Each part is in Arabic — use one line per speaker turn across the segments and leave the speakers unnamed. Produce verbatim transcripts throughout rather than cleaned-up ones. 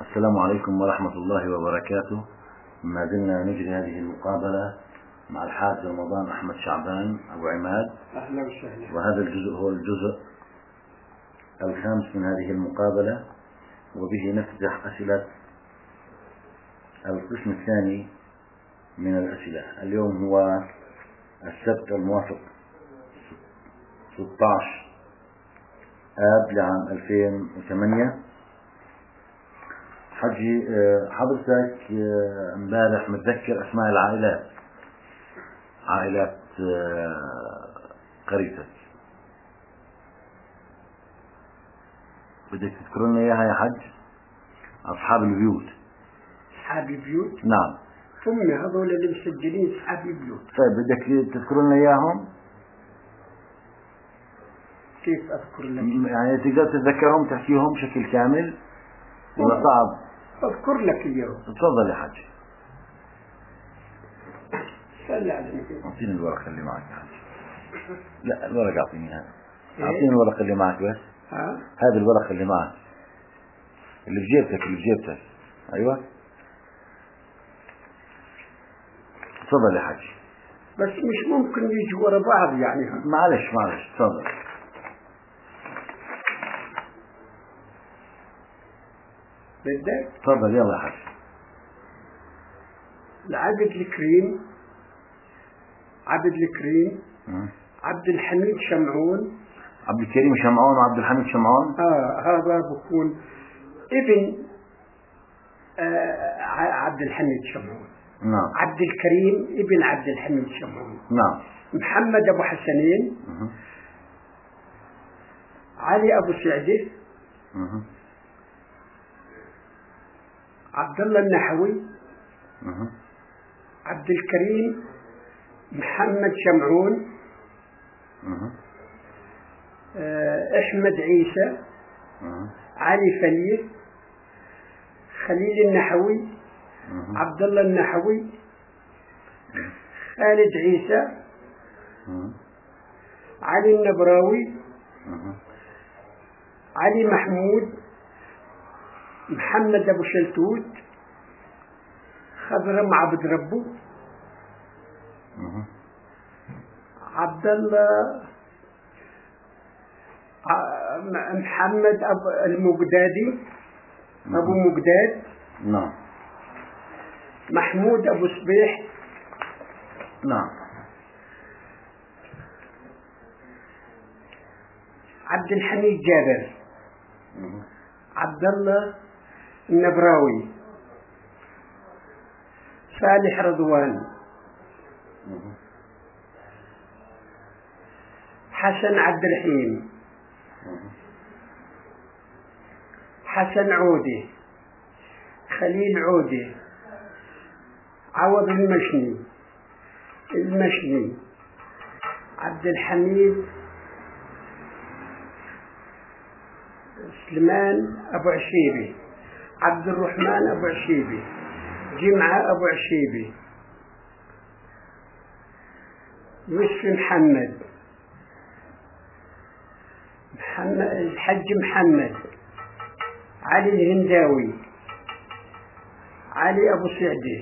السلام عليكم ورحمة الله وبركاته. ما زلنا نجري هذه المقابلة مع الحاج رمضان أحمد شعبان أبو عماد.
أهلا وسهلا.
وهذا الجزء هو الجزء الخامس من هذه المقابلة، وبه نفتح أسئلة القسم الثاني من الأسئلة. اليوم هو السبت الموافق ستة عشر آب لعام ألفين وثمانية. حجي حضرتك امبارح متذكر أسماء العائلات، عائلات قريتك، بدك تذكر لنا إياها يا حج؟ أصحاب البيوت.
أصحاب البيوت؟
نعم.
ثم هذول اللي مسجلين أصحاب البيوت.
طيب بدك تذكر لنا إياهم؟
كيف أذكر لك؟
يعني تقدر تتذكرهم تحكيهم بشكل كامل ولا صعب؟
أذكر لك إياهم.
تفضل يا حج.
سأل على النبي.
أعطيني الورقة اللي معك يا حج. لا الورقة أعطيني هذا.
إيه؟
أعطيني الورقة اللي معك بس.
ها؟
هذه الورقة اللي معك اللي بجيبتك اللي بجيبتك. أيوة تفضل يا حج.
بس مش ممكن يجوا ورا بعض يعني.
معلش معلش تفضل.
بدك؟
تفضل يلا يا حج.
العبد الكريم، عبد الكريم،
م.
عبد الحميد شمعون.
عبد الكريم شمعون وعبد الحميد شمعون.
آه هذا بكون ابن آه عبد الحميد شمعون.
نعم.
عبد الكريم ابن عبد الحميد شمعون.
نعم.
محمد أبو حسنين.
م.
علي أبو سعدة.
م.
عبد الله النحوي.
م.
عبد الكريم محمد شمعون.
م.
أحمد عيسى.
م.
علي فليه. خليل النحوي.
م.
عبد الله النحوي. خالد عيسى.
م.
علي النبراوي.
م.
علي محمود. محمد أبو شلتوت. خضرم عبد ربه.
م.
عبد الله محمد أبو المقدادي. أبو مقداد.
نعم.
محمود أبو صبيح.
نعم.
عبد الحميد جابر.
م.
عبد الله النبراوي. صالح رضوان.
م.
حسن عبد الرحيم.
م.
حسن عودة. خليل عودة. عوض المشني. المشني. عبد الحميد سليمان أبو عشيبي. عبد الرحمن أبو عشيبي. جمعة أبو عشيبي. يوسف محمد. محمد الحج محمد. علي الهنداوي. علي أبو سعدة.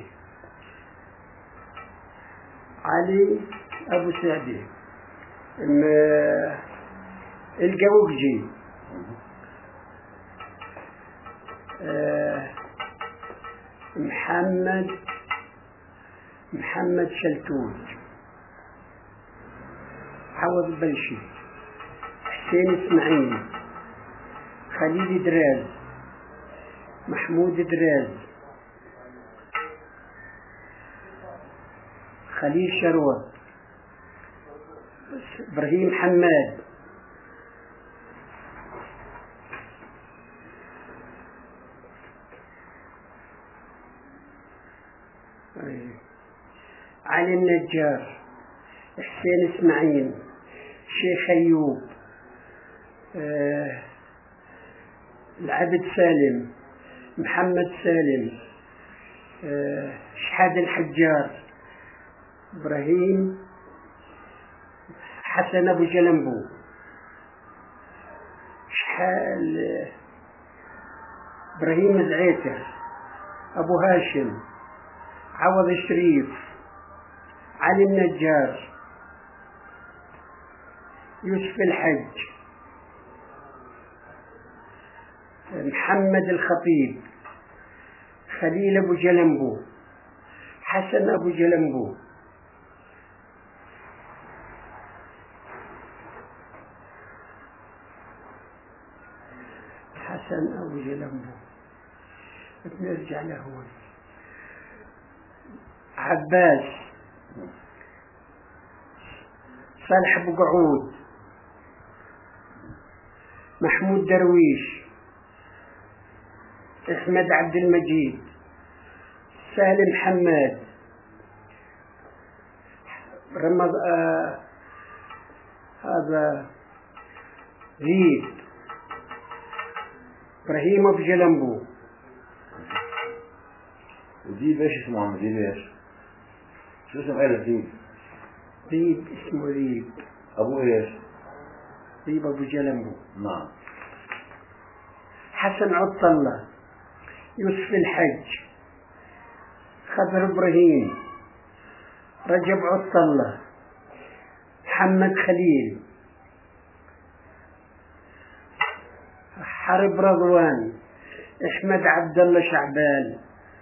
علي أبو سعدة. القوقجي. أه محمد محمد شلتوت. عوض بلشي. حسين اسماعيل. خليل دراز. محمود دراز. خليل شروة. إبراهيم حماد. علي النجار. حسين اسماعيل. شيخ أيوب. آه العبد سالم. محمد سالم. آه شحاد الحجار. إبراهيم حسن أبو جلنبو. شحال إبراهيم زعيتر، أبو هاشم، عوض الشريف، علي النجار، يوسف الحج، محمد الخطيب، خليل أبو جلمبو، حسن أبو جلمبو، حسن أبو جلمبو، بنرجع لهون، عباس، صالح أبو قعود، محمود درويش، أحمد عبد المجيد، سالم حماد، رمض آه هذا زيد، إبراهيم أبو جلمبو.
زيد ايش اسمه عم زيد ايش؟ شو اسم عيلة زيد؟
زيد اسمه زيد.
أبوه ايش؟
زيد أبو جلمبو.
نعم.
حسن عبد الله، يوسف الحج، خضر إبراهيم، رجب عبد الله، محمد خليل، حرب رضوان، أحمد عبد الله شعبان،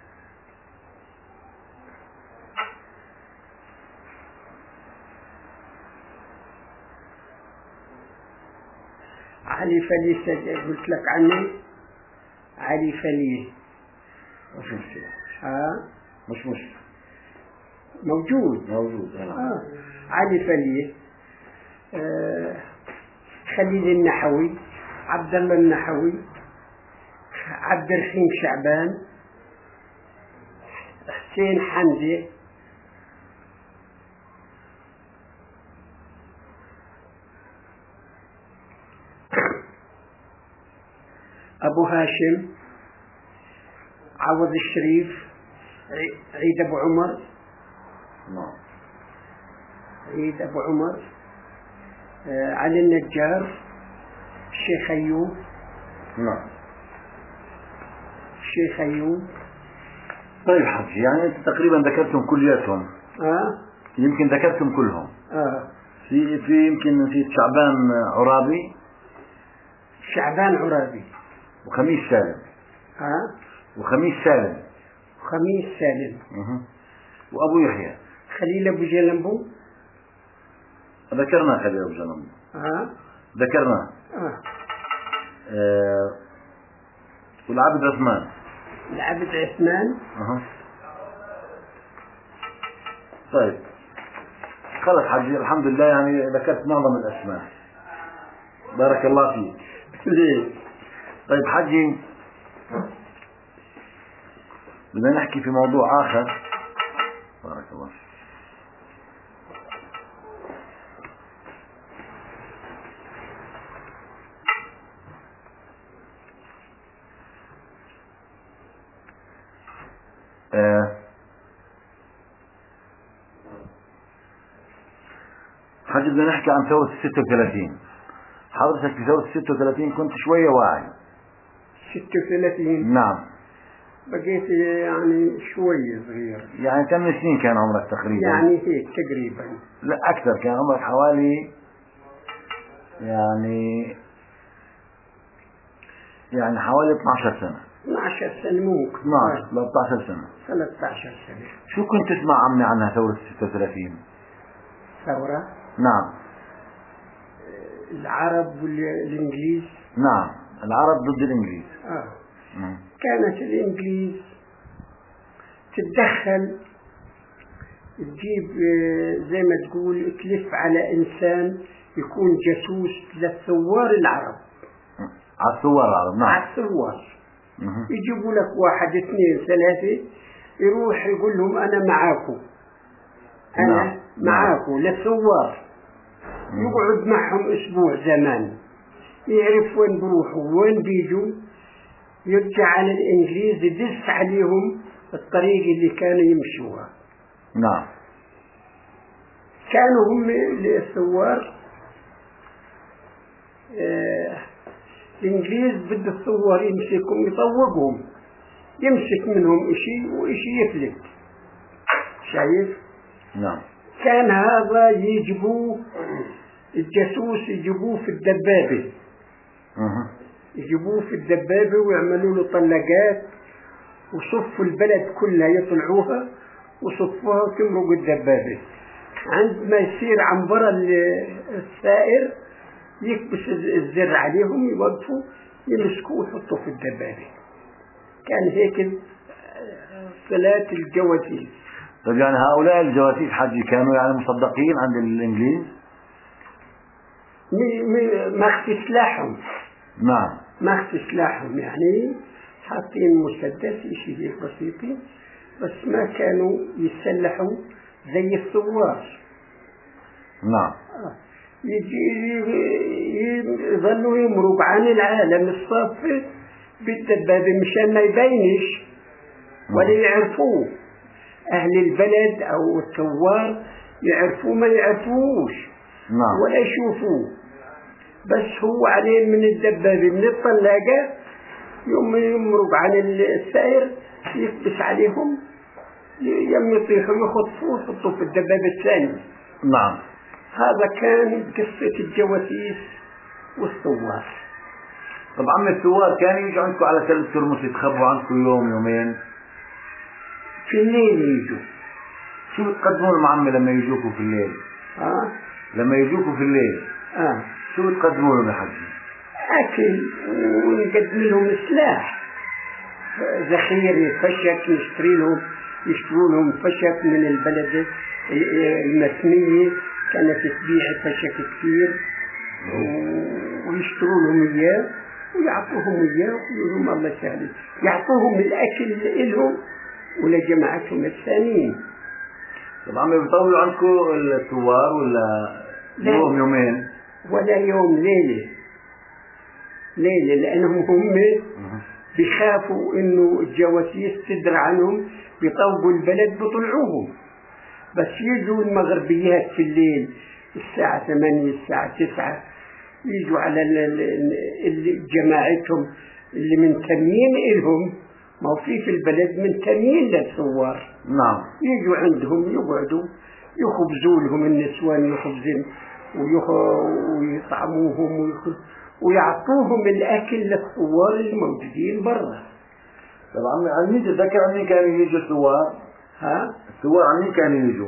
علي فليس قلت لك عنه، علي فليه
مش مشكلة.
ها
مش مشكلة.
موجود
موجود.
آه. علي فليه، آه. خليل النحوي، عبد الله النحوي، عبد الرحيم شعبان، حسين حمزة، أبو هاشم، عوض الشريف، عيد أبو عمر.
نعم.
عيد أبو عمر، آه. علي النجار، الشيخ أيوب.
نعم.
الشيخ أيوب.
طيب حجي، يعني أنت تقريبا ذكرتم كلياتهم.
آه.
يمكن ذكرتم كلهم.
آه.
في في يمكن نسيت شعبان عرابي.
شعبان عرابي.
وخميس سالم.
ها.
وخميس سالم.
وخميس سالم.
اها. وأبو يحيى.
خليل أبو جلمبو.
ذكرنا خليل أبو جلمبو.
ها.
ذكرنا.
آه.
آه. والعبد عثمان.
العبد عثمان.
اها. طيب خلص حجي، الحمد لله يعني ذكرت معظم الأسماء. بارك الله فيك. طيب حجي، بدنا نحكي في موضوع آخر. بارك الله فيك. آه. حجي بدنا نحكي عن ثورة ستة وثلاثين. حضرتك في ثورة ستة وثلاثين كنت شوية واعي.
ستة وثلاثين.
نعم.
بقيت يعني شوية صغير.
يعني كم سنين كان عمرك تقريبا؟
يعني هيك تقريبا.
لا أكثر، كان عمرك حوالي يعني يعني حوالي اثني عشر سنة.
اثني عشر سنة ممكن.
اثني عشر ثلاثة عشر سنة.
ثلاثة عشر سنة.
شو كنت تسمع عمي عنها ثورة ستة وثلاثين؟
ثورة؟
نعم.
العرب والإنجليز.
نعم، العرب ضد الإنجليز.
آه.
مم.
كانت الإنجليز تتدخل، تجيب زي ما تقول تلف على إنسان يكون جاسوس للثوار العرب.
على الثوار العرب. نعم.
على الثوار.
مم.
يجيبوا لك واحد اثنين ثلاثة، يروح يقول لهم أنا معاكم، أنا
نعم.
معاكم للثوار.
مم.
يقعد معهم أسبوع زمان، يعرف وين بروحوا وين بيجوا، يرجع على الإنجليز يدس عليهم الطريق اللي كانوا يمشوها.
نعم.
كانوا هم الثوار الإنجليز بده الثوار يمسكهم يطوقهم، يمسك منهم إشي وإشي يفلت. شايف؟
نعم.
كان هذا يجيبوه الجاسوس، يجيبوه في الدبابة،
أه.
يجيبوه في الدبابة ويعملوا له طلاقات وصفوا البلد كلها يطلعوها وصفوها وتمرق الدبابة. عندما يصير عنبر السائر يكبس الزر عليهم، يوقفوا يمسكوه ويحطوه في الدبابة. كان هيك صلاة الجواسيس.
طيب يعني هؤلاء الجواسيس حجي كانوا يعني مصدقين عند الإنجليز؟
ما اخفي سلاحهم.
نعم.
ما اخفي سلاحهم، يعني حاطين مسدس شيء هيك بسيطين، بس ما كانوا يتسلحوا زي الثوار.
نعم.
يجي يظلوا يمرق عن العالم الصافي بالدبابة مشان ما يبينش ولا يعرفوه. أهل البلد أو الثوار يعرفوه ما يعرفوش.
نعم.
ولا يشوفوه، بس هو عليه من الدبابة من الطلاقة، يوم يمرق عن السائر يكبس عليهم، يم يطيحوا يخطفوه يحطوه في الدبابة الثانية.
نعم.
هذا كان قصة الجواسيس والثوار.
طبعا الثوار كانوا يجوا عندكم على تل ترمس يتخبوا عنكم يوم يومين؟
في الليل يجوا.
شو تقدموا المعمة لما يجوكوا في الليل؟
آه؟
لما يجوكوا في الليل
آه.
شو تقدموا لهم يا حجي؟
أكل، ونقدم لهم سلاح، ذخيرة فشك، نشتري لهم يشتروا لهم فشك من البلد المسمية، كانت تبيع فشك كثير ويشتروا لهم إياه ويعطوهم إياه ويقولوا لهم الله يسهل، يعطوهم الأكل لهم ولجماعتهم الثانيين.
طبعا بيطولوا عنكم الثوار ولا يوم يومين؟
ولا يوم، ليلة ليلة، لأنهم هم بيخافوا إنه الجواسيس تدرى عنهم، بيطوقوا البلد بيطلعوهم. بس يجوا المغربيات في الليل الساعة ثمانية الساعة تسعة، يجوا على جماعتهم اللي منتمين إلهم، ما هو في في البلد منتمين للثوار.
نعم.
يجوا عندهم يقعدوا يخبزوا لهم النسوان، يخبزين ويطعموهم ويعطوهم الأكل للثوار الموجودين برا.
طبعا عن مين تتذكر عن مين كانوا يجوا الثوار؟
ها؟
الثوار عن مين كانوا يجوا؟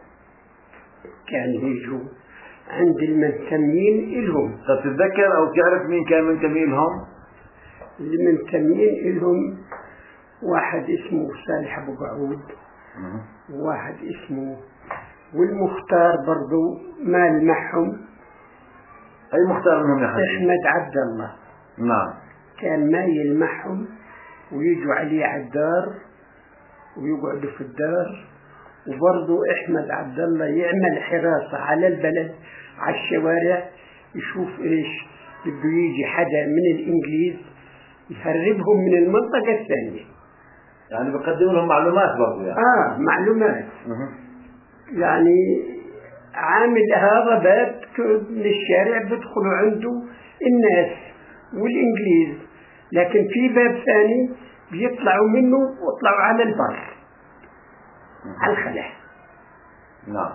كانوا يجوا عند المنتمين إلهم.
طب تتذكر أو تعرف مين كان منتمي لهم؟
اللي منتمين إلهم واحد اسمه صالح أبو قعود، وواحد اسمه والمختار برضو مال معهم.
أي مختار منهم يا حبيبي؟
أحمد عبد الله.
نعم.
كان مايل معهم ويجوا عليه على الدار ويقعدوا في الدار، وبرضو أحمد عبد الله يعمل حراسة على البلد على الشوارع، يشوف إيش بده يجي حدا من الإنجليز يهربهم من المنطقة الثانية.
يعني بقدم لهم معلومات برضو يعني.
آه معلومات.
أه.
يعني عامل هذا باب من الشارع بيدخلوا عنده الناس والإنجليز، لكن في باب ثاني بيطلعوا منه ويطلعوا على البر على الخلا.
نعم.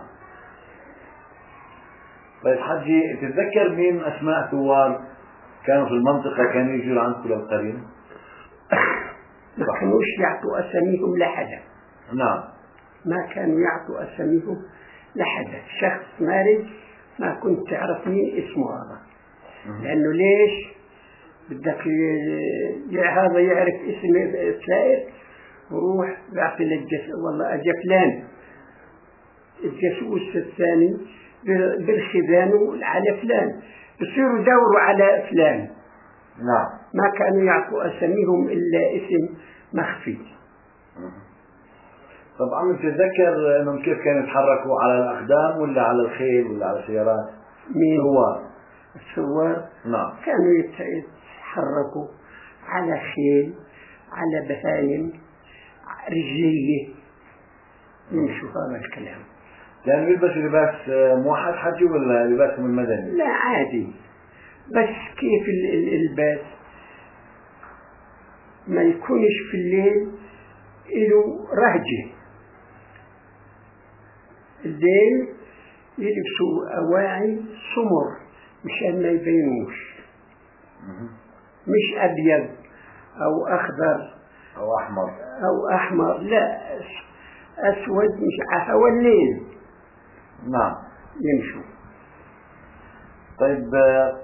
طيب حجي تتذكر مين أسماء ثوار كانوا في المنطقة كانوا يجوا لعندكم للقرية؟
ما كانوش يعطوا أساميهم لحدا.
نعم.
ما كانوا يعطوا أساميهم لحدا، شخص مارج ما كنت تعرف مين اسمه هذا. لأنه ليش بدك هذا يعرف اسم السائر وروح بيعطي للجسد والله أجا فلان، الجاسوس الثاني بالخزان على فلان، بصيروا يدوروا على فلان.
نعم.
ما كانوا يعطوا أساميهم إلا اسم مخفي.
طبعا تتذكر انهم كيف كانوا يتحركوا على الاقدام ولا على الخيل ولا على السيارات؟
مين؟
الثوار.
الثوار
نعم.
كانوا يتحركوا على خيل، على بهايم رجلية، يمشوا هذا الكلام.
كانوا يلبسوا لباس موحد حجي ولا لباسهم المدني؟
لا عادي بس كيف الباس ما يكونش في الليل له رهجة. الليل يلبسوا أواعي سمر مشان ما يبينوش، مش أبيض أو أخضر
أو أحمر
أو أحمر، لا أسود مش هوا الليل.
نعم
يمشوا.
طيب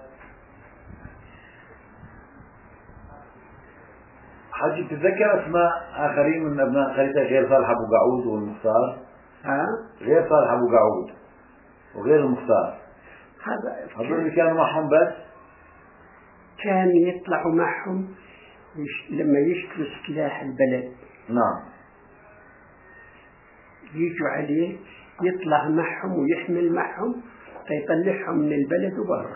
حاجة تتذكر أسماء آخرين من أبناء خليتك غير صالح أبو قعود والمختار؟
ها؟
غير صالح أبو قعود وغير المختار،
هذا
هذول اللي كانوا معهم بس؟
كان يطلعوا معهم يش... لما يشتروا سلاح البلد.
نعم.
يجوا عليه يطلع معهم ويحمل معهم فيطلعهم من البلد وبرا.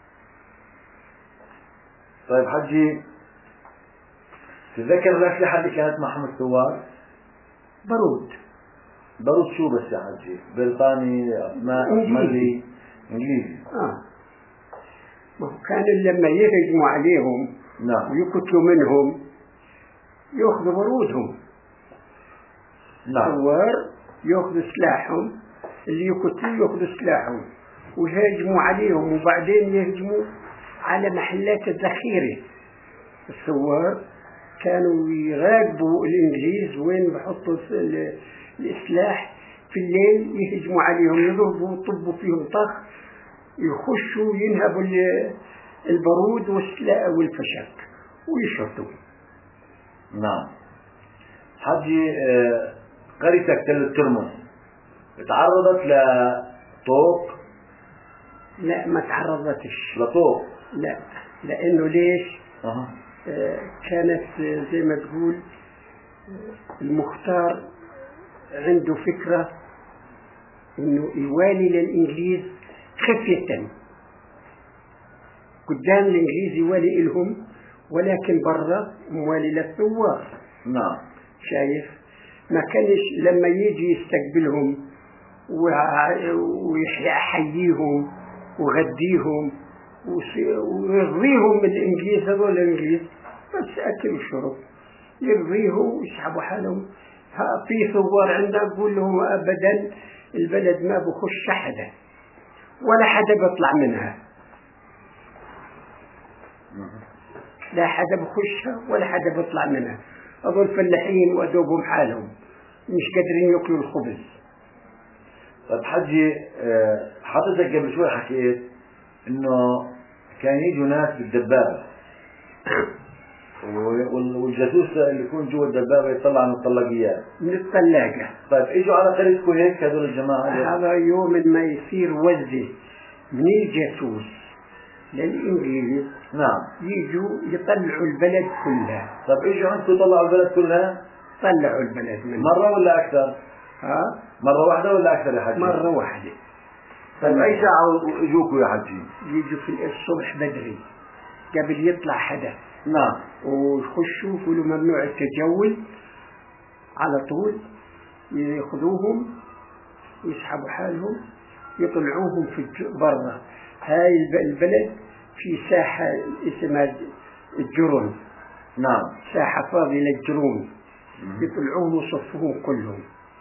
طيب حجي تتذكر الأسلحة اللي كانت معهم الثوار؟
برود.
برود شو بس يا حجي؟ بريطاني، أسماء،
إنجليزي.
إنجليزي.
آه. كانوا لما يهجموا عليهم
نعم
ويقتلوا منهم يأخذوا برودهم.
نعم.
ثوار يأخذوا سلاحهم، اللي يقتلوا يأخذوا سلاحهم ويهجموا عليهم، وبعدين يهجموا على محلات الذخيرة. الثوار كانوا يراقبوا الإنجليز وين بحطوا السلاح في الليل، يهجموا عليهم يضربوا ويطبوا فيهم طخ، يخشوا ينهبوا البارود والفشك ويشرطوا.
نعم. حجي قريتك تل الترمس تعرضت لطوق؟
لا ما تعرضتش
لطوق.
لا، لأنه ليش؟
أه.
آه كانت زي ما تقول المختار عنده فكرة إنه يوالي للإنجليز خفية قدام الإنجليز، يوالي إلهم ولكن برا موالي للثوار.
نعم.
شايف؟ ما كانش لما يجي يستقبلهم ويحييهم وغديهم ويرضيهم من الإنجليز، هذول الإنجليز بس أكل وشرب يرضيهم ويسحبوا حالهم. في ثوار عندنا أقول لهم أبدا البلد ما بخش حدا ولا حدا بيطلع منها، لا حدا بخشها ولا حدا بيطلع منها. هذول فلاحين وأدوبهم حالهم مش قادرين يأكلوا الخبز.
طيب حجي حضرتك قبل شوي حكيت إنه كان يجوا ناس بالدبابة والجاسوس اللي يكون جوا الدبابة يطلع من الطلاقيات
من الثلاجة.
طيب اجوا على قريتكم هيك هذول الجماعة؟
هذا يوم ما يصير وزة من الجاسوس للإنجليز.
نعم.
يجوا يطلعوا البلد كلها.
طيب اجوا عندكم طلعوا البلد كلها؟
طلعوا البلد منه.
مرة ولا أكثر؟
ها؟
مرة واحدة ولا أكثر يا حجي؟
مرة واحدة.
طيب أي ساعة يجوكوا يا حجي؟
يجوا في الصبح بدري قبل يطلع حدا.
نعم.
ويخشوا يقولوا ممنوع التجول، على طول ياخذوهم ويسحبوا حالهم يطلعوهم في برا. هاي البلد في ساحة اسمها الجرون.
نعم.
ساحة فاضية للجرون، يطلعوهم وصفوهم كلهم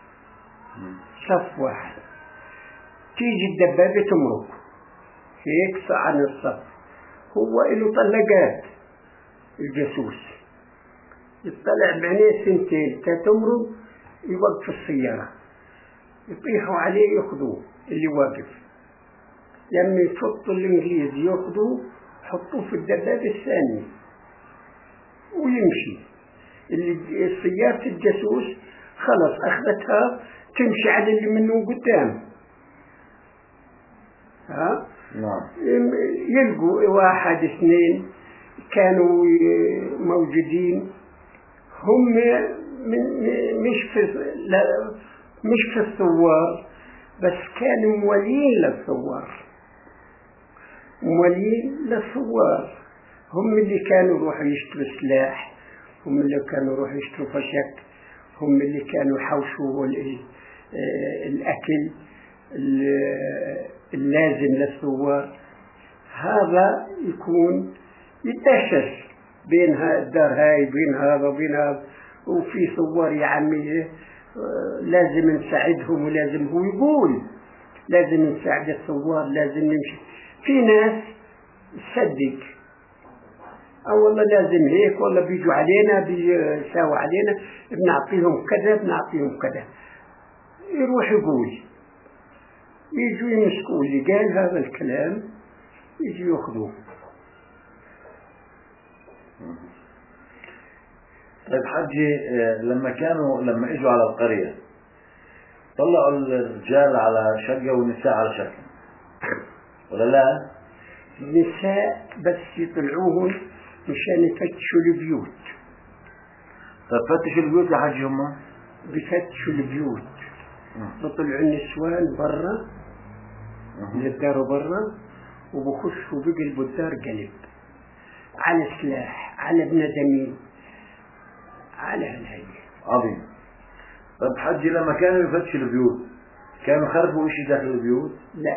صف واحد. تيجي الدبابة تمرق هيك عن الصف، هو له طلقات الجاسوس يطلع بعينيه سنتين تتمرق يوقف السيارة، يطيحوا عليه ياخذوه اللي واقف، لما يفطوا الإنجليز ياخذوه يحطوه في الدبابة الثانية ويمشي. اللي سيارة الجاسوس خلص أخذتها تمشي على اللي منه قدام. ها؟
نعم.
يلقوا واحد اثنين كانوا موجودين هم من مش في لا مش في الثوار، بس كانوا موالين للثوار، موالين للثوار. هم اللي كانوا يروحوا يشتروا سلاح، هم اللي كانوا يروحوا يشتروا فشك، هم اللي كانوا يحوشوا الأكل اللازم للثوار. هذا يكون يتدشش بين الدار هاي وبين هذا وبين هذا، وفي صور يا عمي لازم نساعدهم، ولازم هو يقول لازم نساعد الثوار، لازم نمشي. في ناس تصدق أو والله لازم هيك، والله بيجوا علينا بيساووا علينا، بنعطيهم كذا بنعطيهم كذا، يروح يقول، يجوا يمسكوا اللي قال هذا الكلام يجوا يأخذوه.
طيب حجي، لما كانوا لما اجوا على القرية طلعوا الرجال على شقة والنساء على شقة ولا لا؟
النساء بس يطلعوهم مشان يفتشوا البيوت.
طيب فتشوا البيوت يا حجي؟ هم
بفتشوا البيوت، بطلعوا النسوان برا من الدار برا، وبخشوا بقلبوا الدار قلب على سلاح، على بندمين، على هالهي.
عظيم. طيب حجي، لما كانوا يفتشوا البيوت كانوا يخربوا اشي داخل البيوت؟
لا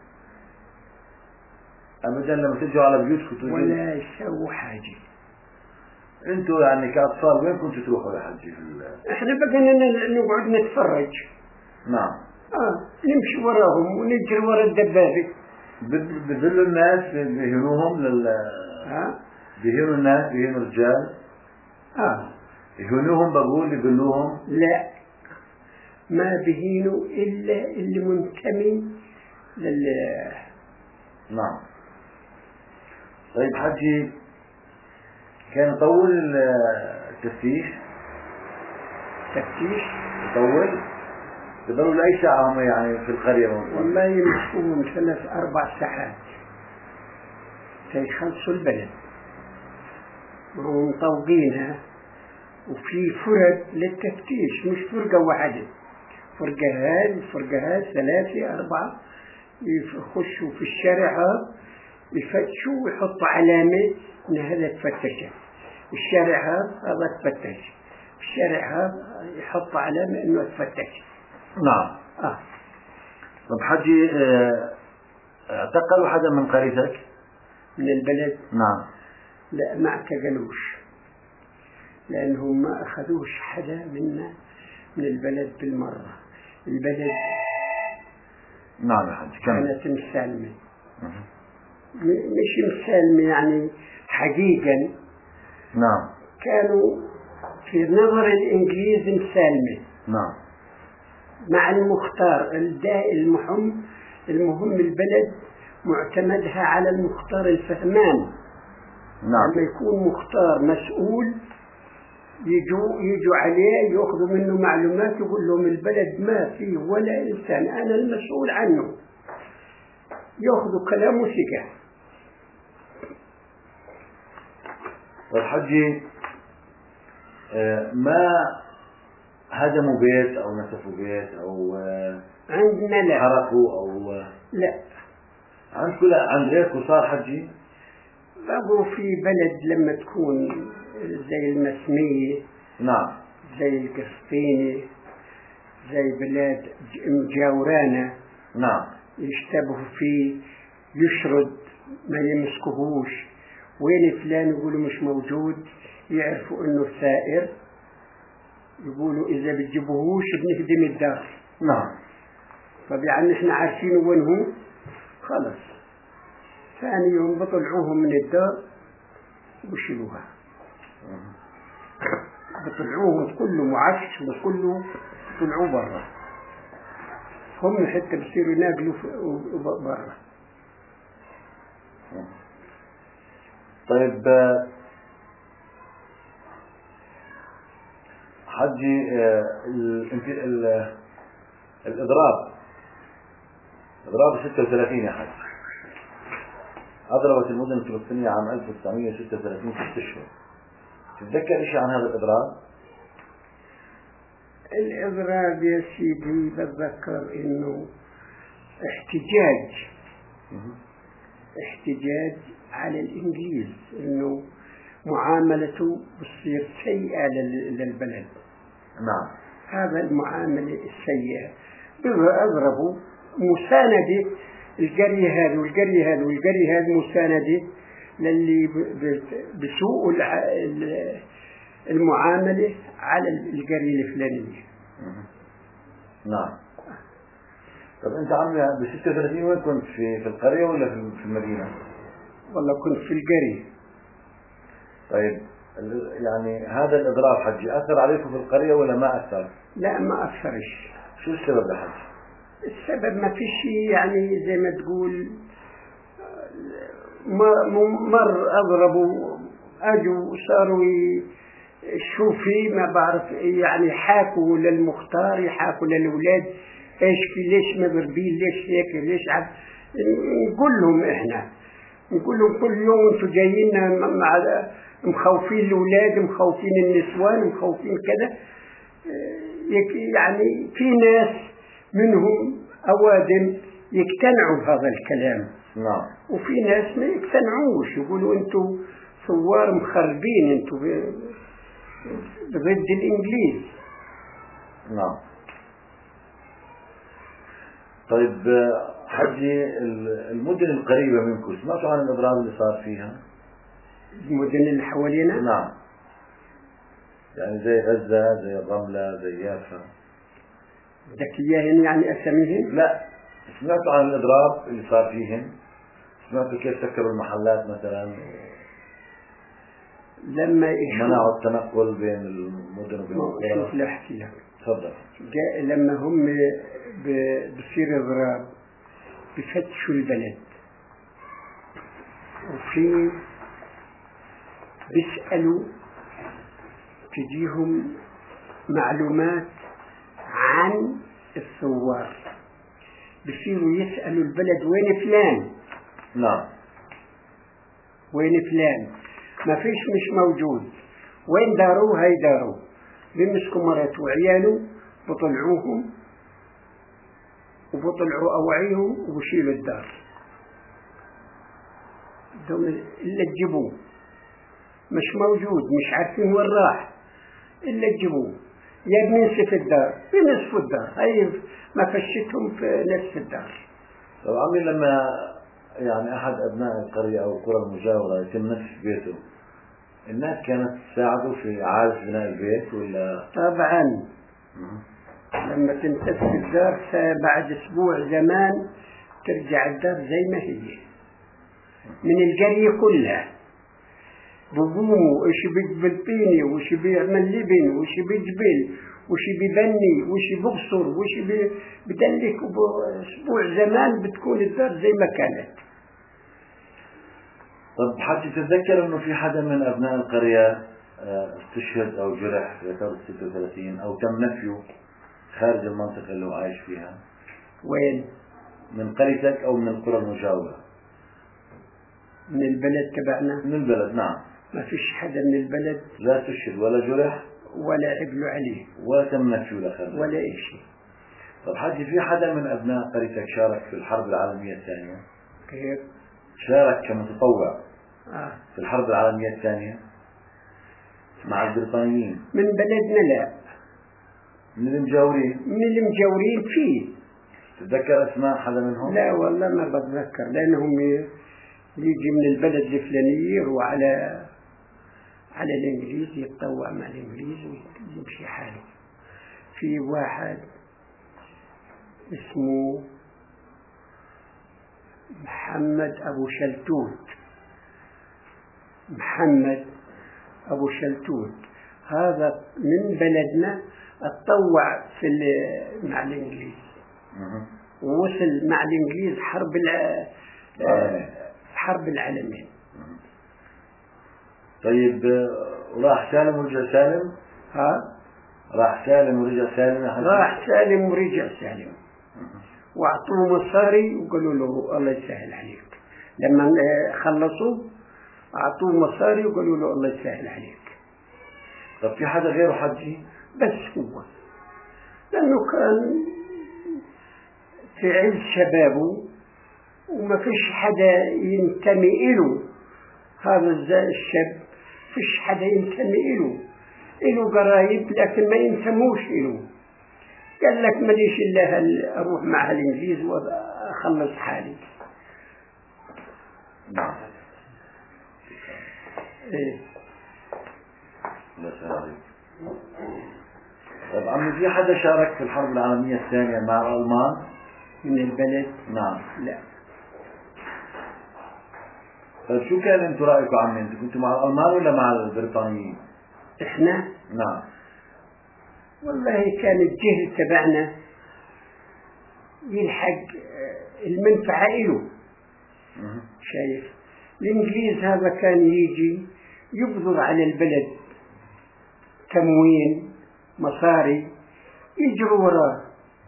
ابدا. لما تجوا على بيوتكم
ولا يسووا حاجة.
انتوا يعني كأطفال وين كنتوا تروحوا يا حجي؟
احنا بقينا نقعد نتفرج.
نعم.
اه نمشي وراهم ونجري ورا الدبابة.
بذلوا الناس، بيهنوهم لل
ها؟
بيهنوا الناس، بيهنوا الرجال.
اه
يهنوهم، بقول يذلوهم؟
لا، ما بهينوا إلا اللي منتمي لل.
نعم. طيب حجي، كان يطول التفتيش؟
تفتيش
يطول؟ يضلوا لأي ساعة هم يعني في القرية موجودين؟
والله يمسكوهم ثلاث أربع ساعات تيخلصوا البلد، وهم مطوقينها، وفي فرق للتفتيش، مش فرقة واحدة، فرقة هاد فرقة هاد ثلاثة أربعة، يخشوا في الشارع هذا يفتشوا ويحطوا علامة إن هذا تفتش، الشارع هذا هذا تفتش، الشارع هذا يحط علامة إنه تفتش.
نعم.
آه.
طب حجي، اعتقلوا حدا من قريتك؟
من البلد؟
نعم.
لا ما اعتقلوش، لأنهم ما أخذوش حدا منا من البلد بالمرة. البلد
نعم يا حجي
كانت مسالمة، مش مسالمة يعني حقيقا.
نعم.
كانوا في نظر الإنجليز مسالمة.
نعم.
مع المختار الداء المهم المهم البلد معتمدها على المختار الفهمان.
نعم.
لما يكون مختار مسؤول يجوا يجوا عليه يأخذوا منه معلومات، يقول لهم البلد ما فيه ولا إنسان، أنا المسؤول عنه، يأخذوا كلامه ثقة.
والحجي، ما هدموا بيت أو نسفوا بيت أو
عندنا لا،
حرقوا أو
لا.
عندكم لا؟ عند غيركم صار حجي؟
بقوا في بلد لما تكون زي المسمية،
نعم،
زي القسطينة، زي بلاد مجاورانا،
نعم،
يشتبهوا فيه، يشرد ما يمسكوهوش، وين فلان يقولوا مش موجود، يعرفوا انه سائر، يقولوا اذا بتجيبوهوش بنهدم الدار.
نعم.
طب يعني احنا عارفين وين هو، خلص ثاني يوم بطلعوهم من الدار وشيلوها، بطلعوهم كله معفش وكله طلعوا برا، هم حتى بصيروا يناقلوا برا.
طيب حجي، الإضراب إضراب ستة وثلاثين يا حج، أضربت المدن الفلسطينية عام ألف وتسعمئة وستة وثلاثين ست أشهر. تتذكر إيش عن هذا الإضراب؟
الإضراب يا سيدي بتذكر إنه احتجاج احتجاج على الإنجليز، إنه معاملته بتصير سيئة للبلد.
نعم.
هذا المعاملة السيئة بأضربوا مساندة القرية هذا والقرية هذا والقرية هذا مساندة للي بسوء المعاملة على القرية الفلانية.
نعم. طب أنت عمي ب ستة وثلاثين وين كنت، في في القرية ولا في المدينة؟
والله كنت في القرية.
طيب يعني هذا الإضراب حجي أثر عليكم في القرية ولا ما أثر؟
لا ما أثرش.
شو السبب يا حج؟
السبب ما فيش يعني زي ما تقول مر أضربوا أجوا صاروا شوفي ما بعرف يعني حاكوا للمختار يحاكوا للأولاد إيش في ليش مضربين ليش هيك ليش عب نقول لهم إحنا نقول لهم كل يوم أنتوا جايين مع مخوفين الأولاد مخوفين النسوان مخوفين كذا. يعني في ناس منهم أوادم يقتنعوا بهذا الكلام.
نعم.
وفي ناس ما يقتنعوش يقولوا أنتوا ثوار مخربين أنتوا ضد الإنجليز.
نعم. طيب حجي المدن القريبة منكم سمعتوا عن الإضراب اللي صار فيها؟
المدن اللي حوالينا؟
نعم. يعني زي غزة زي الرملة زي يافا.
بدك إياهن يعني أساميهن؟
لا، سمعتوا عن الإضراب اللي صار فيهن؟ سمعتوا كيف سكروا المحلات مثلا؟
لما
منعوا التنقل بين المدن وبين القرى.
شوف لا أحكي لك.
تفضل.
لما هم بصير إضراب بفتشوا البلد وفي بيسألوا تجيهم معلومات عن الثوار بصيروا يسألوا البلد وين فلان.
نعم.
وين فلان ما فيش مش موجود وين داروه هاي داروه بيمسكوا مرات وعياله بطلعوهم وبطلعوا أوعيهم وبشيلوا الدار إلا تجيبوه مش موجود مش عارفين وين راح إلا تجيبوه يا بننسف الدار بنصف الدار هاي ما فشتهم في نصف الدار.
طب عمي لما يعني أحد أبناء القرية أو القرى المجاورة يتم نسف بيته الناس كانت تساعده في إعادة بناء البيت ولا؟
طبعا لما تنتسف الدار بعد أسبوع زمان ترجع الدار زي ما هي من القرية كلها بقوموا إيش بيجبل طيني وإيش بيعمل لبن وإيش بيجبل وإيش بيبني وإيش بقصر وإيش بدلك أسبوع زمان بتكون الدار زي ما كانت.
طب حد تتذكر إنه في حدا من أبناء القرية استشهد أو جرح في ثورة ستة وثلاثين أو تم نفيه خارج المنطقة اللي هو عايش فيها؟
وين؟
من قريتك أو من القرى المجاورة؟
من البلد تبعنا؟
من البلد نعم.
ما فيش حدا من البلد
لا استشهد ولا جرح
ولا عقلوا عليه
ولا تم نفيه لخارج
ولا أي شيء.
طب حجي في حدا من أبناء قريتك شارك في الحرب العالمية الثانية؟
كيف؟
شارك كمتطوع
آه.
في الحرب العالمية الثانية مع البريطانيين؟
من بلدنا لا.
من المجاورين؟
من المجاورين فيه.
تتذكر أسماء حدا منهم؟
لا والله ما بتذكر لأنهم يجي من البلد الفلانية يروح على على الإنجليز يتطوع مع الإنجليز ويمشي حاله. في واحد اسمه محمد أبو شلتوت محمد أبو شلتوت هذا من بلدنا اتطوع في مع الإنجليز ووصل مع الإنجليز حرب الع... حرب العالمين.
طيب راح سالم ورجع سالم؟
ها؟
راح سالم ورجع سالم؟
راح سالم ورجع سالم واعطوه مصاري وقالوا له الله يسهل عليك. لما خلصوا اعطوه مصاري وقالوا له الله يسهل عليك.
طب في حدا غيره حجي؟
بس هو لانه كان في عز شبابه وما فيش حدا ينتمي له. هذا الشاب فيش حدا ينتمي له له قرايب لكن ما ينتموش له. قال لك ماليش إلا أروح مع الإنجليز أخلص حالي.
نعم.
إيه.
لا سلام. طيب عمي، في حدا شارك في الحرب العالمية الثانية مع الألمان
من البلد؟
نعم.
لا.
طيب شو كان انتم رأيكم عمي؟ انتم كنتوا مع الألمان ولا مع البريطانيين؟
احنا؟
نعم.
والله كان الجهل تبعنا يلحق المنفعة إله. شايف؟ الإنجليز هذا كان يجي يبذر على البلد تموين مصاري يجروا وراه.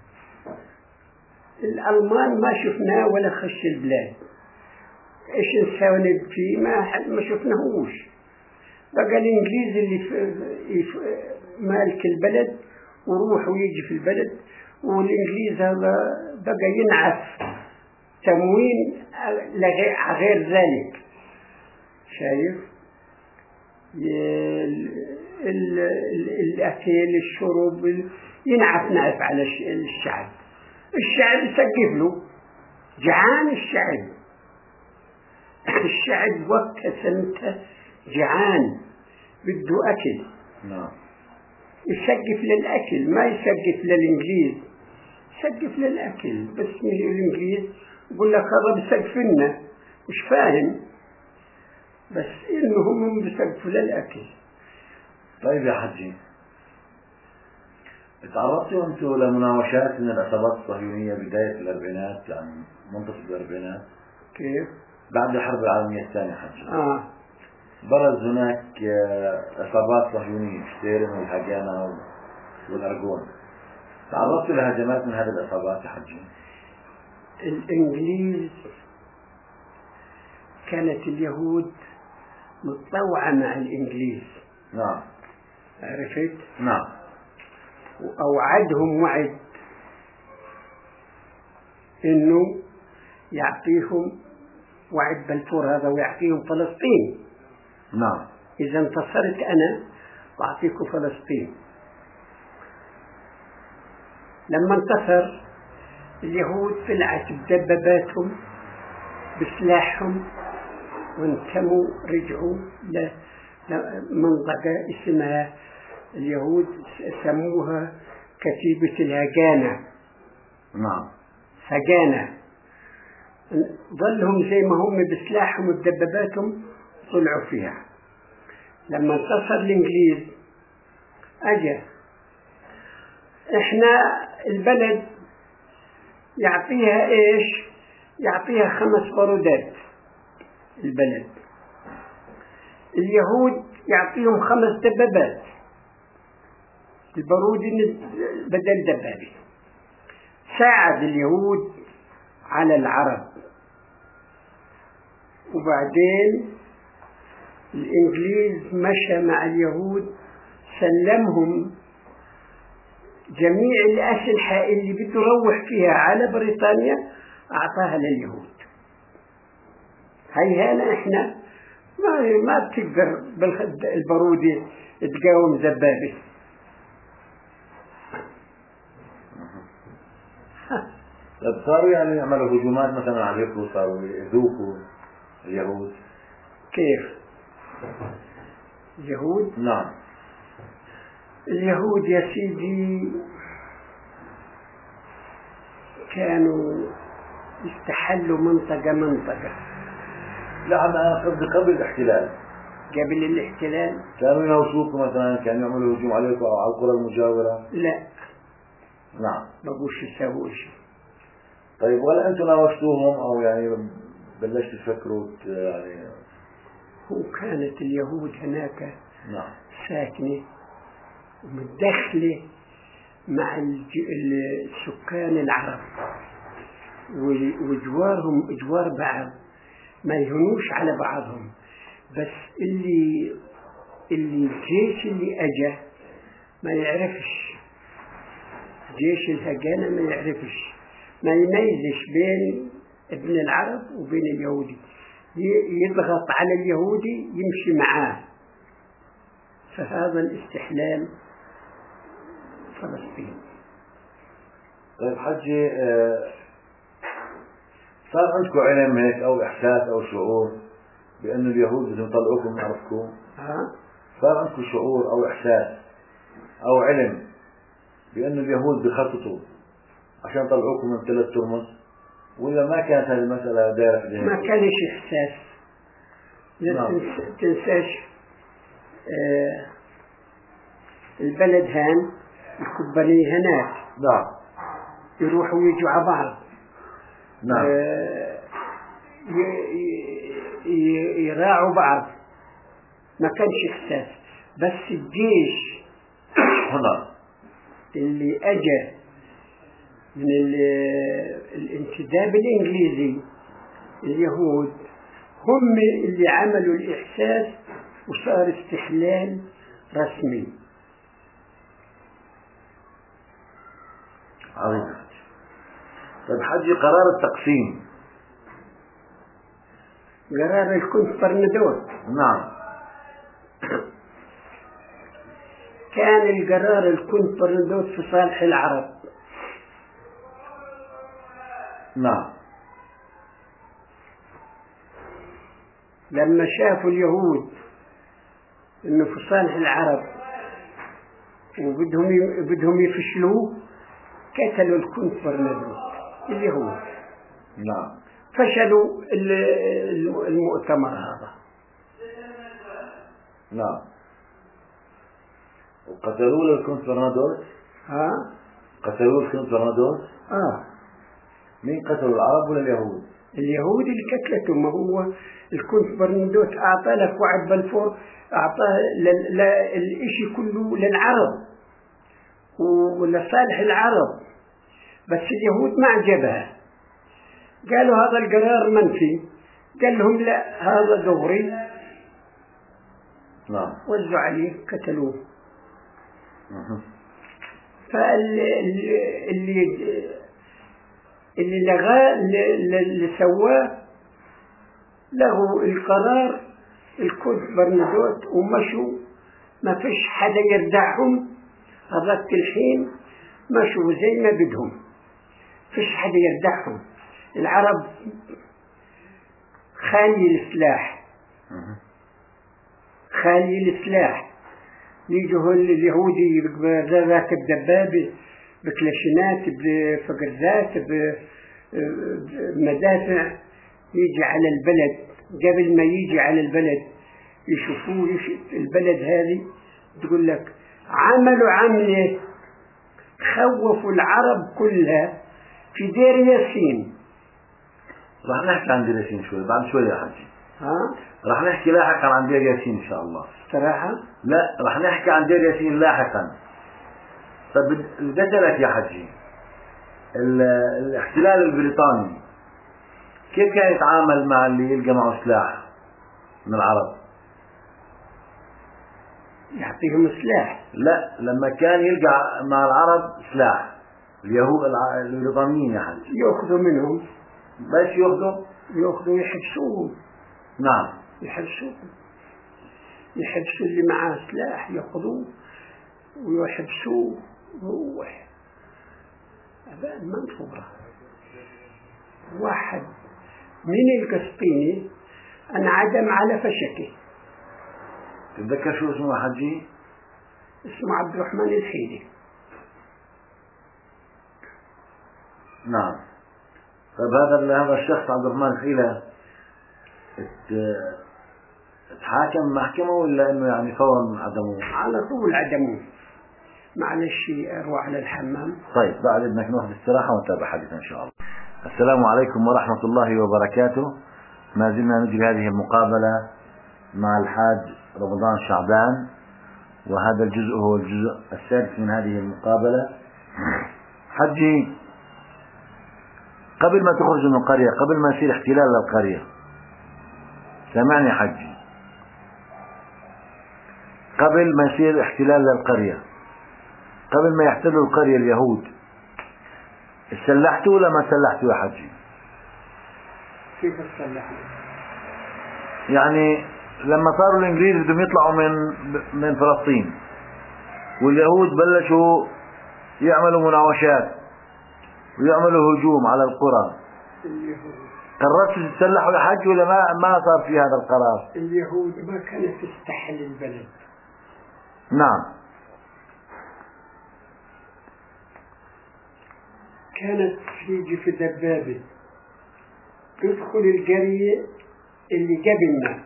الألمان ما شفناه ولا خش البلاد، إيش نساوي فيه؟ ما ما شفناهوش. بقى الإنجليز اللي في مالك البلد وروح ويجي في البلد، والإنجليز هذا بقى ينعف تموين غير ذلك. شايف؟ الأكل الشرب ينعف نعف على الشعب. الشعب يسقف له، جعان الشعب. الشعب وقت سنته جعان بده أكل.
نعم.
يسقف للأكل، ما يسقف للإنجليز، يسقف للأكل. بس من الإنجليز يقول لك هذا بسقف لنا، مش فاهم، بس إنهم بسقفوا للأكل.
طيب يا حجي، تعرضتوا أنتم لمناوشات من العصابات الصهيونية بداية الأربعينات، يعني منتصف الأربعينات؟
كيف؟
بعد الحرب العالمية الثانية حجي.
آه.
برز هناك عصابات صهيونية، شتيرن والهاجانا والأرجون. تعرضتوا لهجمات من هذه العصابات يا حجي؟
الإنجليز كانت اليهود متطوعة مع الإنجليز.
نعم.
عرفت؟
نعم.
وأوعدهم وعد إنه يعطيهم وعد بلفور هذا ويعطيهم فلسطين.
نعم.
إذا انتصرت أنا بعطيكم فلسطين. لما انتصر اليهود طلعت بدباباتهم بسلاحهم وانتموا رجعوا لمنطقة اسمها اليهود سموها كتيبة الهجانة.
نعم.
هجانة. ظلهم زي ما هم بسلاحهم وبدباباتهم طلعوا فيها. لما انتصر الإنجليز أجا إحنا البلد يعطيها إيش؟ يعطيها خمس برودات. البلد اليهود يعطيهم خمس دبابات، البارود بدل دبابة. ساعد اليهود على العرب، وبعدين الإنجليز مشى مع اليهود، سلمهم جميع الأسلحة اللي بده يروح فيها على بريطانيا، أعطاها لليهود. هي هنا إحنا ما ما بتقدر بالبارودة تقاوم دبابة.
طيب صاروا يعني يعملوا هجومات مثلا عليكم، صاروا يذوقوا اليهود؟
كيف اليهود؟
نعم.
اليهود يا سيدي كانوا يستحلوا منطقة منطقة.
لا أنا قصدي قبل الاحتلال.
قبل الاحتلال
كانوا يناوشوكم مثلا، كانوا يعملوا هجوم عليكم أو على القرى المجاورة؟
لا.
نعم.
ما بقوش يسووا شيء.
طيب ولا أنتم ناوشتوهم أو يعني بلشت تفكروا يعني؟
هو كانت اليهود هناك
نعم
ساكنة ومتدخلة مع السكان العرب وجوارهم جوار بعض، ما يهونوش على بعضهم. بس اللي اللي الجيش اللي اجى ما يعرفش، جيش الهجانة ما يعرفش، ما يميزش بين ابن العرب وبين اليهودي، يضغط على اليهودي يمشي معاه. فهذا الاستحلال فلسطين.
طيب حجي، صار عندكم علم هيك أو إحساس أو شعور بأنه اليهود بدهم يطلعوكم من أرضكم؟
ها؟
صار عندكم شعور أو إحساس أو علم بأنه اليهود بيخططوا عشان يطلعوكم من ثلاث ترمز، ولا ما كانت هذه المسألة دايرة في ذهنكم؟
ما كانش إحساس. لا تنساش آه البلد هان الكبانية هناك.
نعم.
يروحوا ويجوا على بعض.
نعم.
آه يراعوا بعض. ما كانش إحساس، بس الجيش
هنا
اللي أجى من الانتداب الإنجليزي اليهود هم اللي عملوا الإحساس وصار استحلال رسمي.
عظيم. طيب حجي، قرار التقسيم،
قرار الكونت برنادوت.
نعم.
كان القرار الكونت برنادوت في صالح العرب.
نعم.
لما شافوا اليهود انه في صالح العرب وبدهم بدهم يفشلوه، قتلوا الكونت برنادوت اليهود.
نعم.
فشلوا المؤتمر هذا.
نعم. وقتلوا له الكونت برنادوت.
ها؟
قتلوا الكونت برنادوت.
اه.
مين قتلوا، العرب ولا اليهود؟
اليهود اللي قتلته. ما هو الكونت برنادوت اعطى لك وعد بلفور، اعطاه الاشي كله للعرب ولصالح العرب، بس اليهود ما عجبها، قالوا هذا القرار منفي. قال لهم لا، هذا دغري.
نعم.
وزعوا عليه قتلوه. فاللي اللي اللي لغاه اللي سواه له القرار الكونت برنادوت، ومشوا ما فيش حدا يردعهم. هذاك الحين مشوا زي ما بدهم، فيش حدا يردعهم. العرب خالي السلاح، خالي السلاح. يجوا اليهودي راكب دبابة بكلاشينات بفقرات بمدافع، يجي على البلد. قبل ما يجي على البلد يشوفوه البلد هذه، تقول لك عملوا عملة خوفوا العرب كلها في دير ياسين.
رح نحكي عن دير ياسين شوي بعد شوي يا حجي.
ها؟
رح نحكي لاحقا عن دير ياسين إن شاء الله.
صراحة؟
لا، رح نحكي عن دير ياسين لاحقا. طب بدي أسألك يا حجي، الاحتلال البريطاني كيف كان يتعامل مع اللي يلقى معه سلاح من العرب؟
يعطيهم سلاح؟
لا، لما كان يلقى مع العرب سلاح اليهود البريطانيين يا حجي
يأخذوا منهم.
بس يأخذوا
يأخذوا يحبسوهم.
نعم.
يحبسوهم، يحبسوا اللي معاه سلاح، يأخذوه ويحبسوه. هو أبان منفورة. واحد من القسطيني انعدم على فشكه.
تتذكر شو اسمه يا حجي؟
اسمه عبد الرحمن الحيلي.
نعم. طيب هذا هذا الشخص عبد الرحمن الحيلي اتحاكم محكمة ولا انه يعني فورا عدموه؟
على طول عدموه. معلش اروح على الحمام.
طيب بعد اذنك ناخذ استراحة ونتابع حديثنا ان شاء الله. السلام عليكم ورحمة الله وبركاته. ما زلنا نجري هذه المقابلة مع الحاج رمضان شعبان، وهذا الجزء هو الجزء السادس من هذه المقابلة. حجي، قبل ما تخرج من القرية، قبل ما يصير احتلال للقرية، سامعني حجي، قبل ما يصير احتلال للقرية، قبل ما يحتلوا القرية اليهود، سلحتوا ولا ما سلحتوا يا حجي؟
كيف سلحوا؟
يعني لما صاروا الانجليز بدهم يطلعوا من من فلسطين واليهود بلشوا يعملوا مناوشات ويعملوا هجوم على القرى،
اليهود
قررتوا تتسلحوا يا حج ولا ما ما صار في هذا القرار؟
اليهود ما كانت تستحل البلد.
نعم.
كانت تيجي في دبابة تدخل القرية اللي قبلنا،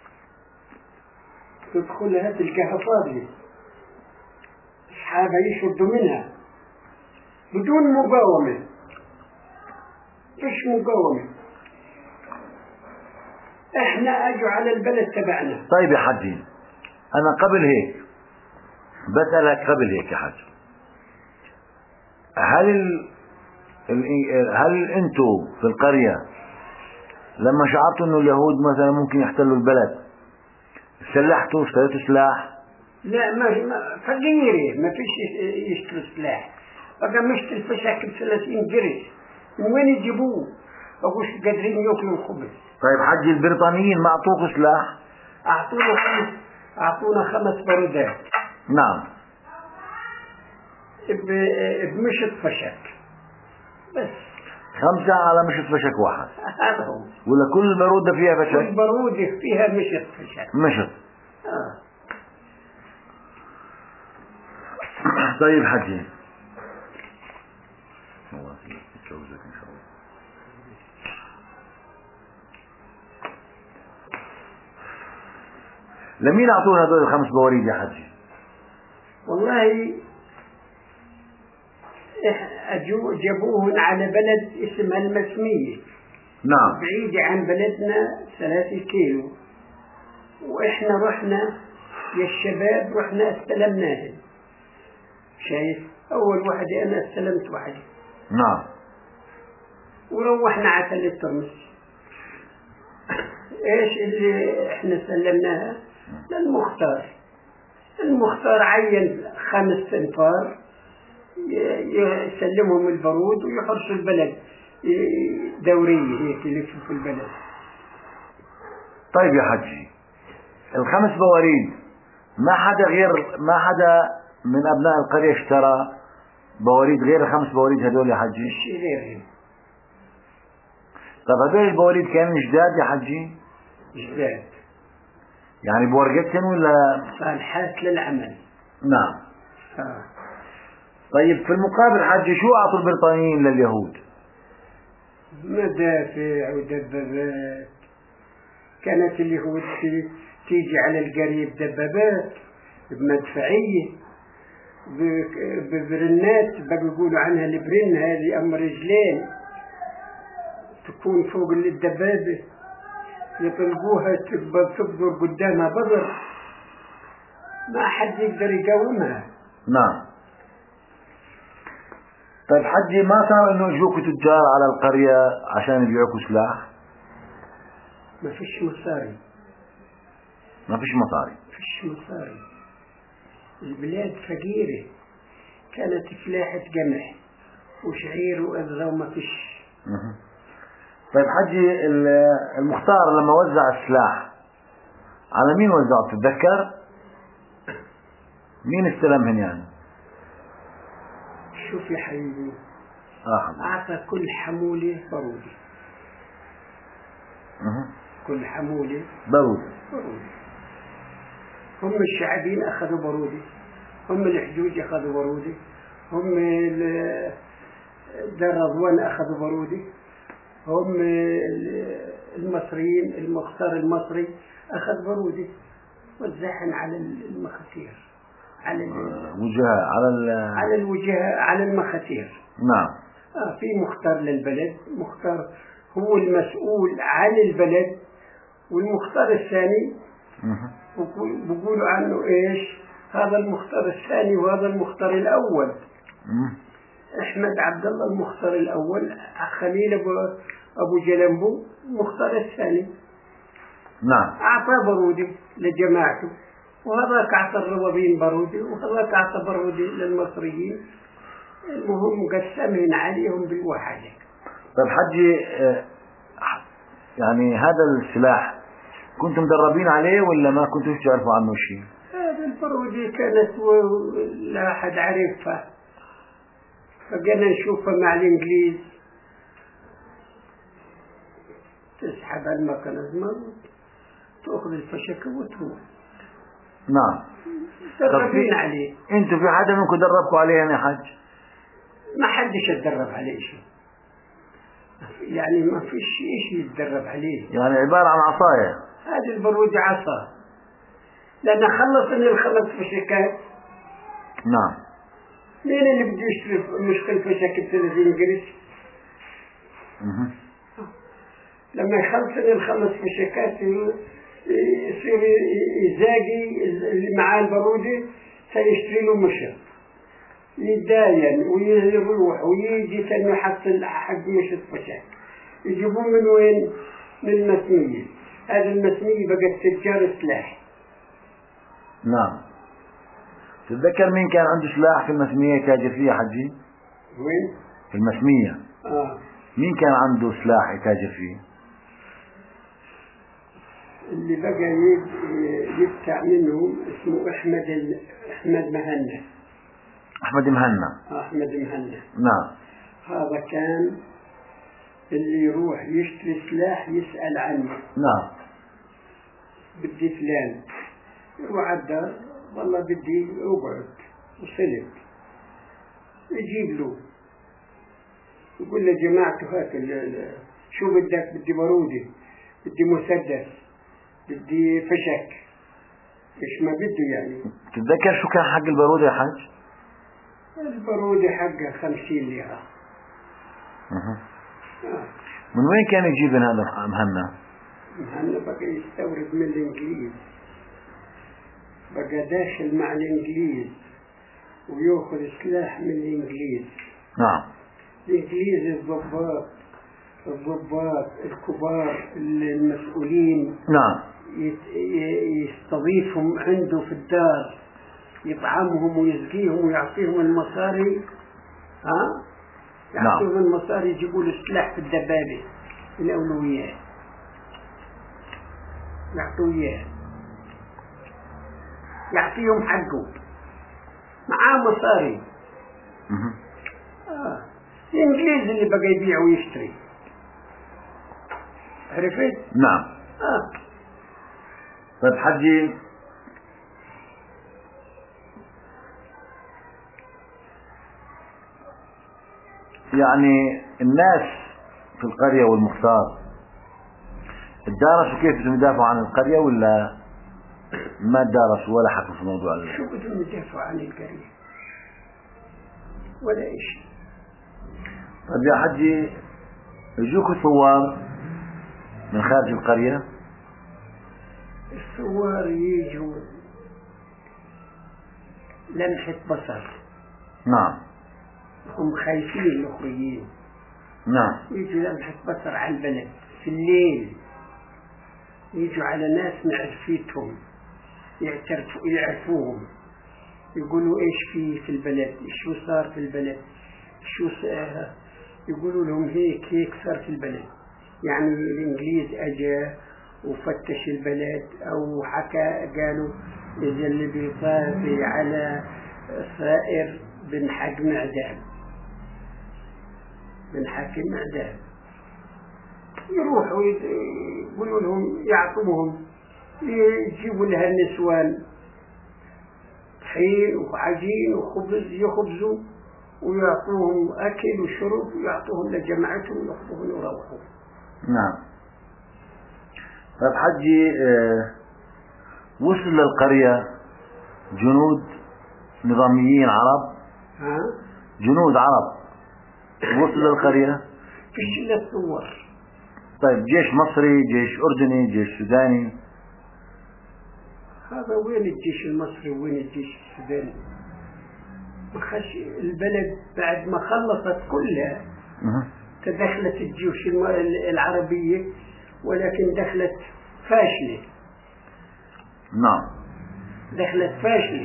تدخلها تلقاها فاضية، أصحابها يشردوا منها بدون مقاومة، مش مقاومة. احنا اجوا على البلد تبعنا.
طيب يا حجي، انا قبل هيك بسألك، قبل هيك يا حج، هل ال... هل انتوا في القرية لما شعرتوا انه اليهود مثلا ممكن يحتلوا البلد سلحتوا، اشتريتوا سلاح؟
لا، ما ما فقيرة، ما فيش يشتري سلاح، بقى مشتري الفشاك بثلاثين قرش، من وين يجيبوه؟ ماكوش قادرين ياكلوا الخبز.
طيب حجي، البريطانيين ما اعطوك سلاح؟
اعطونا خمس اعطونا خمس بارودات.
نعم.
بمشط فشك بس.
خمسة على مشط فشك واحد؟
هذا هو.
ولا كل بارودة فيها فشك؟
كل بارودة فيها مشط فشك.
مشط.
آه.
طيب حجي، الله يتجوزك ان شاء الله. لمين اعطونا هذول الخمس بواريد يا حجي؟
والله أجو جابوهن على بلد اسمها المسمية.
نعم.
بعيدة عن بلدنا ثلاثة كيلو، وإحنا رحنا يا الشباب رحنا استلمناهن. شايف؟ أول واحدة أنا استلمت واحدة.
نعم.
وروحنا على تل الترمس. إيش اللي إحنا سلمناها؟ للمختار. المختار عين خمس تنفار يسلمهم البارود ويحرسوا البلد دورية هيك يلفوا في البلد.
طيب يا حجي، الخمس بواريد ما حدا غير ما حدا من أبناء القرية اشترى بواريد غير الخمس بواريد هدول يا حجي؟
مش غيرهم.
طب هدول البواريد كانوا جداد يا حجي؟
جداد.
يعني بورقتهم ولا
صالحات للعمل؟
نعم.
آه.
طيب في المقابل حجي، شو أعطوا البريطانيين لليهود؟
مدافع ودبابات. كانت اليهود تيجي على القرية بدبابات، بمدفعية، ببرنات، بيقولوا عنها البرن، هذه أم رجلين تكون فوق الدبابة، يطلقوها تبذر قدامها بذر، ما حد يقدر يقاومها.
نعم. طيب حجي، ما صار انه يجوكوا تجار على القرية عشان يبيعوكوا سلاح؟
ما فيش مصاري.
ما فيش مصاري.
ما فيش مصاري. البلاد فقيرة، كانت فلاحة قمح وشعير وأذرة وما فيش.
طيب حجي، المختار لما وزع السلاح على مين وزعه تتذكر؟ مين استلمهن يعني؟
شوف يا حبيبي،
آه.
أعطى كل حمولة بارودة.
أه.
كل حمولة
بارودة.
بارودة. هم الشعبين أخذوا بارودة، هم الحجوج أخذوا بارودة، هم دار رضوان أخذوا بارودة، هم المصريين المختار المصري أخذ بارودة، وزعهن على المخاتير، على
الوجهاء، على
على الوجهاء، على المخاتير.
نعم.
آه في مختار للبلد، مختار هو المسؤول عن البلد، والمختار الثاني بقولوا عنه ايش؟ هذا المختار الثاني وهذا المختار الأول.
مه.
أحمد عبد الله المختار الأول، خليل أبو, أبو جلمبو المختار الثاني.
نعم.
أعطى بارودة لجماعته، وهذاك أعطى الروابين بارودة، وهذاك أعطى بارودة للمصريين. المهم قسمين عليهم بالوحدة.
طيب حجي، يعني هذا السلاح كنتم مدربين عليه ولا ما كنتوا تعرفوا عنه شيء؟
هذا البارودة كانت لا أحد عرفها، فقنا نشوفها مع الإنجليز، تسحب الميكانيزم تأخذ الفشك وتروح.
نعم.
مدربين عليه.
انتوا في حدا منكم دربكم عليه يا حج؟
ما حدش يتدرب عليه شيء، يعني ما فيش شيء يتدرب عليه،
يعني عبارة عن عصاية.
هذه البرودة عصا، لأن خلص من الخمس فشكات.
نعم.
مين اللي بده يشتري مشكل فشك بثلاثين قرش؟ لما يخلص من الخمس فشكات يصير يزاقي اللي معاه البرودة سيشتري له مشط، يتداين ويروح ويجي كأنه يحصل حق مشط فشك. يجيبوه من وين؟ من المسمية. هذه المسمية بقت تجار سلاح.
نعم. تتذكر مين كان عنده سلاح في المسمية يتاجر فيها حجي؟
وين؟
في المسمية.
آه.
مين كان عنده سلاح يتاجر فيه؟
اللي بقى يدفع منهم اسمه أحمد أحمد مهنا.
أحمد مهنا.
أحمد مهنا.
نعم.
هذا كان اللي يروح يشتري سلاح يسأل عنه.
نعم.
بدي فلان، يروح على الدار والله بدي أقعد وسلم، يجيب له يقول له جماعته هات شو بدك؟ بدي برودة، بدي مسدس، بدي فشك، إيش ما بدي يعني.
تتذكر شو كان حق البرودة يا حاج؟
البرودة حقها خمسين ليرة.
أه.
آه.
من وين كان يجيب هذا مهنا؟
مهنا بقى يستورد من الإنجليز، بقى داخل مع الإنجليز ويأخذ سلاح من الإنجليز.
نعم.
الإنجليز الضباط الضباط الكبار المسؤولين.
نعم.
يستضيفهم عنده في الدار، يطعمهم ويسقيهم ويعطيهم المصاري. ها؟ يعطيهم نعم. المصاري، يجيبوا له سلاح في الدبابة الأولويات، يعطوه إياه، يعطيهم حقه، معاه مصاري. آه. الإنجليز اللي بقى يبيع ويشتري، عرفت؟
نعم.
آه.
طيب حجي، يعني الناس في القرية والمختار تدارسوا كيف بدهم يدافعوا عن القرية ولا ما تدارسوا ولا حكوا في موضوع ال...
شو بدهم يدافعوا عن القرية ولا إيش؟
طيب يا حجي، يجوكوا ثوار من خارج القرية؟
الثوار يجوا لمحة بصر.
نعم. هم
خايفين الأخريين.
نعم.
يجوا لمحة بصر على البلد في الليل، يجوا على ناس معرفتهم، يعترفوا يعرفوهم، يقولوا إيش في في البلد، شو صار في البلد، شو صار، يقولوا لهم هيك هيك صار في البلد. يعني الإنجليز أجا وفتش البلد أو حكى، قالوا إذا اللي بيطافي على صائر بنحكم إعدام، بنحكم إعدام. يروحوا يقولوا لهم، يعطوهم، يجيبوا لها النسوان طحين وعجين وخبز، يخبزوا ويعطوهم أكل وشرب ويعطوهم لجماعتهم يأخذوهم ويروحوا.
نعم. طيب حجي، اه وصل للقرية جنود نظاميين عرب؟
ها؟
جنود عرب وصل للقرية؟
فيش إلا الثوار.
طيب جيش مصري، جيش أردني، جيش سوداني؟
هذا وين الجيش المصري وين الجيش السوداني؟ ما خش البلد بعد ما خلصت كلها.
أه.
تدخلت الجيوش العربية، ولكن دخلت فاشلة.
نعم.
دخلت فاشلة،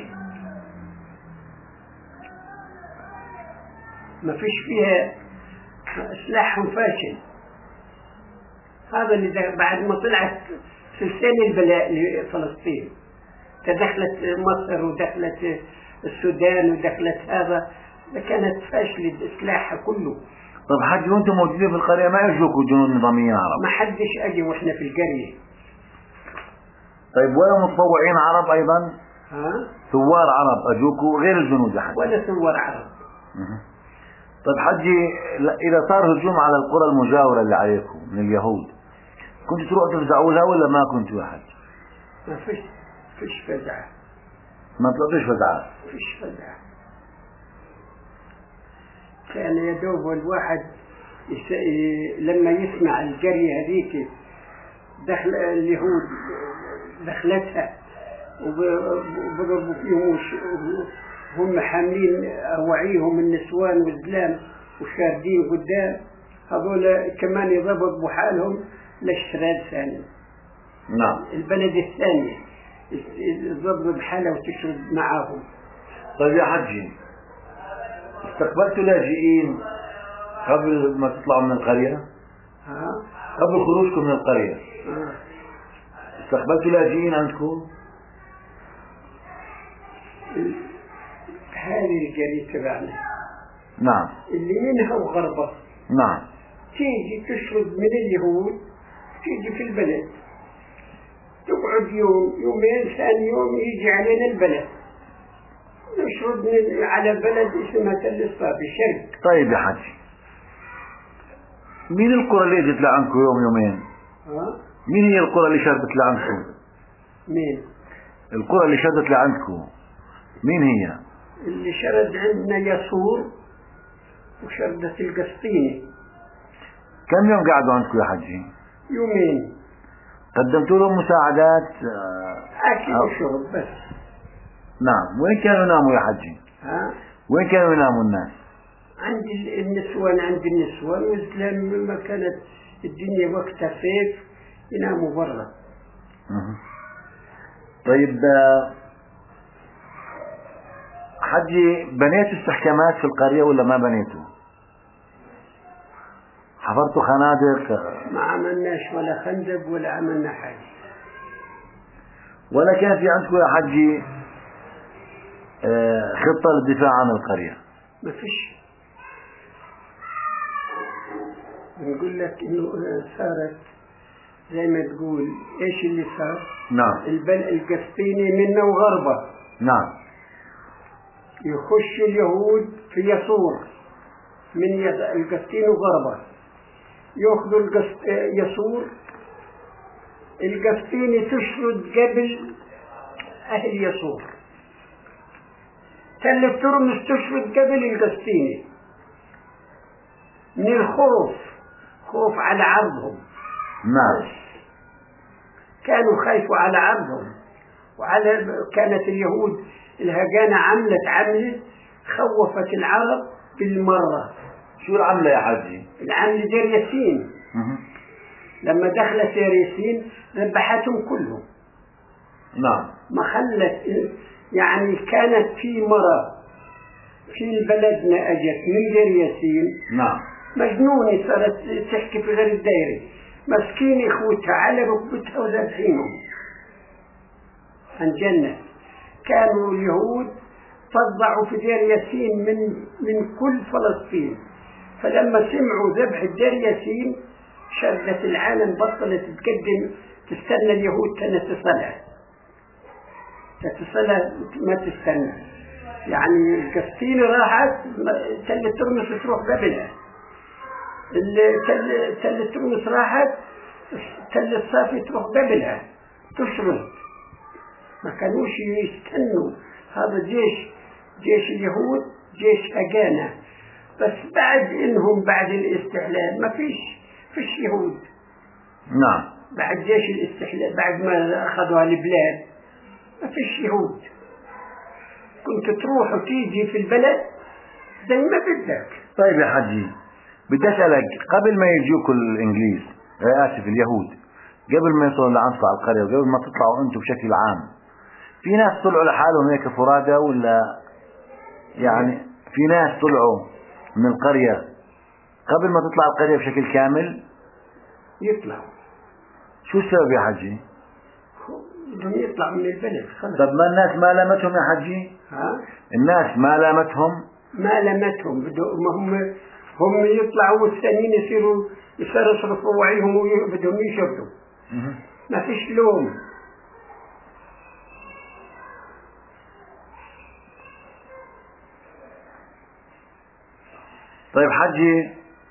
ما فيش فيها، سلاحهم فاشل. هذا اللي بعد ما طلعت سلسلة البلاء لفلسطين، تدخلت مصر ودخلت السودان ودخلت هذا، كانت فاشلة سلاحها كله.
طب حجي وانتم موجودين في القرية ما يجوكوا جنود نظاميين عرب؟
ما حدش اجي واحنا في القرية.
طيب ولا متطوعين عرب ايضا؟
ها؟
ثوار عرب اجوكوا غير الجنود يا حجي؟
ولا ثوار عرب.
طيب حجي اذا صار هجوم على القرى المجاورة اللي عليكم من اليهود كنتوا تروحوا تفزعوا لها ولا ما كنتوا يا حجي؟
ما فيش فيش فزعة.
ما طلعتوش فزعات؟
فيش فزعة. كان يدوب الواحد يس... لما يسمع القرية هذيك دخل اليهود دخلتها وبضربوا فيهم وهم حاملين أواعيهم النسوان والزلام وشاردين قدام، هذول كمان يضربوا حالهم للشراد ثاني.
نعم.
البلد الثانية يضربوا بحالة وتشرد معاهم.
طيب يا حجي استقبلتوا لاجئين قبل ما تطلعوا من القرية؟
ها؟
قبل خروجكم من القرية
ها.
استقبلتوا لاجئين عندكم؟
هذه القرية تبعنا.
نعم.
اللي منها وغربة.
نعم.
تيجي تشرد من اليهود تيجي في البلد تقعد يوم يومين ثاني يوم يجي علينا البلد نشرد من على بلد اسمها تل الصافي الشرق.
طيب يا حجي مين القرى اللي اجت لعندكم يوم يومين؟
ها؟
مين هي القرى اللي شردت لعندكم؟
مين؟
القرى اللي شردت لعندكم مين هي؟
اللي شرد عندنا يسور وشردت القسطيني.
كم يوم قعدوا عندكم يا حجي؟
يومين.
قدمتوا لهم مساعدات؟
أكل وشرب بس.
نعم. وين كانوا يناموا يا حجي؟
ها؟
وين كانوا يناموا الناس؟
عند النسوان عند النسوان والزلام لما كانت الدنيا وقتها صيف يناموا برا.
طيب حجي بنيتوا استحكامات في القرية ولا ما بنيتوا؟ حفرتوا خنادق؟
ما عملناش ولا خندق ولا عملنا حاجة.
ولا كان في عندكم يا حجي خطة للدفاع عن القرية؟
ما فيش. نقول لك انه صارت زي ما تقول ايش اللي صار؟
نعم.
البل القسطيني منا وغربة.
نعم.
يخش اليهود في يسور من القسطيني وغربة يأخذوا يسور. القسطيني تشرد قبل أهل يسور. تل الترمس تشرد قبل القسطيني من الخوف، خوف على عرضهم.
نعم.
كانوا خايفوا على عرضهم وعلى كانت اليهود الهجانة عملت عملة خوفت العرب بالمرة.
شو العملة يا حجي؟
العملة دير ياسين. لما دخلت دير ياسين ذبحتهم كلهم.
نعم.
ما خلت يعني كانت في مرة في بلدنا أجت من دير ياسين.
نعم.
مجنونة صارت تحكي في غير الدائرة مسكين إخوتها على ركبتها وذبحينهم عن جنة. كانوا اليهود فضعوا في دير ياسين من من كل فلسطين. فلما سمعوا ذبح دير ياسين شدت العالم بطلت تقدم تستنى اليهود كانت تصلها تتصلها ما تستنى. يعني القسطيني راحت تل ترمس تروح قبلها. تل تل ترمس راحت تل الصافي تروح قبلها تشرد. ما كانوش يستنوا. هذا جيش جيش اليهود جيش هجانة. بس بعد انهم بعد الاستحلال ما فيش فيش يهود.
نعم.
بعد جيش الاستحلال بعد ما اخذوا البلاد ما فيش يهود. كنت تروح وتيجي في البلد زي ما بدك.
طيب يا حجي بدي اسالك قبل ما يجوكوا الانجليز اسف اليهود قبل ما يوصلوا لعنصر على القرية وقبل ما تطلعوا انتم بشكل عام في ناس طلعوا لحالهم هيك فرادى ولا يعني في ناس طلعوا من القرية قبل ما تطلع القرية بشكل كامل؟
يطلعوا.
شو السبب يا حجي؟
بدهم يطلعوا من البلد خلص.
طب ما الناس ما لامتهم يا حجي؟
ها؟
الناس ما لامتهم؟
ما لامتهم بدهم ما هم هم يطلعوا والثانيين يصيروا يصرصروا وعيهم وبدهم يشردوا. ما فيش لوم.
طيب حجي،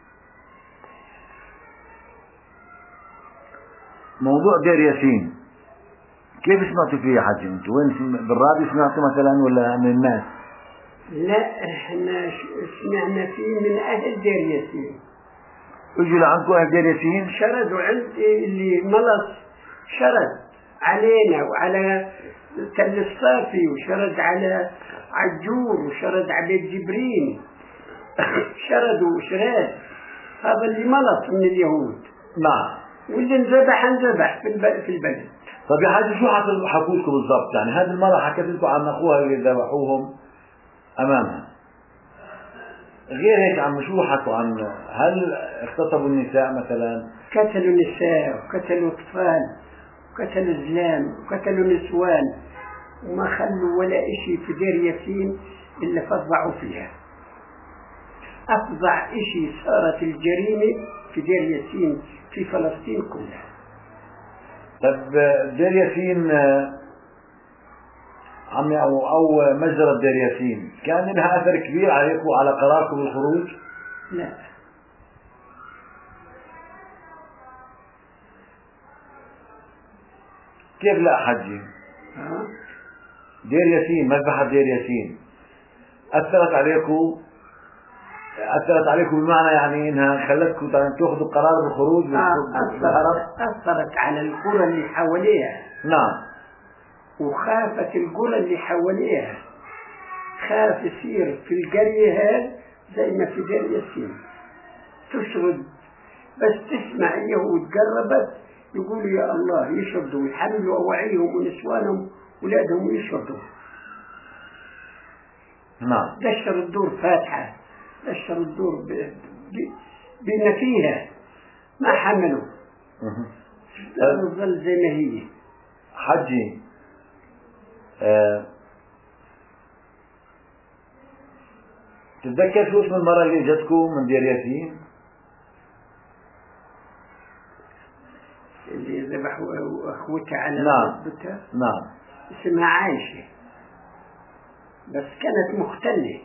موضوع دير ياسين كيف سمعتوا فيه يا حجي؟ انتوا وين بالراديو سمعتوا مثلا ولا من الناس؟
لا احنا سمعنا فيه من اهل دير ياسين.
اجوا لعندكم اهل دير ياسين؟
شردوا عندي اللي ملص، شرد علينا وعلى تل الصافي، وشرد على عجور، وشرد على جبرين. شردوا وشراد. هذا اللي ملص من اليهود.
نعم.
واللي انذبح انذبح في في البلد.
طيب يا حاج، شو حكوا لكم بالضبط؟ يعني هذه المرة حكت لكم عن اخوها اللي ذبحوهم امامها. غير هيك عم شو حكوا عن، هل اغتصبوا النساء مثلا؟
قتلوا نساء وقتلوا اطفال وقتلوا زلام وقتلوا نسوان، وما خلوا ولا اشي في دير ياسين الا فضعوا فيها. افظع اشي صارت الجريمة في دير ياسين في فلسطين كلها.
طب دير ياسين عمي او او مجزرة دير ياسين كان لها اثر كبير عليكم وعلى قراركم بالخروج؟
لا.
كيف لا حجي؟
ها؟
دير ياسين، مذبحة دير ياسين اثرت عليكم، اثرت عليكم بمعنى يعني انها خلتكم تاخذوا قرار بالخروج بالهرب؟
اثرت على القرى اللي حواليها.
نعم.
وخافت القرى اللي حواليها، خاف يصير في القرية هذا زي ما في دير ياسين تشرد، بس تسمع يهود قربت يقولوا يا الله، يشردوا ويحملوا أواعيهم ونسوانهم ولادهم ويشردوا.
نعم.
دشر الدور فاتحة، دشر الدور بما فيها، ما حملوا. تظل زي ما هي.
حجي، أه تتذكر شو اسم المرة اللي اجتكم من دير ياسين؟
اللي ذبحوا اخوتها على
نعم.
ركبتها؟
نعم.
اسمها عائشة، بس كانت مختلة.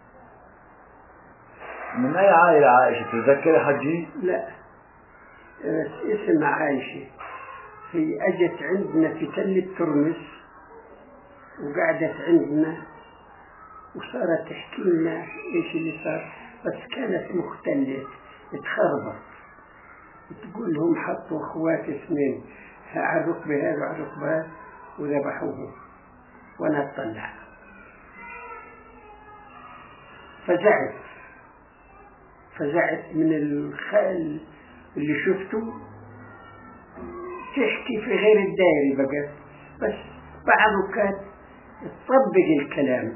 من اي عائلة عائشة تتذكر يا حجي؟
لا، بس اسمها عائشة. هي اجت عندنا في تل الترمس وقعدت عندنا وصارت تحكي لنا ايش اللي صار، بس كانت مختلة تخربط، تقول لهم حطوا اخوات اثنين على الركبة هذا وعلى الركبة هذا وذبحوهم وانا اطلع. فزعت فزعت من الخال اللي شفته، تحكي في غير الدائري بقى، بس بعضه كانت تطبق الكلام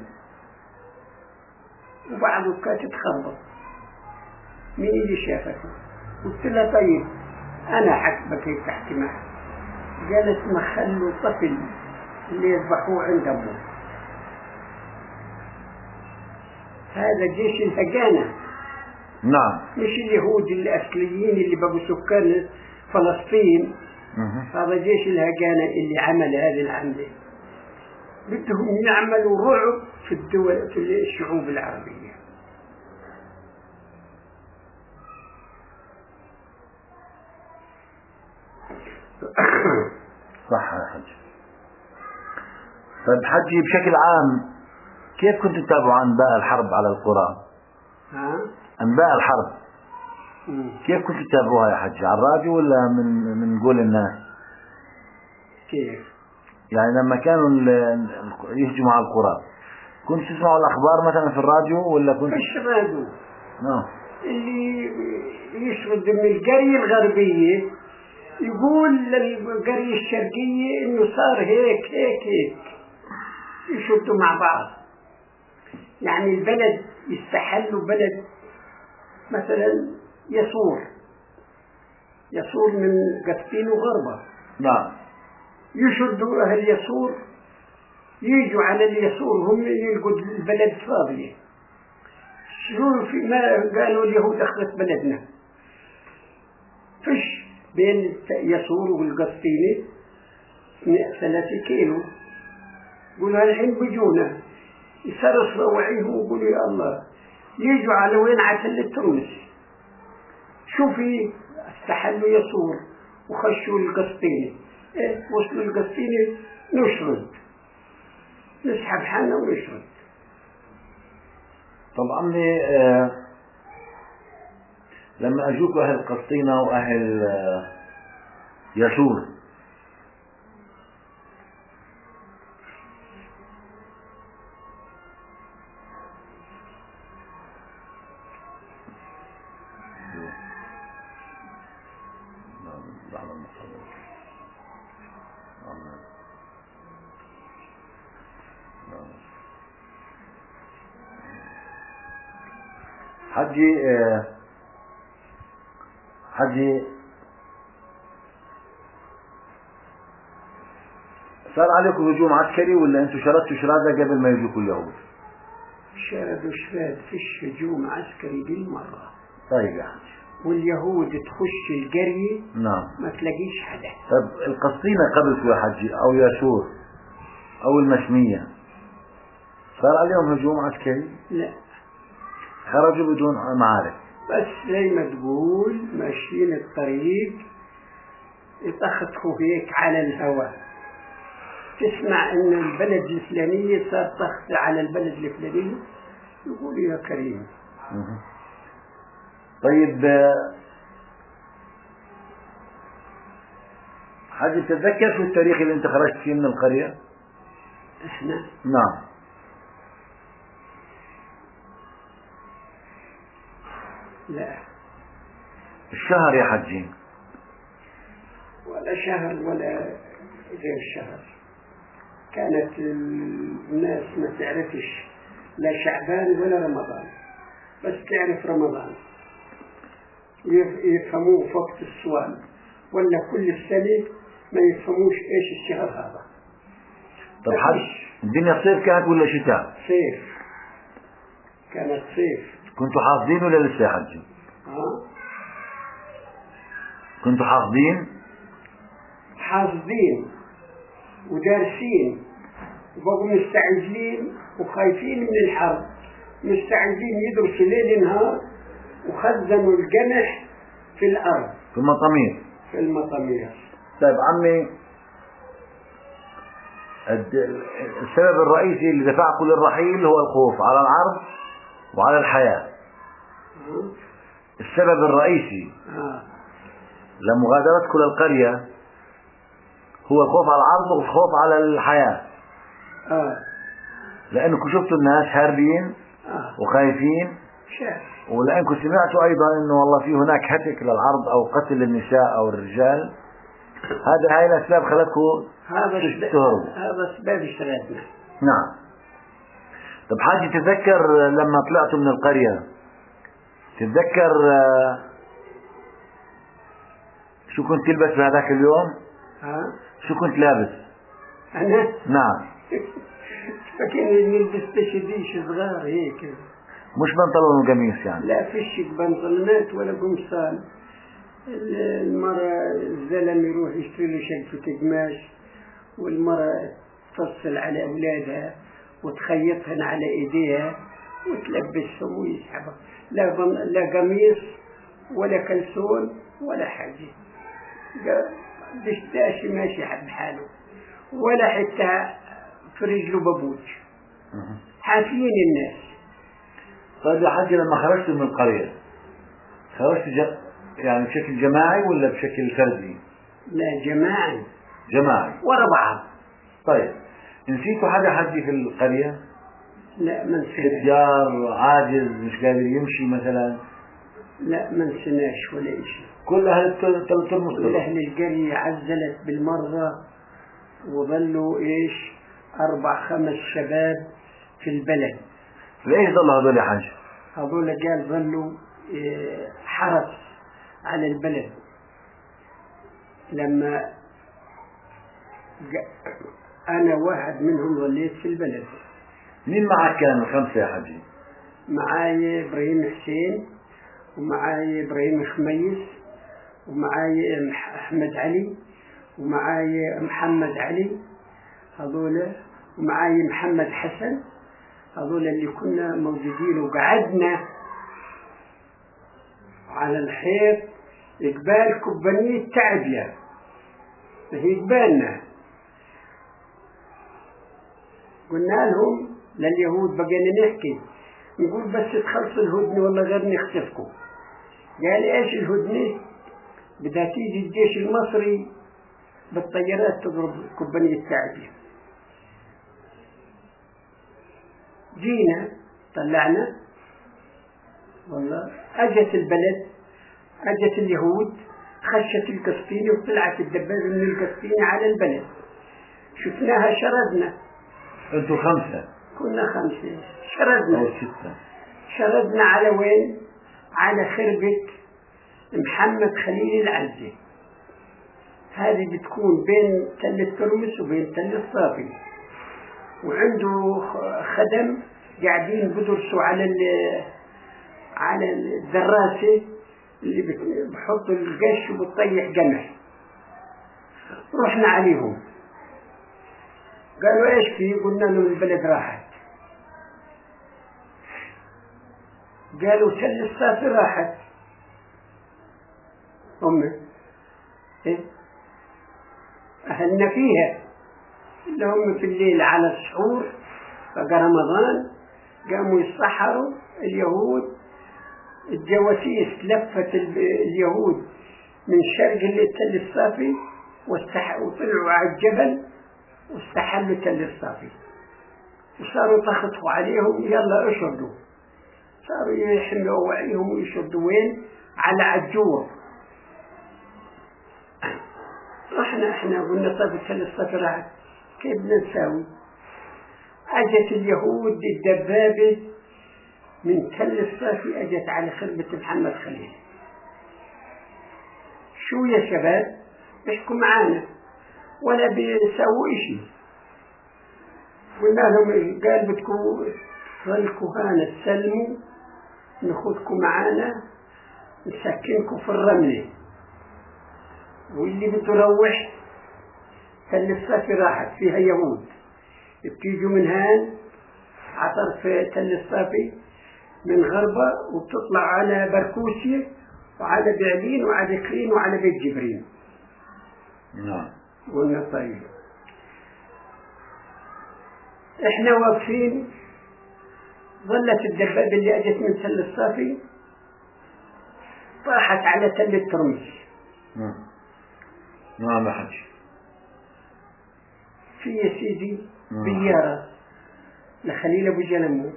وبعضه كانت تخبط. مين اللي شافته؟ قلت لها طيب أنا حسبك هيك تحكي معه. قالت ما خلوا طفل اللي يذبحوه عند أبوه. هذا جيش الهجانة.
نعم.
مش اليهود الأصليين اللي بقوا سكان فلسطين. هذا جيش الهجانة اللي عمل هذه العملة. بدهم يعملوا رعب في الدول، في الشعوب العربية.
صح يا حج. طيب حجي، بشكل عام كيف كنت تتابعوا أنباء الحرب على القرى؟
ها؟
أنباء الحرب
مم.
كيف كنت تتابعوها يا حجي؟ على الراديو ولا من من قول الناس؟
كيف؟
يعني لما كانوا يهجموا على القرى كنت تسمعوا الأخبار مثلا في الراديو ولا كنت؟
فيش راديو.
نعم.
اللي يشرد من القرية الغربية يقول للقرية الشرقية إنه صار هيك هيك هيك، يشدوا مع بعض. يعني البلد يستحلوا بلد مثلا يسور يسور من قسطين وغربة.
نعم.
يشدوا أهل يسور، يجوا على اليسور هم يلقوا البلد فاضية، شو في ما قالوا اليهود أخذت بلدنا، فش بين يسور والقسطيني ثلاثة كيلو. قولوا الحين بيجونا يسرس روعيهم ويقولوا يا الله، يجوا على وين؟ عسل تونس. شوفي استحلوا يسور وخشوا القسطيني. إيه وصلوا القسطيني نشرد، نسحب حالنا ونشرد.
طبعا آه لما اجوكوا اهل قسطينة واهل آه يشور، حجي آه حجي صار عليكم هجوم عسكري ولا انتم شردتوا شرادة قبل ما يجوكوا اليهود؟
شردوا شراد، فيش هجوم عسكري بالمرة.
طيب يا حجي.
واليهود تخش القرية
نعم
ما تلاقيش حدا.
طيب القسطينة قبل يا حجي او ياشور او المشمية صار عليهم هجوم عسكري؟
لا،
خرجوا بدون معارك،
بس زي ما تقول ماشيين الطريق يطخطخوا هيك على الهواء، تسمع ان البلد الفلانية صار ضغط على البلد الفلانية، يقول يا كريم.
طيب حاجة تتذكر في التاريخ اللي انت خرجت فيه من القرية؟
احنا
نعم.
لا،
الشهر يا حجي؟
ولا شهر ولا غير شهر. كانت الناس ما تعرفش لا شعبان ولا رمضان، بس تعرف رمضان يفهموه في وقت الصوم، ولا كل السنة ما يفهموش ايش الشهر هذا.
طب حج الدنيا صيف كانت ولا شتاء؟
صيف، كانت صيف.
كنتوا حافظين ولا لسه يا حجي؟
ها؟
كنتوا حافظين؟
حافظين ودارسين، وبقوا مستعجلين وخايفين من الحرب، مستعجلين يدرسوا ليل نهار، وخزنوا القمح في الأرض
في المطامير.
في المطامير.
طيب عمي، السبب الرئيسي اللي دفعكم للرحيل هو الخوف على العرض وعلى الحياة. السبب الرئيسي
آه.
لمغادرتكم للقرية هو الخوف على العرض والخوف على الحياة.
آه.
لأنكم شفتوا الناس هاربين
آه.
وخايفين،
شاف.
ولأنكم سمعتوا أيضا أنه والله في هناك هتك للعرض أو قتل النساء أو الرجال. هذا هاي الأسباب خلتكم تهربوا.
هذا أسباب شردنا.
نعم. طب حاجة تتذكر لما طلعتوا من القرية، تتذكر شو كنت تلبس بهذاك اليوم؟
ها؟
شو كنت لابس؟
أنا؟
نعم.
فكني نلبس تشديش صغار هيك،
مش بنطلون وقميص يعني؟
لا، فيش بنطلونات ولا قمصان. المرة الزلم يروح يشتري له شقفة قماش، والمرة تفصل على أولادها وتخيطهن على إيديها وتلبسهم ويسحبها. لا لا قميص ولا كلسون ولا حاجة، دشتاش ماشي بحاله، ولا حتى في رجله بابوج، حافين الناس.
طيب يا حاج، لما خرجت من القرية خرجت ج... يعني بشكل جماعي ولا بشكل فردي؟
لا، جماعي.
جماعي
ورا بعض.
طيب نسيتوا حدا حجي في القرية؟
لا، ما نسيناش.
تجار عاجز مش قادر يمشي مثلا؟
لا، ما نسيناش ولا شيء.
كل أهل ترمس،
كل أهل القرية عزلت بالمرة، وظلوا إيش أربع خمس شباب في البلد.
ليش ظلوا هذول يا حاج؟
هذول قال ظلوا حرس على البلد. لما أنا واحد منهم ظليت في البلد.
مين معك كانوا الخمسة يا حاجي؟
معاي إبراهيم حسين، ومعاي إبراهيم خميس، ومعاي أحمد علي، ومعاي محمد علي هذول، ومعاي محمد حسن. هذول اللي كنا موجودين وقعدنا على الحيط إقبال كوبانية تعبية، هي قبالنا. قلنا لهم لليهود بقينا نحكي نقول بس تخلصوا الهدنة ولا غير نخسفكم. قال ايش الهدنة؟ بدها تيجي الجيش المصري بالطيارات تضرب كوبانية تعبية. جينا طلعنا والله، اجت البلد، اجت اليهود، خشت القسطيني وطلعت الدبابة من القسطيني على البلد. شفناها شردنا.
انتوا خمسة؟
كنا خمسة. شردنا
أو ستة.
شردنا على وين؟ على خربة محمد خليل العزي. هذه بتكون بين تل الترمس وبين تل الصافي، وعنده خدم قاعدين بدرسوا على على الدراسة اللي بحطوا القش وبتطيح قمح. رحنا عليهم قالوا ايش في؟ قلنا لهم البلد راحت. قالوا تل الصافي راحت. هم إيه؟ أهلنا فيها اللي هم في الليل على السحور بقى رمضان قاموا يسحروا اليهود. الجواسيس لفت اليهود من شرق تل الصافي وطلعوا على الجبل واستحلوا تل الصافي، وصاروا تخطفوا عليهم يلا اشردوا. صاروا يحملوا وعيهم ويشردوا وين؟ على عجور. رحنا احنا قلنا طيب تل الصافي راحت، كيف بدنا نساوي؟ اجت اليهود الدبابة من تل الصافي، اجت على خربة محمد خليل. شو يا شباب؟ بيحكوا معانا ولا بيساووا اشي. قلنا لهم قال بدكم ظلكم هانا تسلموا، ناخذكم معانا نسكنكم في الرملة، واللي بده يروح تل الصافي راحت فيها يهود بتيجوا من هان عطر في تل الصافي من غربة وبتطلع على بركوسية وعلى بعلين وعلى كرين وعلى بيت جبرين.
نعم.
قلنا طيب. احنا واقفين، ظلت الدبابة اللي اجت من تل الصافي طاحت على تل الترمس.
نعم. نعم يا حج.
في يا سيدي بيارة لخليل ابو جلمو.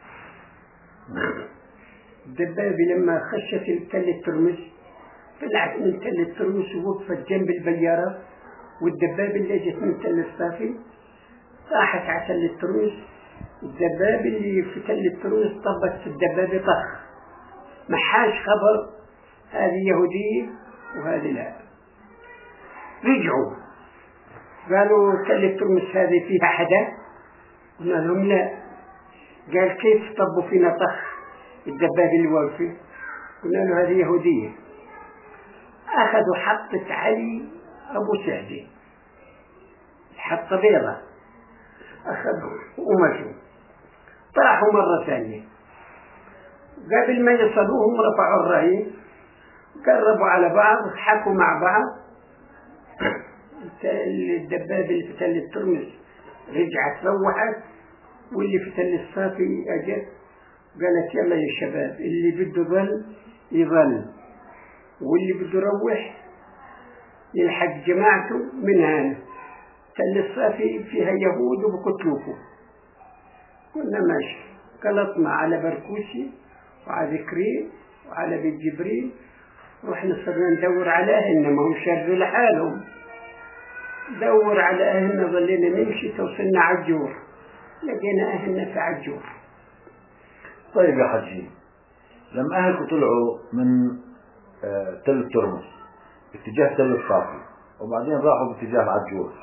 الدبابة لما خشت تل الترمس طلعت من تل الترمس ووقفت جنب البيارة، والدبابة اللي اجت من تل الصافي طاحت على تل الترمس. الدبابة اللي في تل الترمس طبت في الدبابة طخ، محاش خبر هذه يهودية وهذه لا. رجعوا قالوا تل الترمس هذه فيها حدا؟ قلنا لهم لا. قال كيف طبوا فينا طخ الدبابة اللي واقفة؟ قلنا له هذه يهودية. أخذوا حطة علي أبو سعدي، حطة بيضة، أخذوا ومشوا. طاحوا مرة ثانية، قبل ما يصلوهم رفعوا الرهين، قربوا على بعض، حكوا مع بعض. الدبابة اللي في تل الترمس رجعت روحت، واللي في تل الصافي أجت قالت يلا يا شباب اللي بده ظل يظل، واللي بده يروح يلحق جماعته من هنا. تل الصافي فيها يهود وبقتلوكم. قلنا ماشي. قلطنا على بركوسي وعلى كريم وعلى بيت جبريل. رحنا صرنا ندور على أهلنا، ما هم شردوا لحالهم. دور على أهلنا، ظلينا نمشي توصلنا عجور، لقينا أهلنا في عجور.
طيب يا حجي، لما أهلكم طلعوا من آه تل الترمس اتجاه تل الصافي وبعدين راحوا باتجاه عجور،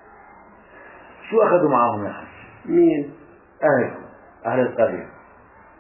شو أخذوا معهم يا حجي؟
مين؟
أهلكم، أهل القرية.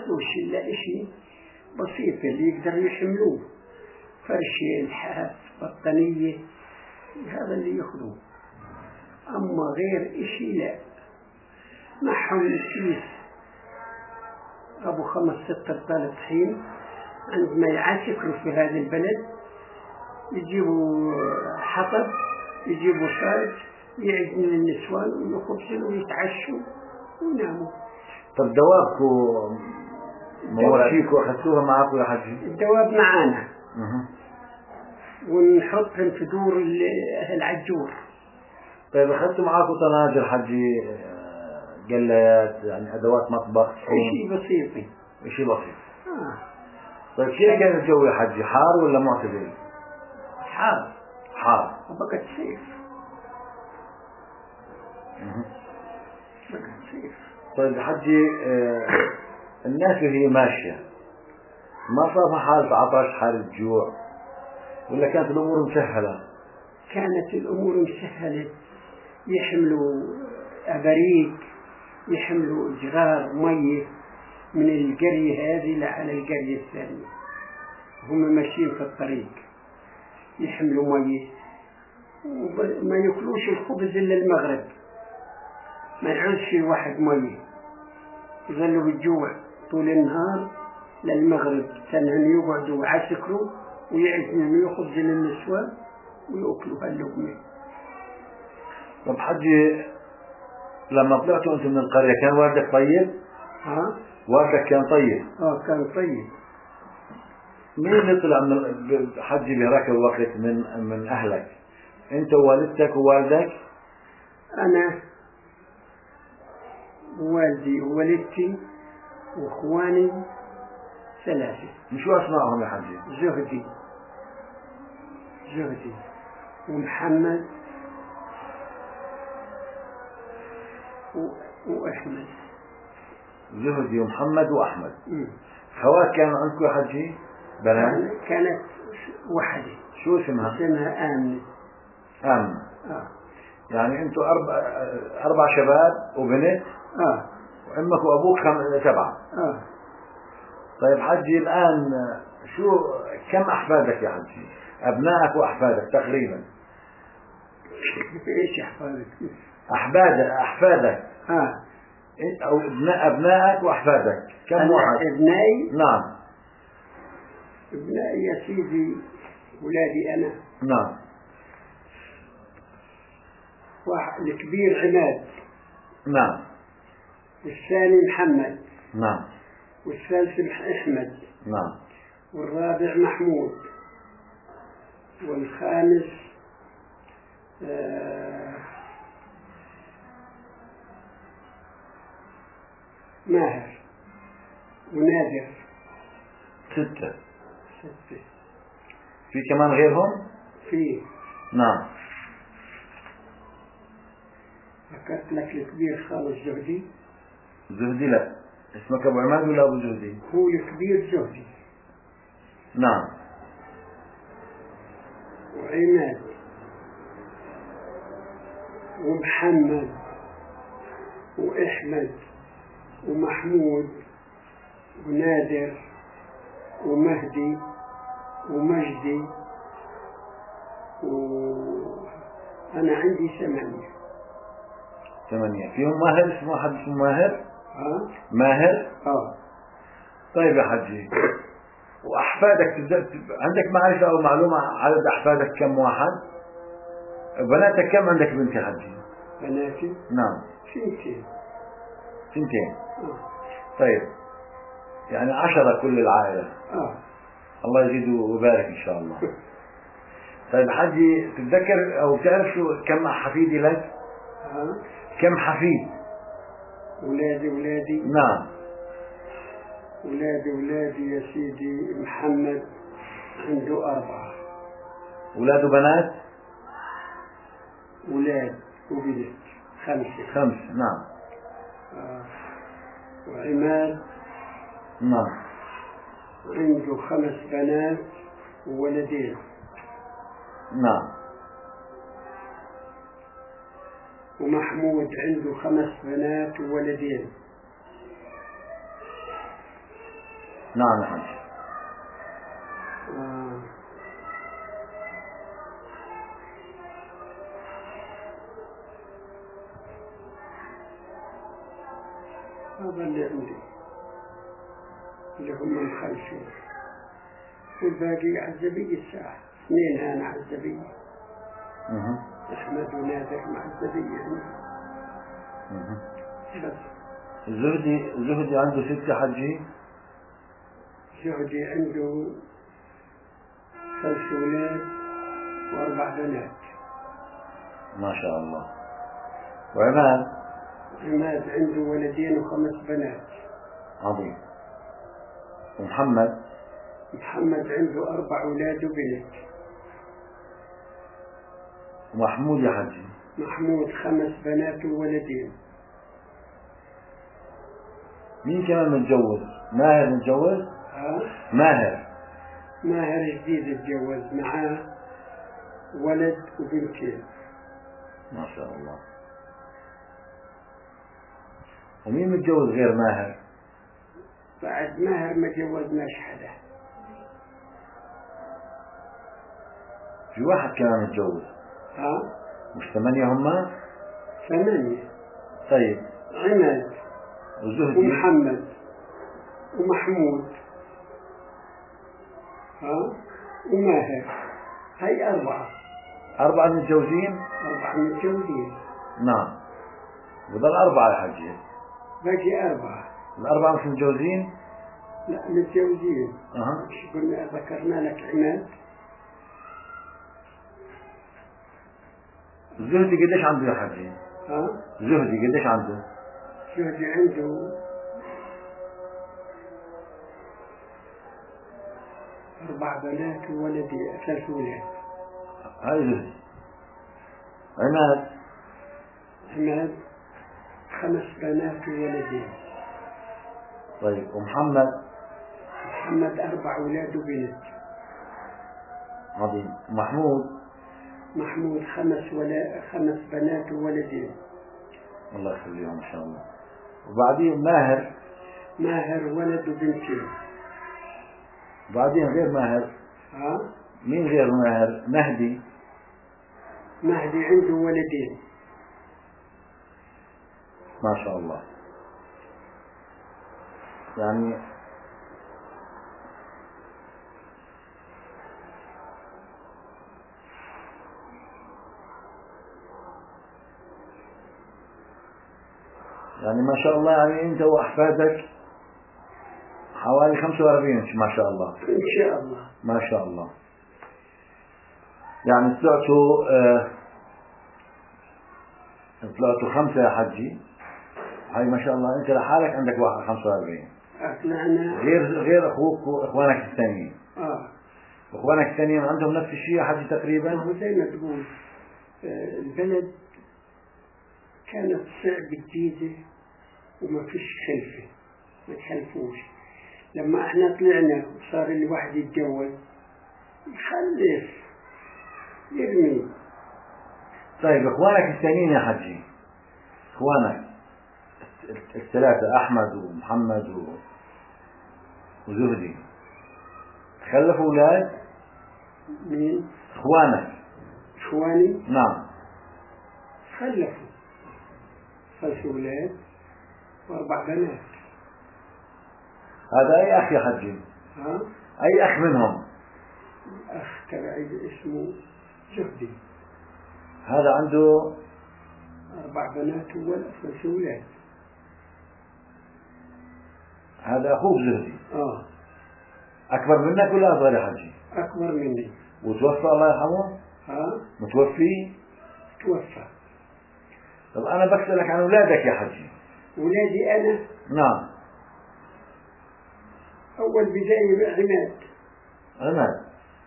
ياخذوش إلا إشي بسيط اللي يقدروا يحملوه، فرشة، الحاف، بطانية، هذا اللي ياخذوه. أما غير إشي لا. معهم كيس أبو خمس ست رطال طحين، عندما يعسكروا في هذا البلد يجيبوا حطب، يجيبوا صاج، يعزموا النسوان ويخبزوا ويتعشوا ويناموا.
طب دوابكم مواشيكوا أخذتوها معكم يا حجي؟
الدواب معانا.
أه.
ونحطهم في دور أهل عجور.
طيب أخذتوا معكم طناجر حجي، قلات يعني أدوات مطبخ؟
شيء بسيط.
شيء بسيط.
آه.
طيب كيف كان الجو يا حجي؟ حار ولا معتدل؟
حار.
حار.
وبقت صيف.
أه.
بقت صيف.
طيب حجي، آه الناس وهي ماشية ما صار حالة عطش، حالة جوع، ولا كانت الأمور مسهلة؟
كانت الأمور مسهلة، يحملوا أباريق، يحملوا جرار مية من القرية هذه على القرية الثانية، هم ماشيين في الطريق يحملوا مية، وما يأكلوش الخبز إلا المغرب، ما يعوزش واحد مية، يظلوا بالجوع طول النهار للمغرب، سنهم يقعدوا عسكروا ويعزموا يخبز للنسوان ويأكلوا هاللقمة.
طب حجي، لما طلعتوا أنتم من القرية كان والدك طيب؟
ها؟
والدك كان طيب؟
اه كان طيب.
مين اللي طلع من حجي بهذاك الوقت من من أهلك؟ أنت ووالدتك ووالدك؟
أنا ووالدي ووالدتي وإخواني ثلاثة.
شو أسمائهم يا حجي؟
زهدي زهدي ومحمد و... وأحمد.
زهدي ومحمد وأحمد.
مم.
خوات كانوا عندكم يا حجي؟ بنات؟
كانت وحدة.
شو اسمها؟
اسمها آمنة.
آمنة.
آه.
يعني أنتوا أربع أربع شباب وبنت؟
آه.
وأمك وأبوك خم... سبعة.
آه.
طيب حجي، الآن شو كم أحفادك يا حجي؟ أبنائك وأحفادك تقريبا؟
إيش أحفادك؟
أحفادك أحفادك
آه.
أو ابناء أبنائك وأحفادك كم واحد؟
ابنائي؟
نعم.
ابنائي يا سيدي ولادي أنا.
نعم.
واحد الكبير عماد.
نعم.
والثاني محمد.
نعم.
والثالث أحمد.
نعم.
والرابع محمود. والخامس آه ماهر ونادر.
ستة.
ستة.
في كمان غيرهم؟
في.
نعم.
ذكرت لك الكبير خالص زهدي.
زهدي لا، اسمك أبو عماد ولا أبو زهدي؟
هو الكبير زهدي.
نعم.
وعماد ومحمد وأحمد ومحمود ونادر ومهدي ومجدي، وأنا عندي ثمانية.
ثمانية. فيهم ماهر؟ اسمه أحد اسمه ماهر؟
ها؟
ماهر؟
آه.
طيب يا حجي، وأحفادك عندك معرفة أو معلومة عدد أحفادك كم واحد؟ بناتك كم عندك بنت يا حجي؟
بناتي؟
نعم.
سنتين.
سنتين.
آه.
طيب يعني عشرة كل العائلة.
آه.
الله يزيد ويبارك إن شاء الله. طيب حجي، تتذكر أو تعرف شو كم حفيد لك؟
ها؟
كم حفيد؟
ولادي ولادي.
نعم.
ولادي ولادي يا سيدي محمد عنده أربعة.
أولاده بنات؟
ولاد وبنت خمسة.
خمس. نعم.
آه. وعماد
نعم.
عنده خمس بنات وولدين.
نعم.
ومحمود عنده خمس بنات وولدين.
نعم يا حج.
آه. هذا اللي عندي اللي هم الخلفين، والباقي عزبية الساعة اثنين هان عزبية، أحمد ونادر مع عزبية بس.
زهدي زهدي عنده ستة حجي.
زهدي عنده ثلاث أولاد وأربع بنات
ما شاء الله. وعماد؟
عماد عنده ولدين وخمس بنات.
عظيم. ومحمد؟
محمد عنده أربع أولاد وبنت.
ومحمود يا حجي؟
محمود خمس بنات وولدين.
مين كمان متجوز؟ ماهر متجوز؟
ها؟
ماهر
ماهر جديد اتجوز، معاه ولد وبنتين.
ما شاء الله. ومين متجوز غير ماهر؟
بعد ماهر ما جوزناش حدا.
في واحد كمان متجوز.
ها؟
مش ثمانية هم؟
ثمانية.
طيب.
عماد
وزهدي
ومحمد ومحمود ها وماهر، هاي أربعة.
أربعة متجوزين؟
أربعة متجوزين.
نعم. وضل أربعة يا حجي.
باقي أربعة.
الأربعة مش متجوزين؟
لا متجوزين.
أها.
مش قلنا ذكرنا لك عماد؟
زهدي قديش عنده يا حجي؟
ها؟
زهدي قديش عنده؟
زهدي عنده أربع بنات وولدين، ثلاث أولاد.
هاي زهدي. عماد؟
عماد خمس بنات وولدين.
طيب. ومحمد؟
محمد أربع أولاد وبنت.
عظيم. ومحمود؟
محمود خمس ولا خمس بنات وولدين.
الله يخليهم إن شاء الله. وبعدين ماهر؟
ماهر ولد وبنتين.
وبعدين غير ماهر؟
ها؟
مين غير ماهر؟ مهدي؟
مهدي عنده ولدين.
ما شاء الله. يعني يعني ما شاء الله، يعني أنت وأحفادك حوالي خمسة وأربعين ما شاء الله.
إن شاء الله.
ما شاء الله. يعني طلعتوا آه طلعتوا خمسة يا حجي. هاي ما شاء الله. أنت لحالك عندك واحد خمسة وأربعين.
أطلعنا
غير غير أخوك وإخوانك الثانيين.
آه.
إخوانك الثانيين عندهم نفس الشيء يا حجي تقريبا؟
هو زي ما تقول آه البلد كانت صعبة جديدة وما فيش خلفة، ما تخلفوش. لما احنا طلعنا وصار الواحد يتجوز يخلف يرمي.
طيب إخوانك الثانيين يا حجي، إخوانك الثلاثة أحمد ومحمد و... وزهدي خلفوا أولاد؟
مين؟
إخوانك.
إخواني؟
نعم.
خلفوا خلف أولاد وأربع بنات.
هذا أي أخ يا حجي؟
ها؟
أي أخ منهم؟
الأخ تبعي اسمه زهدي.
هذا عنده
أربع بنات وولد ثلاث أولاد.
هذا أخوك زهدي.
آه.
أكبر منك ولا أصغر يا حجي؟
أكبر مني.
وتوفى الله يرحمه؟
ها؟
متوفي؟
توفى.
طب أنا بسألك عن أولادك يا حجي.
أولادي أنا؟
نعم.
أول بداية عماد.
عماد.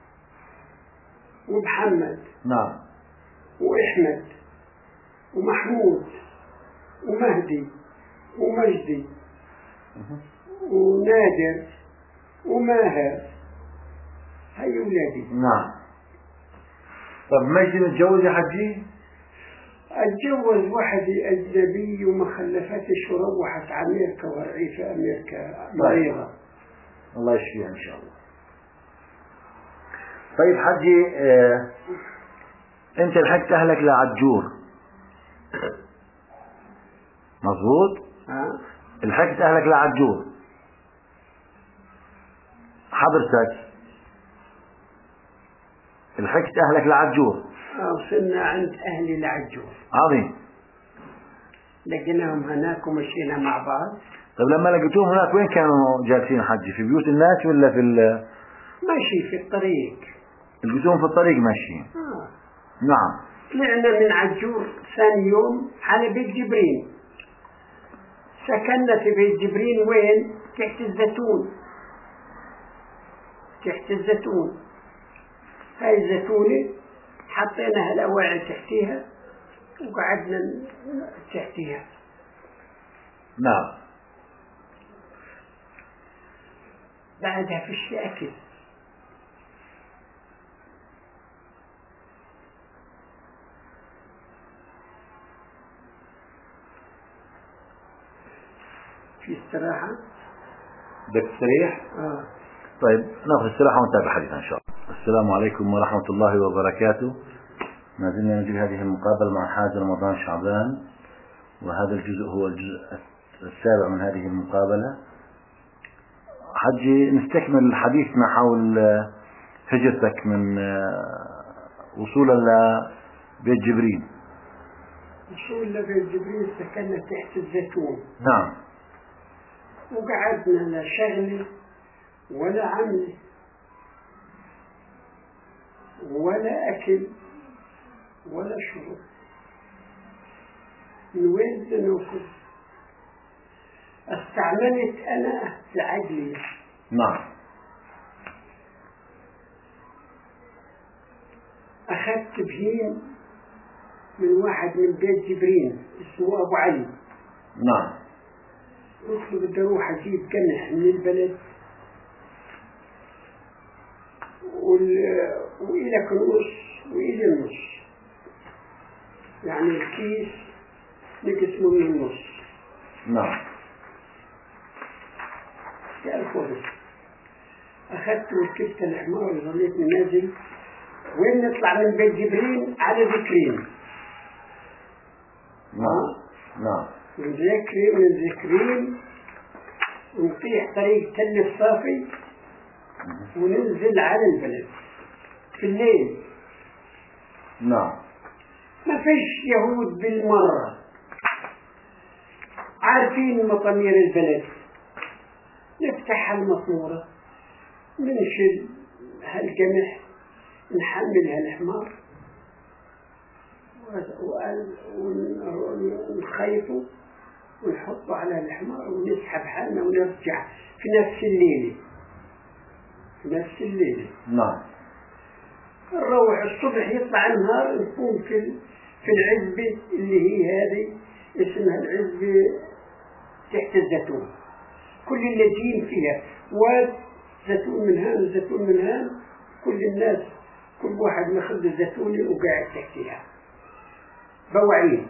ومحمد.
نعم.
وأحمد ومحمود ومهدي ومجدي ونادر وماهر. هاي أولادي.
نعم. طب مجدي متجوز يا حجي؟
اتجوز واحدة أجنبي وما خلفتش وروحت على أمريكا ورعي في أمريكا مريضة.
الله يشفيها إن شاء الله. طيب حجي، اه أنت لحقت أهلك لعجور مظبوط؟
ها؟
لحقت أهلك لعجور حضرتك لحقت أهلك لعجور؟
وصلنا عند أهلي لعجور.
عظيم.
لقيناهم هناك ومشينا مع بعض.
طيب لما لقيتوهم هناك وين كانوا جالسين حجي؟ في بيوت الناس ولا في ال
ماشي في الطريق؟
لقيتوهم في الطريق ماشيين.
آه.
نعم.
طلعنا من عجور ثاني يوم على بيت جبرين. سكننا في بيت جبرين وين؟ تحت الزيتون. تحت الزيتون. هاي الزيتونة حطينا هالأواعي تحتيها وقعدنا تحتيها.
نعم.
بعدها فيش أكل. في استراحة.
بدك تستريح؟
آه.
طيب ناخذ استراحة ونتابع حديثنا إن شاء الله. السلام عليكم ورحمة الله وبركاته. ما زلنا نجري هذه المقابلة مع حاج رمضان شعبان، وهذا الجزء هو الجزء السابع من هذه المقابلة. حجي نستكمل حديثنا حول هجرتك من وصولا لبيت جبرين.
وصول لبيت جبرين سكننا تحت الزيتون.
نعم.
وقعدنا لا شغل ولا عمل ولا أكل ولا شرب. من وين بناكل؟ استعملت أنا لعجلي.
نعم.
أخذت بهيم من واحد من بيت جبرين اسمه أبو علي.
نعم.
قلت له بدي أروح أجيب قمح من البلد وإلى كنوس وإلى النص، يعني الكيس نقسمه من النص.
نعم.
قال خذ. أخذت وركبت الحمار وظليتني نازل. وين نطلع من بيت جبرين؟ على ذكرين.
نعم. نعم.
من ذكرين من ذكرين ونطيح طريق تل الصافي وننزل على البلد في الليل.
نعم.
ما فيش يهود بالمرة، عارفين مطامير البلد. نفتح المطمورة ننشل هالقمح نحمل هالحمار ونخيطه ونحطه على الحمار ونسحب حالنا ونرجع في نفس الليلة. في نفس الليلة.
نعم.
نروح الصبح يطلع النهار نكون في في العزبة اللي هي هذه اسمها العزبة تحت الزيتون. كل اللاجئين فيها واد زيتون من هان وزيتون من هان، كل الناس كل واحد ماخذ الزيتونة وقاعد تحتها بوعين.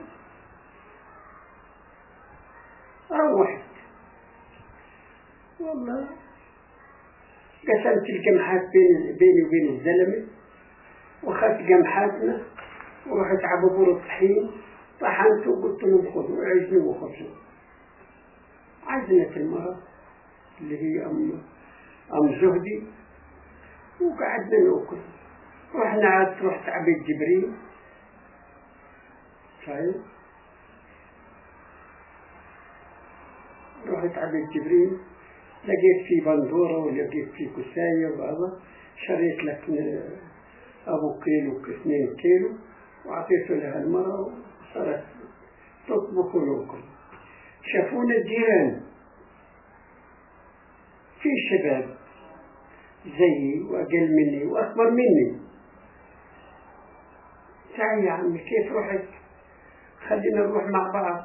روحت والله قسمت القمحات بين بيني وبين الزلمة واخذت قمحاتنا ورحت على بابور الطحين طحنته وقلت لهم خذوا عجنوا وخبزوا. عزنت المرأة اللي هي أم أم زهدي وقعدنا ناكل. رحنا عاد رحت على بيت جبرين. طيب رحت على بيت جبرين لقيت في بندورة ولقيت في كساية وهذا، شريت لك أبو كيلو اثنين كيلو وعطيته لها المرأة وصارت تطبخ وناكل. شافونا الجيران في شباب زيي وأقل مني وأكبر مني. تعال يا عمي كيف رحت؟ خلينا نروح مع بعض.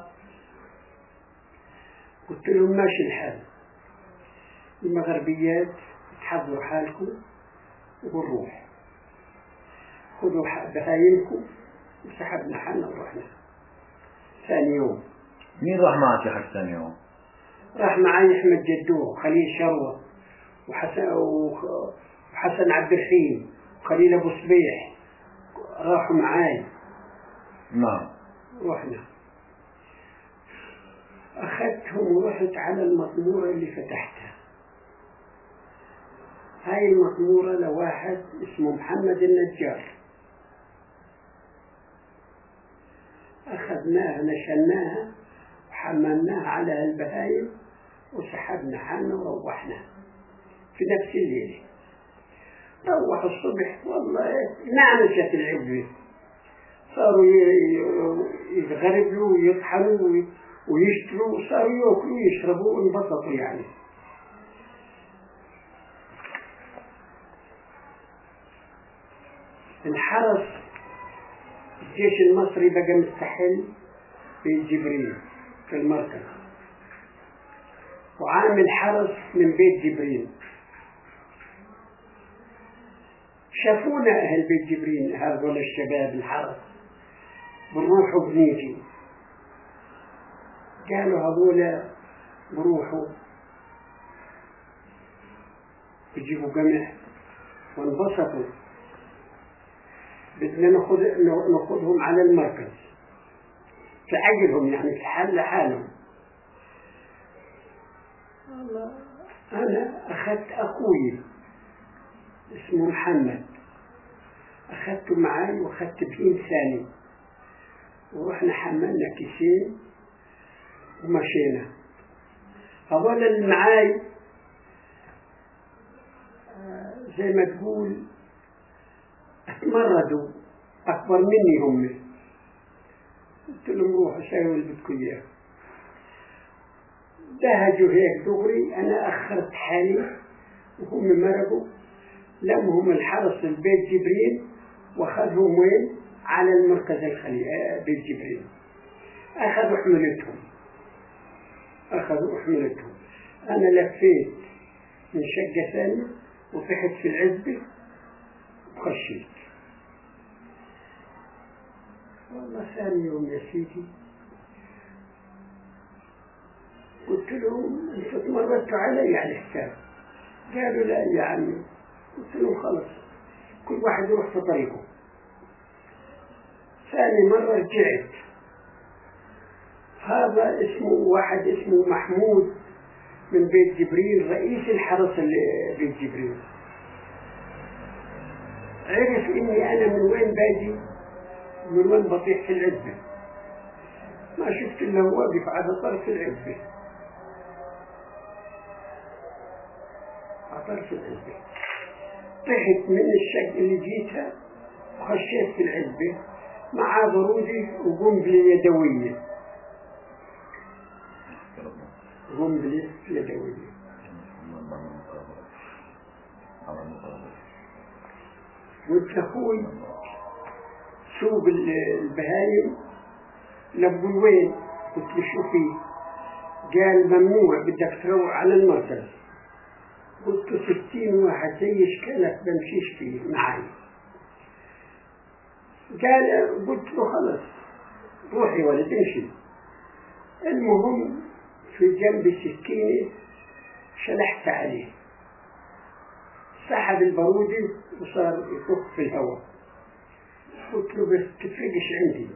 قلت لهم ماشي الحال، المغربيات تحضروا حالكم ونروح، خذوا بهايمكم. وسحبنا حالنا ورحنا. ثاني يوم.
مين راح معك يا حق ثاني يوم؟
راح معي أحمد جدو وخليل شروة وحسن وحسن عبد الرحيم وخليل أبو صبيح راحوا معاي.
نعم.
رحنا أخذتهم ورحت على المطمورة اللي فتحتها. هاي المطمورة لواحد اسمه محمد النجار، أخذناها نشلناها وحملناها على البهايم وسحبنا حالنا وروحنا في نفس الليلة. روح الصبح والله نعنشت العبة، صاروا يتغربوا ويطحنوا ويشتروا وصاروا يأكلوا ويشربوا وانبسطوا. يعني الحرس الجيش المصري بقى مستحل في جبريل في المركز، وعامل حرس من بيت جبريل. شافونا أهل بيت جبريل هذول الشباب الحرس بنروح وبنيجي، قالوا هذول بروحوا بيجيبوا قمح وانبسطوا، بدنا ناخذ ناخذهم على المركز في عقلهم، يعني في حال لحالهم. والله أنا أخذت أخوي اسمه محمد، أخذته معي وأخذت بهين ثاني، ورحنا حملنا كيسين ومشينا. هذول اللي معاي زي ما تقول اتمردوا أكبر مني هم. قلت لهم روحوا سووا اللي بدكم إياه. دهجوا هيك دغري، أنا أخرت حالي وهم مرقوا. لمهم الحرس البيت جبريل وأخذهم وين؟ على المركز الخليفة بيت جبريل. أخذوا حملتهم أخذوا حملتهم أنا لفيت من شقة ثانية وفتحت في العزبة وخشيت. والله ثاني يوم يا سيدي قلت لهم انتوا تمردتوا علي على الحساب. قالوا لا يا عمي. قلت لهم خلص كل واحد يروح في طريقه. ثاني مرة رجعت، هذا اسمه واحد اسمه محمود من بيت جبريل، رئيس الحرس اللي بيت جبريل، عرف اني انا من وين باجي من وين بطيح في العزبة. ما شفت الا هو واقف على طرف العزبة على طرف العزبة. طحت من الشق اللي جيتها وخشيت في العزبة مع برودي وقنبلة يدوية قنبلة يدوية. قلت أخوي سوق البهايم لبوا وين؟ قلت له شو فيه؟ قال ممنوع بدك تروح على المركز. قلت له ستين واحد زي اشكالك بمشيش فيه معي. قال قلت له خلص روحي ولد امشي. المهم في جنب سكينة شلحت عليه، سحب البرودي وصار يطق في الهواء. قلت له بس تفرقش عندي،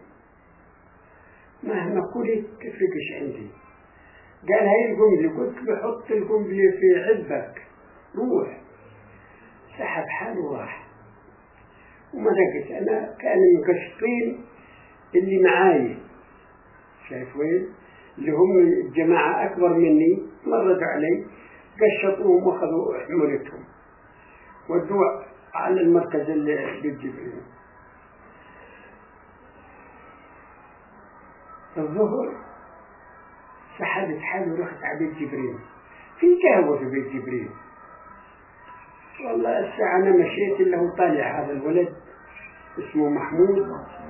مهما قلت تفرقش عندي. قال هاي القنبلة. قلت له حط القنبلة في عذبك روح. سحب حاله وراح وما دقت. أنا كان مقشطين اللي معاي، شايف وين اللي هم الجماعة أكبر مني، مردوا علي قشطوهم وأخذوا حمولتهم ودوا على المركز اللي بيجيبهم. الظهر سحبت حالي ورحت على بيت جبريل. في قهوة في بيت جبريل. والله الساعة أنا مشيت إلا هو طالع هذا الولد اسمه محمود.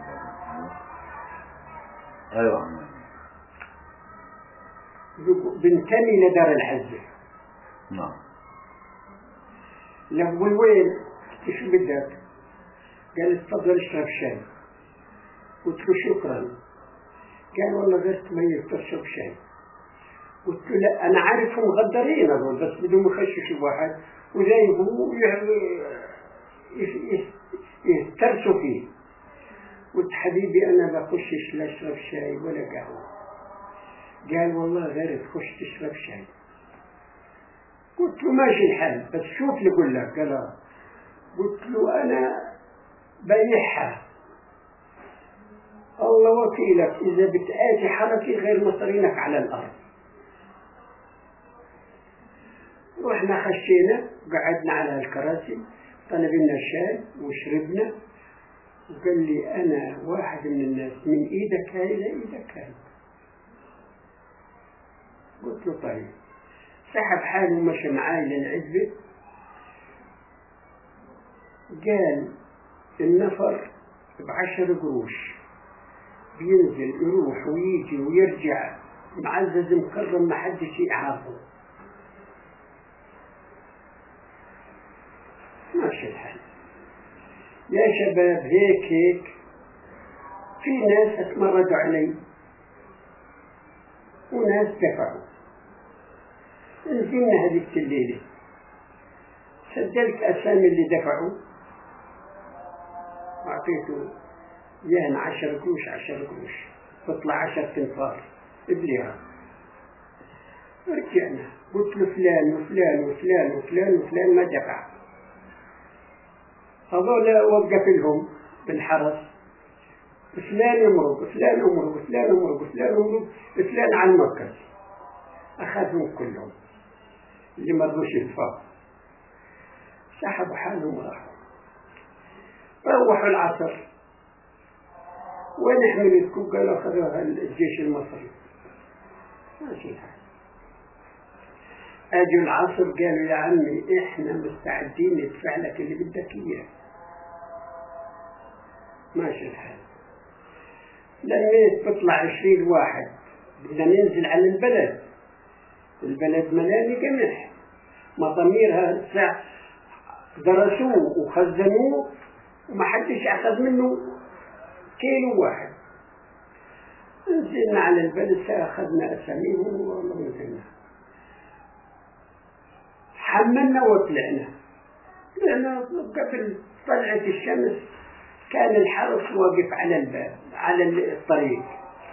أيوة.
بنتمي لدار الحزة.
نعم.
لقوا وين؟ ايش بدك؟ قال تفضل اشرب شاي. قلت له شكرا. قال والله غيرت مية تشرب شاي. قلت له لا أنا عارفهم غدارين هذول بس بدهم يخششوا واحد وجايبوه يسترسوا فيه. قلت حبيبي أنا بخشش لا أشرب شاي ولا قهوة. قال والله غير تخش تشرب شاي. قلت له ماشي الحال بس شوف اللي أقول لك. قال قلت له أنا بيحها الله وكيلك إذا بتآتي حركي غير مصرينك على الأرض. رحنا خشينا وقعدنا على الكراسي طلب لنا شاي وشربنا. وقال لي أنا واحد من الناس من إيدك هاي إلى إيدك هاي. قلت له طيب. سحب حاله ومشى معاي للعزبة. قال النفر بعشر قروش بينزل يروح ويجي ويرجع معزز مكرم ما حدش يعرفه. ماشي الحال. يا شباب هيك هيك في ناس اتمردوا علي وناس دفعوا. نزلنا هذيك الليلة سجلت أسامي اللي دفعوا وأعطيته ياهن عشر قروش عشر قروش تطلع عشر تنفار بليرة. رجعنا قلت له فلان وفلان وفلان وفلان وفلان ما دفع. هذول وقف لهم بالحرس فلان يمرق فلان يمرق فلان يمرق فلان يمرق فلان على المركز. أخذهم كلهم اللي ما رضوش يدفعوا. سحبوا حالهم وراحوا. روحوا العصر وين حملتكم؟ قالوا أخذوها الجيش المصري. ماشي الحال. أجوا العصر قالوا يا عمي إحنا مستعدين ندفع لك اللي بدك إياه. ماشي الحال. لميت بطلع عشرين واحد بدنا ننزل على البلد. البلد ملاني قمح مطاميرها الساعة درسوه وخزنوه وما حدش أخذ منه كيلو واحد. نزلنا على البلد أخذنا أساميهم والله نزلنا حملنا وطلعنا. طلعنا قبل طلعت الشمس كان الحرس واقف على الباب على الطريق.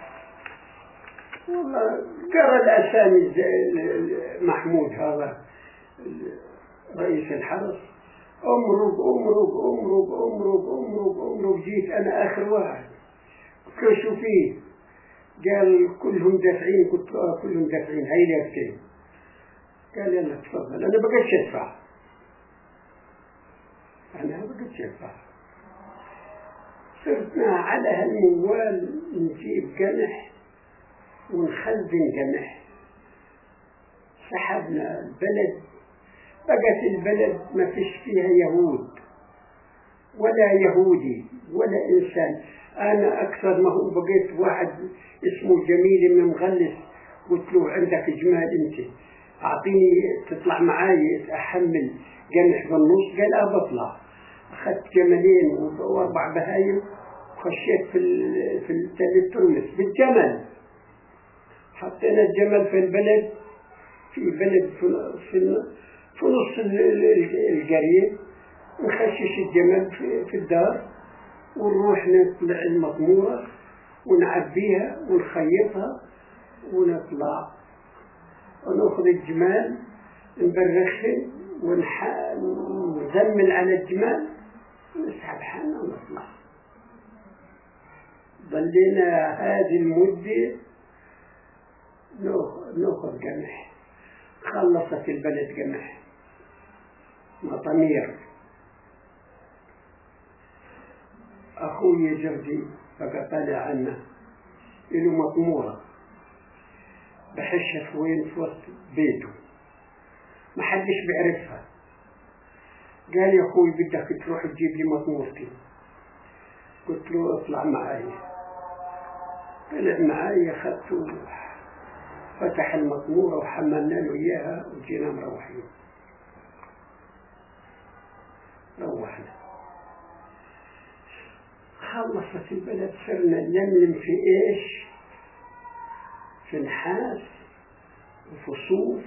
والله قرأ الأسامي محمود هذا رئيس الحرس أمرق أمرق أمرق أمرق أمرق أمرق. جيت أنا آخر واحد. قلت له شو فيه؟ قال كلهم دافعين. قلت له آه كلهم دافعين هاي ليبتين. قال يلا تفضل. أنا بقيتش أدفع. أنا بقيتش أدفع. صرنا على هالموال نجيب قمح ونخزن قمح. سحبنا البلد بقت البلد ما فيش فيها يهود ولا يهودي ولا إنسان. أنا أكثر ما هو بقيت واحد اسمه جميل من مغلس. قلت له عندك جمال أنت أعطيني تطلع معاي أحمل قمح بالنص. قال أه بطلع. أخذت جملين وأربع بهايم وخشيت في في التل ترمس بالجمل. حطينا الجمل في البلد في بلد في, في, في نص القرية. نخشش الجمل في, في الدار ونروح نطلع المطمورة ونعبيها ونخيطها ونطلع ونأخذ الجمال نبرخهم ونزمل على الجمال ونسحب حالنا ونطلع. ظلينا هذه المدة نأخذ قمح. خلصت البلد قمح مطامير. أخوي جردي بقى طالع عنا له مطمورة بحشها في وين في وسط بيته ما حدش بيعرفها. قال يا أخوي بدك تروح تجيب لي مطمورتي. قلت له اطلع معاي. طلع معاي أخذته فتح المطمورة وحملنا له إياها وجينا مروحين. روحنا خلصت البلد. صرنا نلملم في إيش في نحاس وفي صوف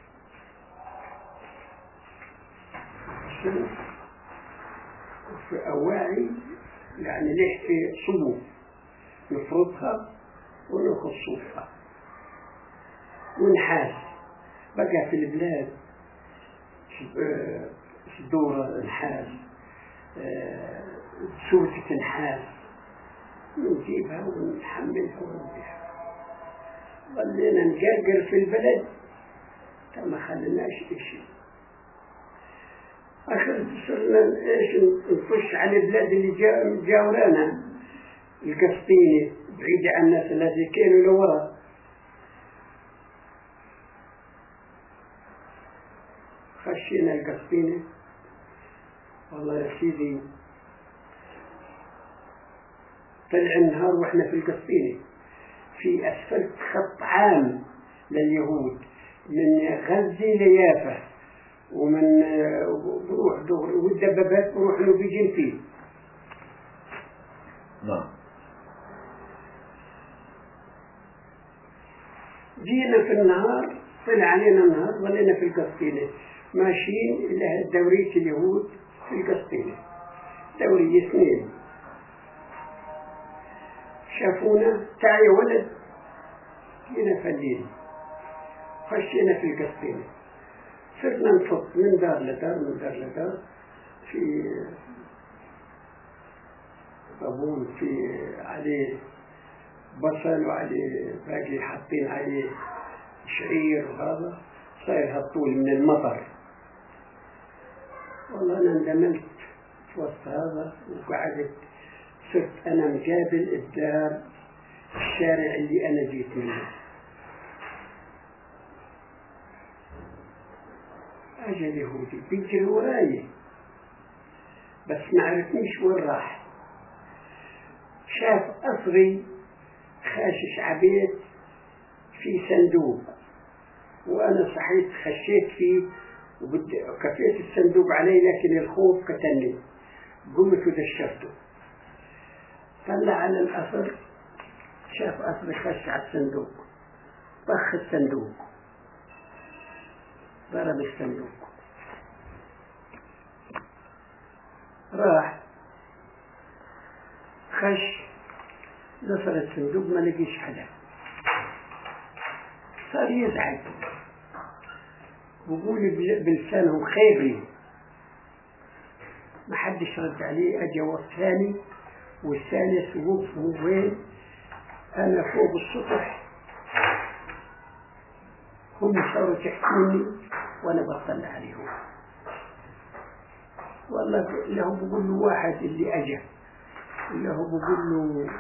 صوف وفي أواعي، يعني نحكي صوف نفرطها وناخذ صوفها، ونحاس. بقى في البلاد صدورة نحاس، سوسة نحاس، نجيبها ونحملها ونبيعها. ظلينا نقرقر في البلد ما خلناش شيء. آخر صرنا إيش نخش على البلاد اللي جاورانا، القسطينة بعيدة عن الناس الذي كانوا لورا. خشينا القسطينة، والله يا سيدي طلع النهار واحنا في القسطينة، في أسفلت خط عام لليهود من غزة ليافا، ومن بروح دغري، والدبابات بروح له بيجين فيه.
نعم.
جينا في النهار، طلع علينا النهار، ظلينا في القسطينة ماشيين إلى دورية اليهود في القسطينة، دورية سنين. شافونا، تعال يا ولد، جينا فلين، خشينا في القسطينة، صرنا نفط من دار لدار من دار لدار، في طابون في عليه بصل وعليه باقي حاطين عليه شعير، وهذا صاير هالطول من المطر. والله أنا اندمجت في وسط هذا وقعدت، صرت أنا مقابل الدار الشارع اللي أنا جيت منه. أجل يهودي بيجري وراي، بس ما عرفنيش وين راح. شاف قصري خاشش عبيد في صندوق، وأنا صحيت خشيت فيه وكفيت الصندوق علي، لكن الخوف قتلني، قمت ودشرته. طلع على القصر، شاف قصري خش على الصندوق، طخ الصندوق، ضرب الصندوق، راح خش نصر الصندوق، ما لقيش حدا، صار يزعل ويقول بلسانه خيبري، ما حدش رد عليه. اجى وقت ثاني والثالث، وقفوا وين؟ انا فوق السطح، هم صاروا تحكوني وانا بطلع عليهم. والله اللي هو بقول له واحد اللي اجى، اللي هو بقول له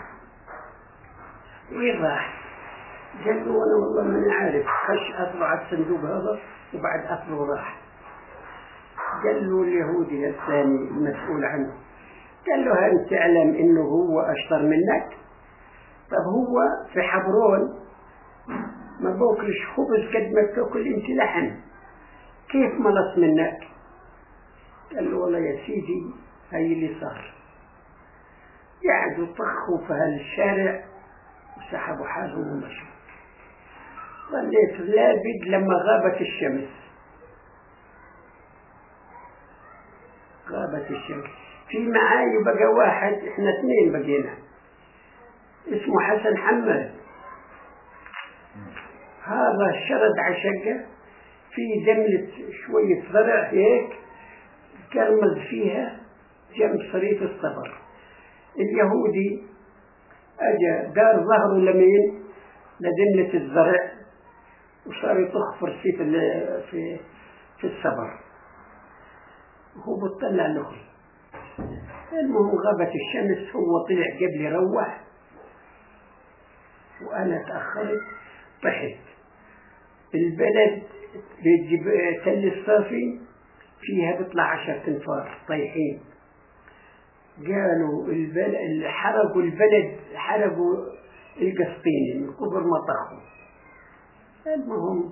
وين راح؟ قال له وانا والله ماني عارف، خش اطلع على الصندوق هذا وبعد اطلع راح. قال له اليهودي الثاني المسؤول عنه، قال له هل تعلم انه هو اشطر منك؟ طب هو في حبرون ما باكلش خبز قد ما تاكل انت لحم، كيف ملص منك؟ قال له والله يا سيدي هاي اللي صار. قعدوا طخوا في هالشارع وسحبوا حالهم ومشوا. ظليت لابد لما غابت الشمس، غابت الشمس. في معاي بقى واحد، احنا اثنين بقينا، اسمه حسن حماد. هذا شرد عشقة في دملة شوية ضرع هيك، كرمز فيها جنب صريف الصبر. اليهودي اجا دار ظهره لمين لدملة الزرع، وصار يطخ فرسي في في في الصبر، وهو بطلع له. المهم غابت الشمس، هو طلع قبل يروح وانا تاخرت. طحت البلد بيجيب تل الصافي فيها بيطلع عشر تنفار طيحين. قالوا البلد حرقوا البلد، حرقوا القسطيني من كبر ما طخوا. المهم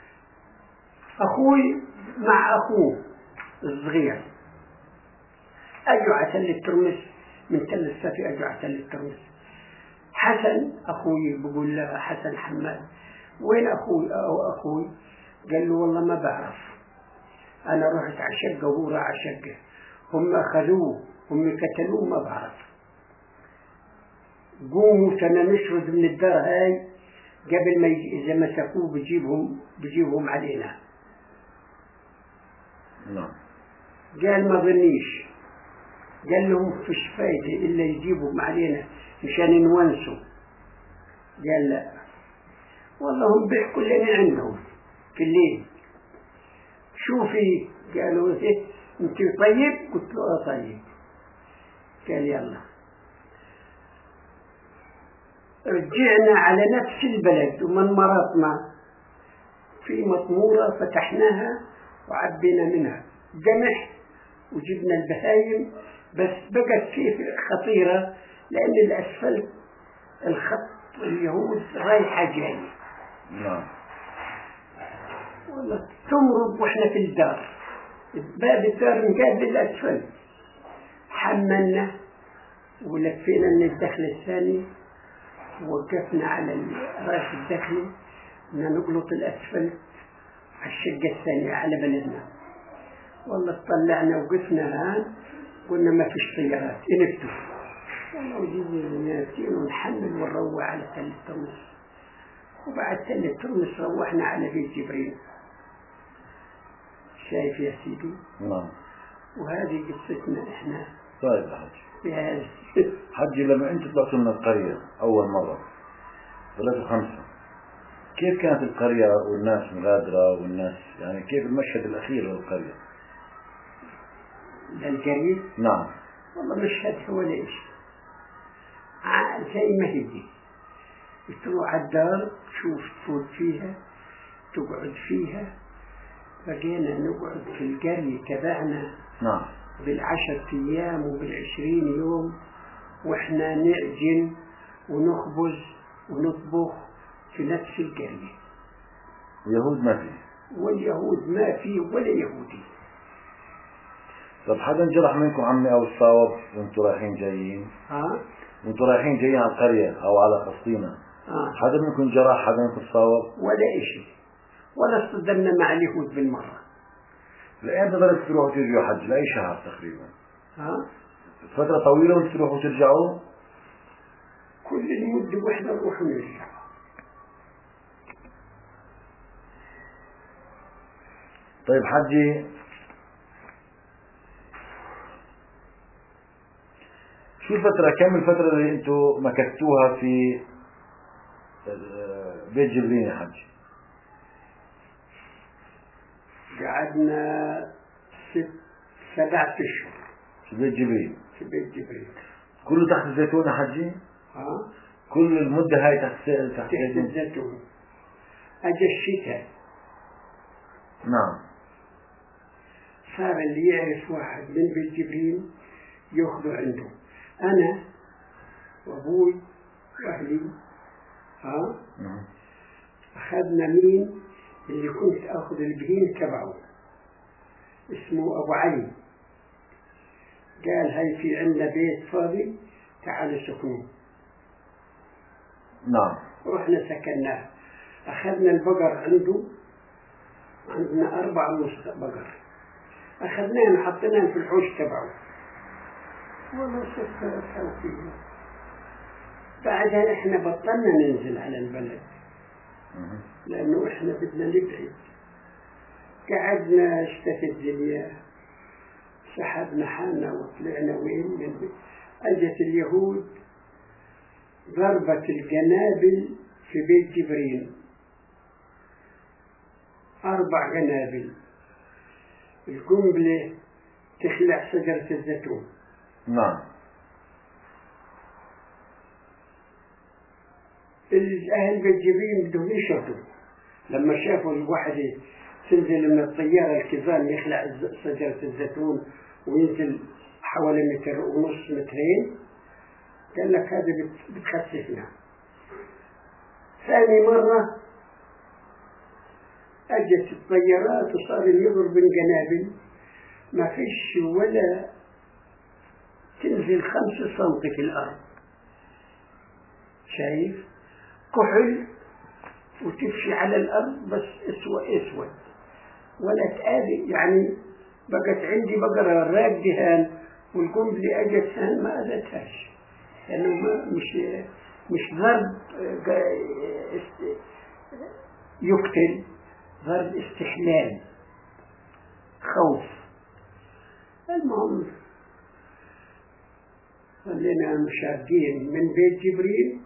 اخوي مع اخوه الصغير اجوا على تل الترمس، من تل الصافي اجوا على تل الترمس. حسن اخوي بقول له حسن حماد، وين أخوي أو أخوي؟ قال له والله ما بعرف، أنا رحت على شقة وهو راح على شقة، هم أخذوه هم قتلوه ما بعرف. قوموا سنة نشرد من الدار هاي قبل ما يجي، إذا مسكوه بجيبهم بجيبهم علينا.
نعم.
قال ما ظنيش، قال لهم فيش فايدة إلا يجيبهم علينا مشان نونسوا. قال لا والله هم بيحكوا لنا عندهم في الليل. شوفي قالوا إيه أنت طيب؟ قلت له آه طيب. قال يلا. رجعنا على نفس البلد ومن مرضنا في مطمورة فتحناها وعبينا منها قمح وجبنا البهايم، بس بقت كيف خطيرة لأن الأسفلت الخط اليهود رايحة جاية.
نعم.
والله تمرض وإحنا في الدار، باب الدار مقابل الأسفلت. حملنا ولفينا من الدخل الثاني ووقفنا على راس الدخل بدنا نقلط الأسفلت على الشقة الثانية على بلدنا. والله طلعنا وقفنا هان قلنا ما فيش طيارات انفتوا، والله وجينا ناسين ونحمل ونروح على تل الترمس، وبعد تل الترمس روحنا على بيت جبريل. شايف يا سيدي؟
نعم.
وهذه قصتنا احنا.
طيب يا حج.
يا
حجي لما انت طلعتوا من القرية أول مرة ثلاثة خمسة، كيف كانت القرية والناس مغادرة والناس يعني كيف المشهد الأخير للقرية؟
للقرية؟
نعم.
والله مشهد ولا إيش، زي ما هي تروح على الدار تشوف تفوت فيها تقعد فيها. بقينا نقعد في القرية تبعنا
نعم
بالعشر أيام وبالعشرين يوم، وإحنا نعجن ونخبز ونطبخ في نفس القرية.
اليهود ما في؟
واليهود ما في ولا يهودي.
طب حدا انجرح منكم عمي أو الصاوب وانتوا رايحين جايين؟
ها؟
وانتوا رايحين جايين على القرية أو على فلسطين،
ها؟
حدا منكم جرح حدا منكم صاوب؟
ولا إشي، ولا اصطدمنا مع اليهود بالمرة.
لأين بدأت تروحوا ترجعوا حج؟ لأي شهر تقريبا؟
ها؟
فترة طويلة وانتوا تروحوا ترجعوا؟
كل المدة واحنا نروح ونرجع.
طيب حجي، شو الفترة كم الفترة اللي انتوا مكثتوها في بيت جبريل يا حج؟
قعدنا ست سبعة أشهر
في بيت جبريل.
في بيت جبريل
كله تحت الزيتون يا حجي؟
ها؟
كل المدة هاي تحت تحت,
تحت الزيتون. أجا الشتاء.
نعم.
صار اللي يعرف واحد من بيت جبريل يأخذه عنده، أنا وأبوي وأهلي. ها؟
نعم.
أخذنا مين اللي كنت أخذ البهين تبعه اسمه أبو علي، قال هاي في عندنا بيت فاضي تعالوا سكنوه.
نعم.
رحنا سكناه. أخذنا البقر عنده، عندنا أربع ونص بقر، أخذناه وحطيناه في الحوش تبعه. والله سكر فيه. بعدها إحنا بطلنا ننزل على البلد لأنه إحنا بدنا نبعد. قعدنا اشتفت زليا، سحبنا حالنا وطلعنا وين من أجت اليهود ضربت القنابل في بيت جبريل، أربع قنابل، القنبلة تخلع شجرة الزيتون.
نعم.
الأهل بيت جبريل بدهم يشهدوا لما شافوا الواحد تنزل من الطيارة الكزان يخلع شجرة الزيتون وينزل حوالي متر ونص مترين، قال لك هذا بتخسفنا. ثاني مرة أجت الطيارات وصار يضرب القنابل، ما فيش ولا تنزل خمسة سنتي في الأرض. شايف كحل وتمشي على الأرض بس أسود أسود ولا تآذي. يعني بقت عندي بقرة راك دهان والقنبلة أجت هان ما أذتهاش، لأنه يعني مش مش ضرب يقتل، ضرب استحلال خوف. المهم خلينا مشاهدين من بيت جبريل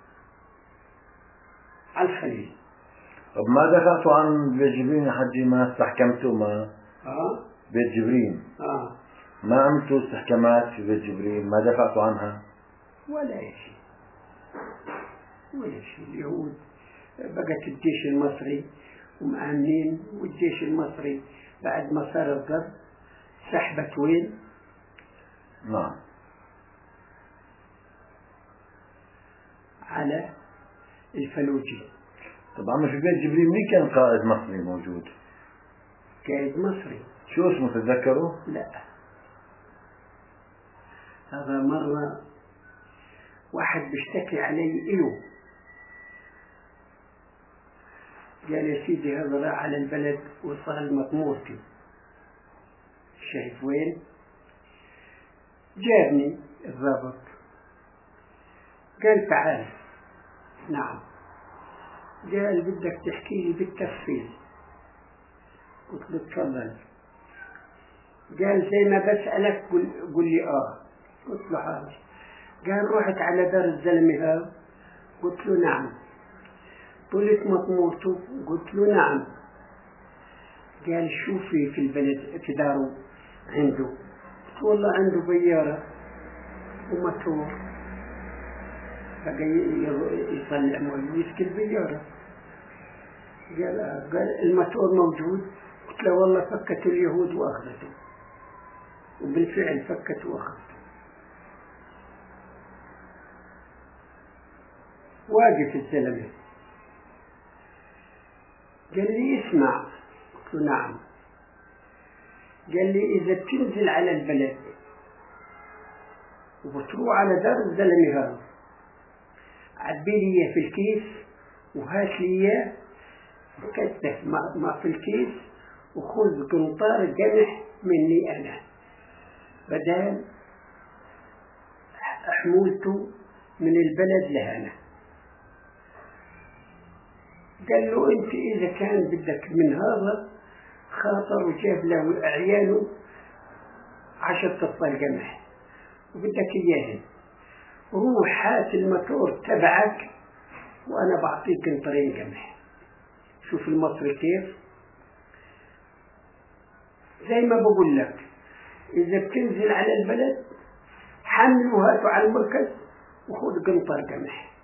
على الخليل.
طب ما دفعتوا عن بيت جبريل يا حجي؟ ما استحكمتوا ما
آه؟
بيت جبريل
آه.
ما عملتوا استحكامات في بيت جبريل؟ ما دفعتوا عنها
ولا شيء ولا شيء. اليهود بقت الجيش المصري ومأمنين، والجيش المصري بعد ما صار الضرب سحبت وين؟
نعم
على الفلوجي.
طبعا في بيت جبريل مين كان قائد مصري موجود؟
قائد مصري
شو اسمه تتذكروا؟
لا، هذا مرة واحد بيشتكي علي إلو، قال يا سيدي هذا راح على البلد وصل مطمورتي. شايف وين؟ جابني الضابط قال تعال. نعم. قال بدك تحكي لي بالتفصيل. قلت له تفضل. قال زي ما بسألك قل, قل لي آه. قلت له حاضر. قال رحت على دار الزلمة هذا؟ قلت له نعم. طلت مطمورته؟ قلت له نعم. قال شو في في البلد في داره عنده؟ قلت والله عنده بيارة وماتور بقى يطلع مي ويسكي البيارة. قال آه. قال الماتور موجود؟ قلت له والله فكت اليهود وأخذته، وبالفعل فكت وأخذته. واقف الزلمة قال لي اسمع. قلت له نعم. قال لي إذا بتنزل على البلد وبتروح على دار الزلمة هذا عبي لي في الكيس وهات لي كتف ما في الكيس وخذ قنطار قمح مني أنا بدل حمولته من البلد لهنا. قال له أنت إذا كان بدك من هذا خاطر وجاب له عياله عشرة أطفال قمح وبدك إياهن، روح هات الماتور تبعك وأنا بعطيك قنطرين قمح. شوف المصري كيف، زي ما بقول لك إذا بتنزل على البلد حملوا هاتوا على المركز وخذ قنطر قمح.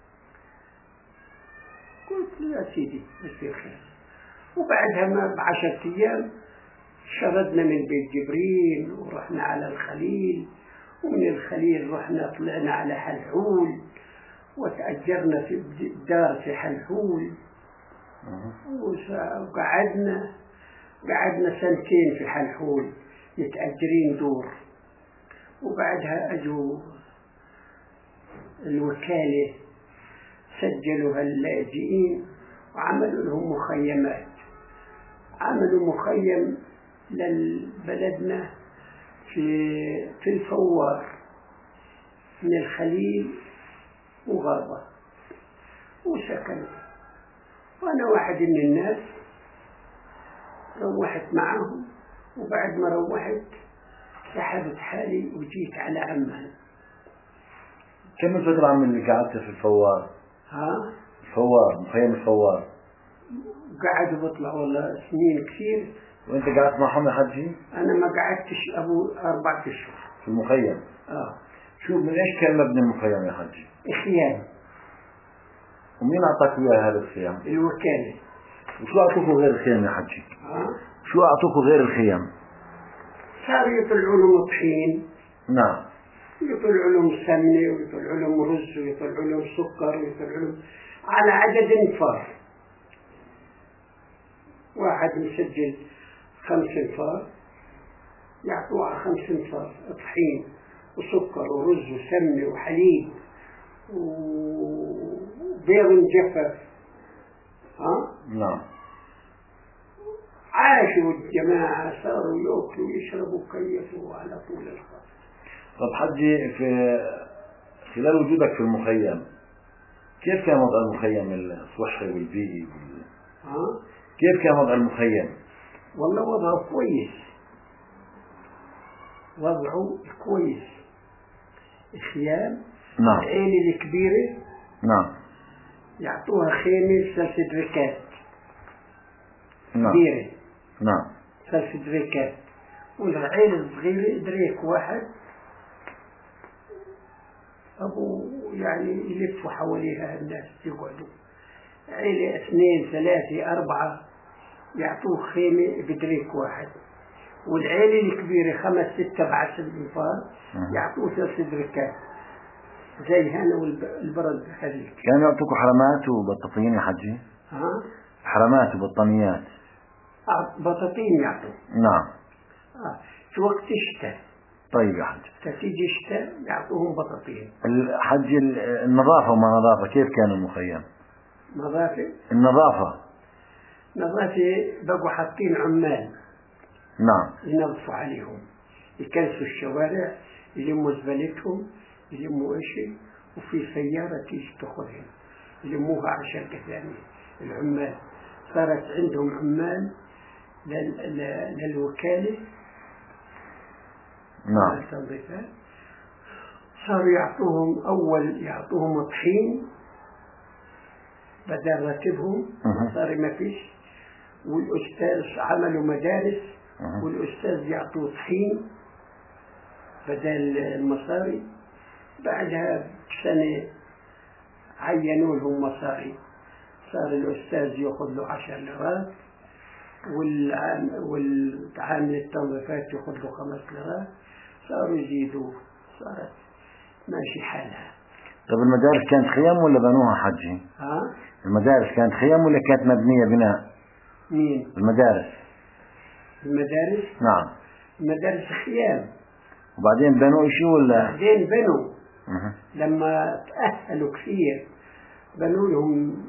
قلت له يا سيدي بصير خير. وبعدها ما بعشرة أيام شردنا من بيت جبريل ورحنا على الخليل، ومن الخليل رحنا طلعنا على حلحول وتأجرنا في دار في حلحول وقعدنا قعدنا سنتين في حلحول متأجرين دور. وبعدها أجوا الوكالة سجلوا هاللاجئين وعملوا لهم مخيمات. عملوا مخيم لبلدنا في في الفوار من الخليل وغابة وسكنوا. وأنا واحد من الناس روحت معهم، وبعد ما روحت سحبت حالي وجيت على عمان.
كم الفترة عم اللي قعدت في الفوار؟
ها؟
الفوار مخيم الفوار
قعدوا بطلع والله سنين كثير.
وانت قعدت معهم يا حجي؟
انا ما قعدتش ابو اربعة اشهر
في المخيم.
اه.
شو من ايش كان مبني المخيم يا حجي؟
خيام.
ومين اعطاك اياه هذا الخيام؟
الوكالة.
وشو اعطوكوا غير الخيام يا حجي؟
اه.
شو اعطوكوا غير الخيام؟
صاروا يطلعوا لهم طحين.
نعم.
يطلعوا لهم سمنة ويطلعوا لهم رز ويطلعوا لهم سكر ويطلعوا لهم على عدد انفار. واحد مسجل خمس انفار يعطوه على خمس انفار طحين وسكر ورز وسمنة وحليب وبيض مجفف ها؟
نعم.
عاشوا الجماعة، صاروا يأكلوا ويشربوا وكيفوا على طول الخط.
طب حجي، في خلال وجودك في المخيم كيف كان وضع المخيم الصحي والبيئي؟
ها؟
كيف كان وضع المخيم؟
والله وضعه كويس، وضعه كويس. الخيام،
نعم.
العيلة الكبيرة
نعم.
يعطوها خيمة ثلاث دركات
نعم.
كبيرة.
نعم.
ثلاث دريكات. والعيلة الصغيرة دريك واحد، أبو يعني يلفوا حواليها الناس يقعدوا. عيلة اثنين ثلاثة أربعة يعطوه خيمة بدريك واحد. والعيلة الكبيرة خمس ستة بعشر أنفار يعطوه ثلاث دركات زي هنا والبرد هذيك.
كانوا يعطوكوا حرامات وبطاطين يا حجي؟
ها؟
حرامات وبطانيات.
بطاطين يعطوا.
نعم.
آه. في وقت الشتاء.
طيب يا حج،
تتيجي الشتاء يعطوهم بطاطين.
الحج النظافة وما نظافة، كيف كان المخيم؟
نظافة؟
النظافة.
نظافة بقوا حاطين عمال.
نعم.
ينظفوا عليهم، يكنسوا الشوارع، يلموا زبالتهم، يلموا اشي، وفي سيارة تيجي تاخذهم يلموها على شركة ثانية. العمال صارت عندهم عمال لل... للوكالة.
نعم.
صاروا يعطوهم أول يعطوهم طحين بدل راتبهم، صار ما فيش. والأستاذ عملوا مدارس، والأستاذ يعطوه طحين بدل المصاري. بعدها بسنة عينوا لهم مصاري، صار الأستاذ يأخذ له عشر ليرات، والعام والعامل التنظيفات يأخذ له خمس ليرات. صاروا يزيدوا، صارت ماشي حالها.
طب المدارس كانت خيام ولا بنوها حجي؟
ها؟
المدارس كانت خيام ولا كانت مبنية بناء؟
مين؟
المدارس.
المدارس؟
نعم.
المدارس خيام.
وبعدين بنوا شيء ولا؟
بعدين بنوا.
أه.
لما تأهلوا كثير بنوا لهم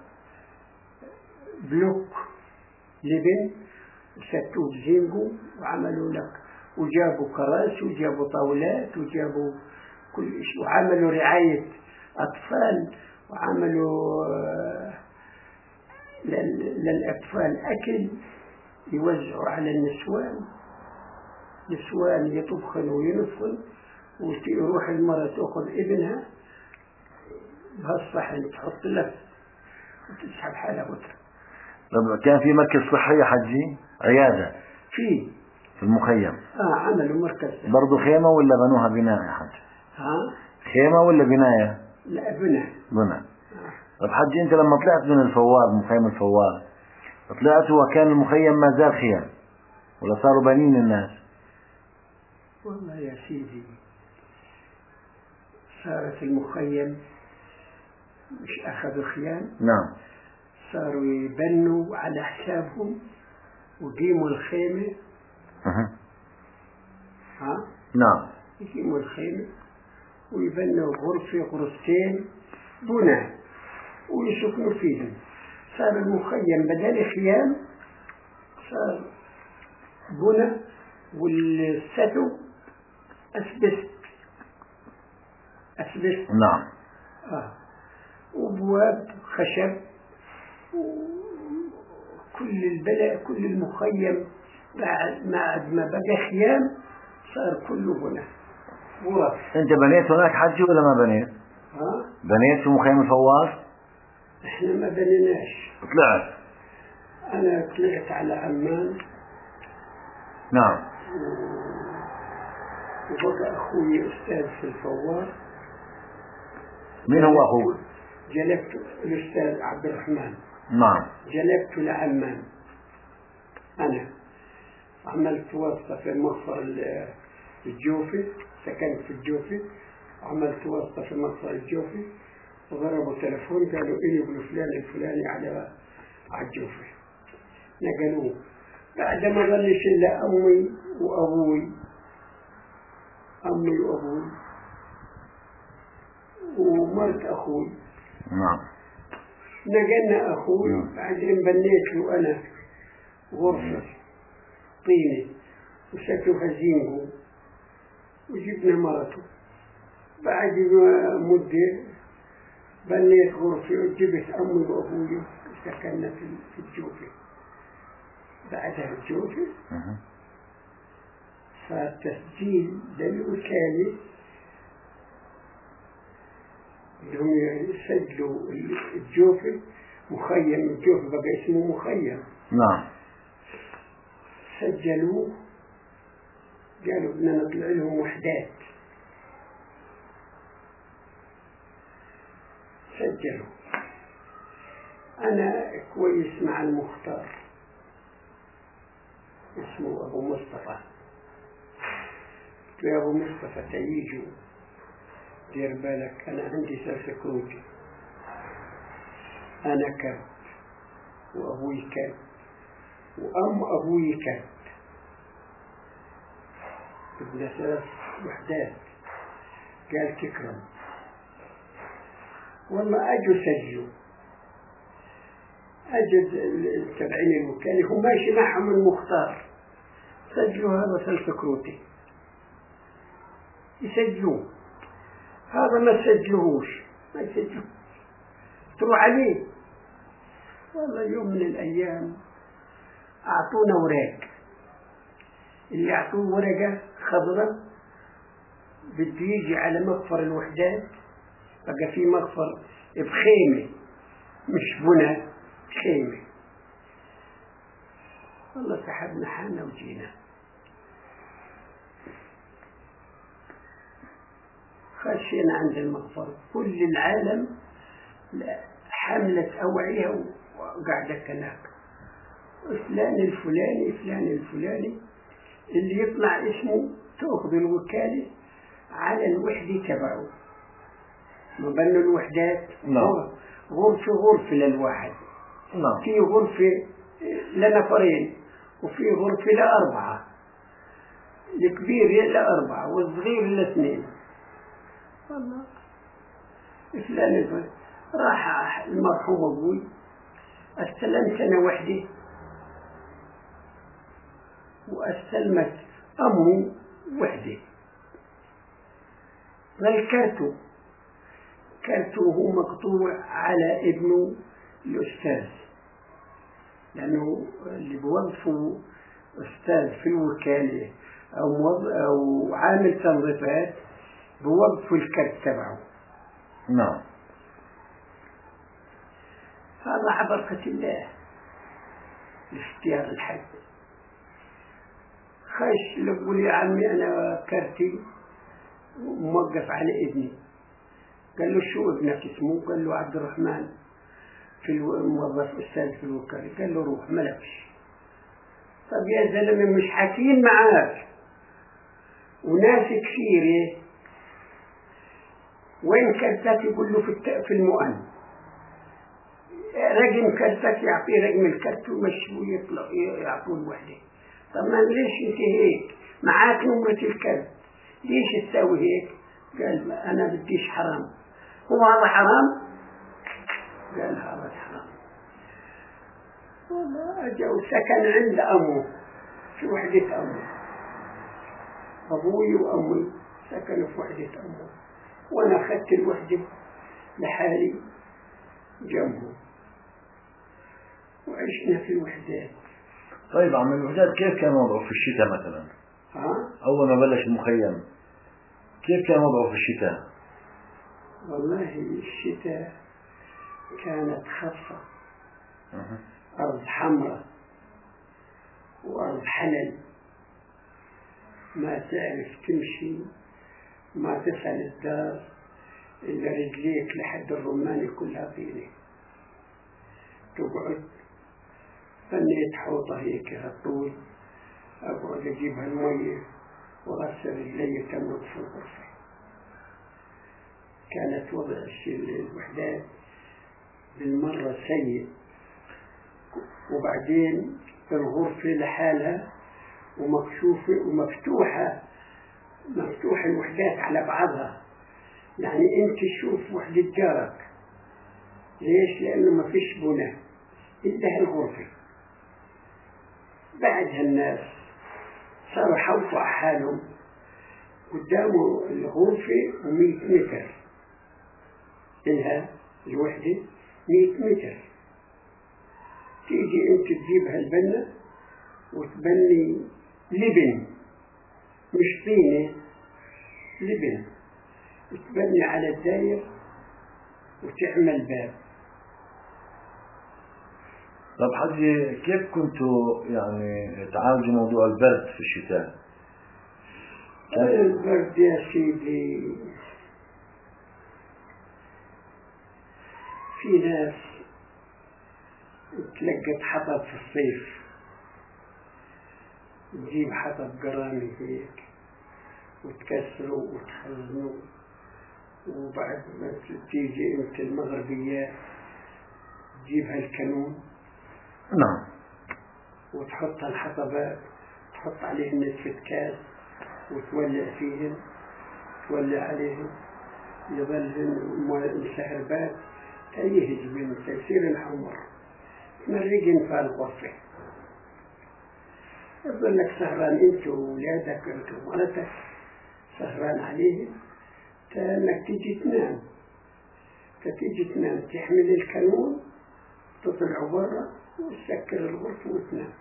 بلوك لبن وسكتوه بزنقوا وعملوا لك، وجابوا كراسي وجابوا طاولات وجابوا كل شيء، وعملوا رعاية أطفال، وعملوا للأطفال أكل يوزعوا على النسوان. نسوان يطبخن وينفخن، وتروح المرأة تأخذ ابنها بهالصحن تحط له وتسحب حالها وتر.
طب كان في مركز صحي يا حجي؟ عيادة؟
في
في المخيم.
اه عملوا مركز.
برضو خيمة ولا بنوها بناء يا حج؟
ها؟
خيمة ولا بناية؟
لا بناء.
بناء. آه. طب حجي انت لما طلعت من الفوار، مخيم الفوار، طلعت وكان المخيم ما زال خيام ولا صاروا بنين الناس؟
والله يا سيدي صارت المخيم مش أخذوا خيام.
نعم.
صاروا يبنوا على حسابهم وقيموا الخيمة.
أه.
ها؟
نعم.
يقيموا الخيمة ويبنوا غرفة غرفتين بناء ويسكنوا فيهم. صار المخيم بدل خيام صار بناء، والستو أسبست. أسبست.
نعم.
آه. وبواب خشب، وكل البلاء كل المخيم بعد ما ما بقى خيام صار كله بناء غرف.
انت بنيت هناك حجي ولا ما بنيت؟
ها؟
بنيت في مخيم الفوار؟
احنا ما بنيناش.
طلعت؟
انا طلعت على عمان.
نعم.
وبقى اخوي استاذ في الفوار.
مين هو اخوك؟
جلبت الاستاذ عبد الرحمن.
نعم.
جلبته لعمان. انا عملت واسطة في مصر الجوفي، سكنت في الجوفي، عملت واسطة في مصر الجوفي، وضربوا تلفون قالوا إني ابن فلان الفلاني على على الجوفي. نقلوه. بعد ما ظلش إلا أمي وأبوي، أمي وأبوي ومرت أخوي.
نعم.
نقلنا أخوي، بعدين بنيت له أنا غرفة طينة وشكلها زينغو، وجبنا مرته. بعد مدة بنيت غرفة وجبت أمي وأبوي وسكننا في الجوفة. بعدها الجوفة صار تسجيل للوكالة اللي هم يسجلوا الجوفة، مخيم الجوفة بقى اسمه مخيم.
نعم.
سجلوه، قالوا بدنا نطلع لهم وحدات. سجلوا. أنا كويس مع المختار اسمه أبو مصطفى. قلت له يا أبو مصطفى تيجوا دير بالك، أنا عندي سلسكروتي، أنا كلب وأبوي كلب وأم أبوي كلب، بدنا ثلاث وحدات. قال تكرم. والله أجوا سجلوا، أجد تبعين الوكالة هم ماشي معهم المختار، سجلوا هذا سلسكروتي يسجلوه، هذا ما سجلوهوش ما يسجلوه تروح عليه. والله يوم من الأيام أعطونا وراق، اللي يعطوه ورقة خضراء بده يجي على مغفر الوحدات، بقى في مغفر بخيمة مش بنى، خيمة. والله سحبنا حالنا وجينا. خشينا عند المغفر، كل العالم حملت أوعيها وقاعدة هناك، فلان الفلاني فلان الفلاني اللي يطلع اسمه تأخذ الوكالة على الوحدة تبعه. مبنوا الوحدات غرفة غرفة للواحد، في غرفة لنفرين وفي غرفة لأربعة، الكبير لأربعة والصغير لاثنين. والله فلان راح المرحوم أبوي استلمت أنا وحدي واستلمت أمه وحدي. ذكرته كرته هو مقطوع على ابنه الأستاذ، لأنه اللي بوظفه أستاذ في الوكالة أو, أو عامل تنظيفات بوظفوا الكرت تبعه.
نعم.
هذا عبركة الله لاختيار الحج. خش يقول يا عمي أنا كرتي موقف على ابني. قال له شو ابنك اسمه؟ قال له عبد الرحمن، في الموظف أستاذ في الوكالة. قال له روح ملكش. طب يا زلمة مش حاكين معاك وناس كثيرة، وين كرتك؟ يقول له في في المؤن، رقم كرتك، يعطيه رقم الكرت ومشوا يطلع يعطوه الوحدة. طب ما ليش انت هيك؟ معاك نمرة الكرت، ليش تسوي هيك؟ قال أنا بديش حرام. هو هذا حرام؟ قال هذا حرام. والله أجا وسكن عند أمه في وحدة أمه، أبوي وأمي سكنوا في وحدة أمه، وأنا أخذت الوحدة لحالي جنبه وعشنا في الوحدات.
طيب عم الوحدات كيف كان وضعه في الشتاء مثلا؟
ها؟
أول ما بلش المخيم كيف كان وضعه في الشتاء؟
والله الشتاء كانت خفة،
أه.
أرض حمراء وأرض حلل، ما تعرف تمشي، ما تسأل الدار إلا رجليك لحد الرمانة كلها طينة. تقعد بنيت حوطة هيك هالطول، أقعد أجيب هالمية وغسل رجلي تمرق في الغرفة. كانت وضع الوحدات بالمرة سيء. وبعدين الغرفة لحالها ومكشوفة ومفتوحة، مفتوحة الوحدات على بعضها، يعني أنت تشوف وحدة جارك ليش؟ لأنه ما فيش بناء إلا هالغرفة. بعدها الناس صاروا يحوطوا على حالهم قدامه الغرفة ومئة متر، إلها الوحدة مئة متر. تيجي أنت تجيب هالبنة وتبني لبن، مش طينة، لبن، تبني على الداير وتعمل باب.
طب حجي كيف كنتوا يعني تعالجوا موضوع البرد في الشتاء؟
البرد يا سيدي في ناس تلقت حطب في الصيف، تجيب حطب قرامي هيك وتكسره وتخزنه، وبعد ما تيجي انت المغربيات تجيب هالكانون
نعم
وتحط الحطبات، تحط عليهن نتفة كاس وتولع فيهن، تولع عليهن يظلهن مسهربات تيهج من تيصير الحمر، تمرقن في الغرفة، يظل لك سهران انت وولادك انت ومرتك سهران عليهم، كأنك تيجي تنام، فتيجي تنام تحمل الكانون تطلع برا وتسكر الغرفة وتنام.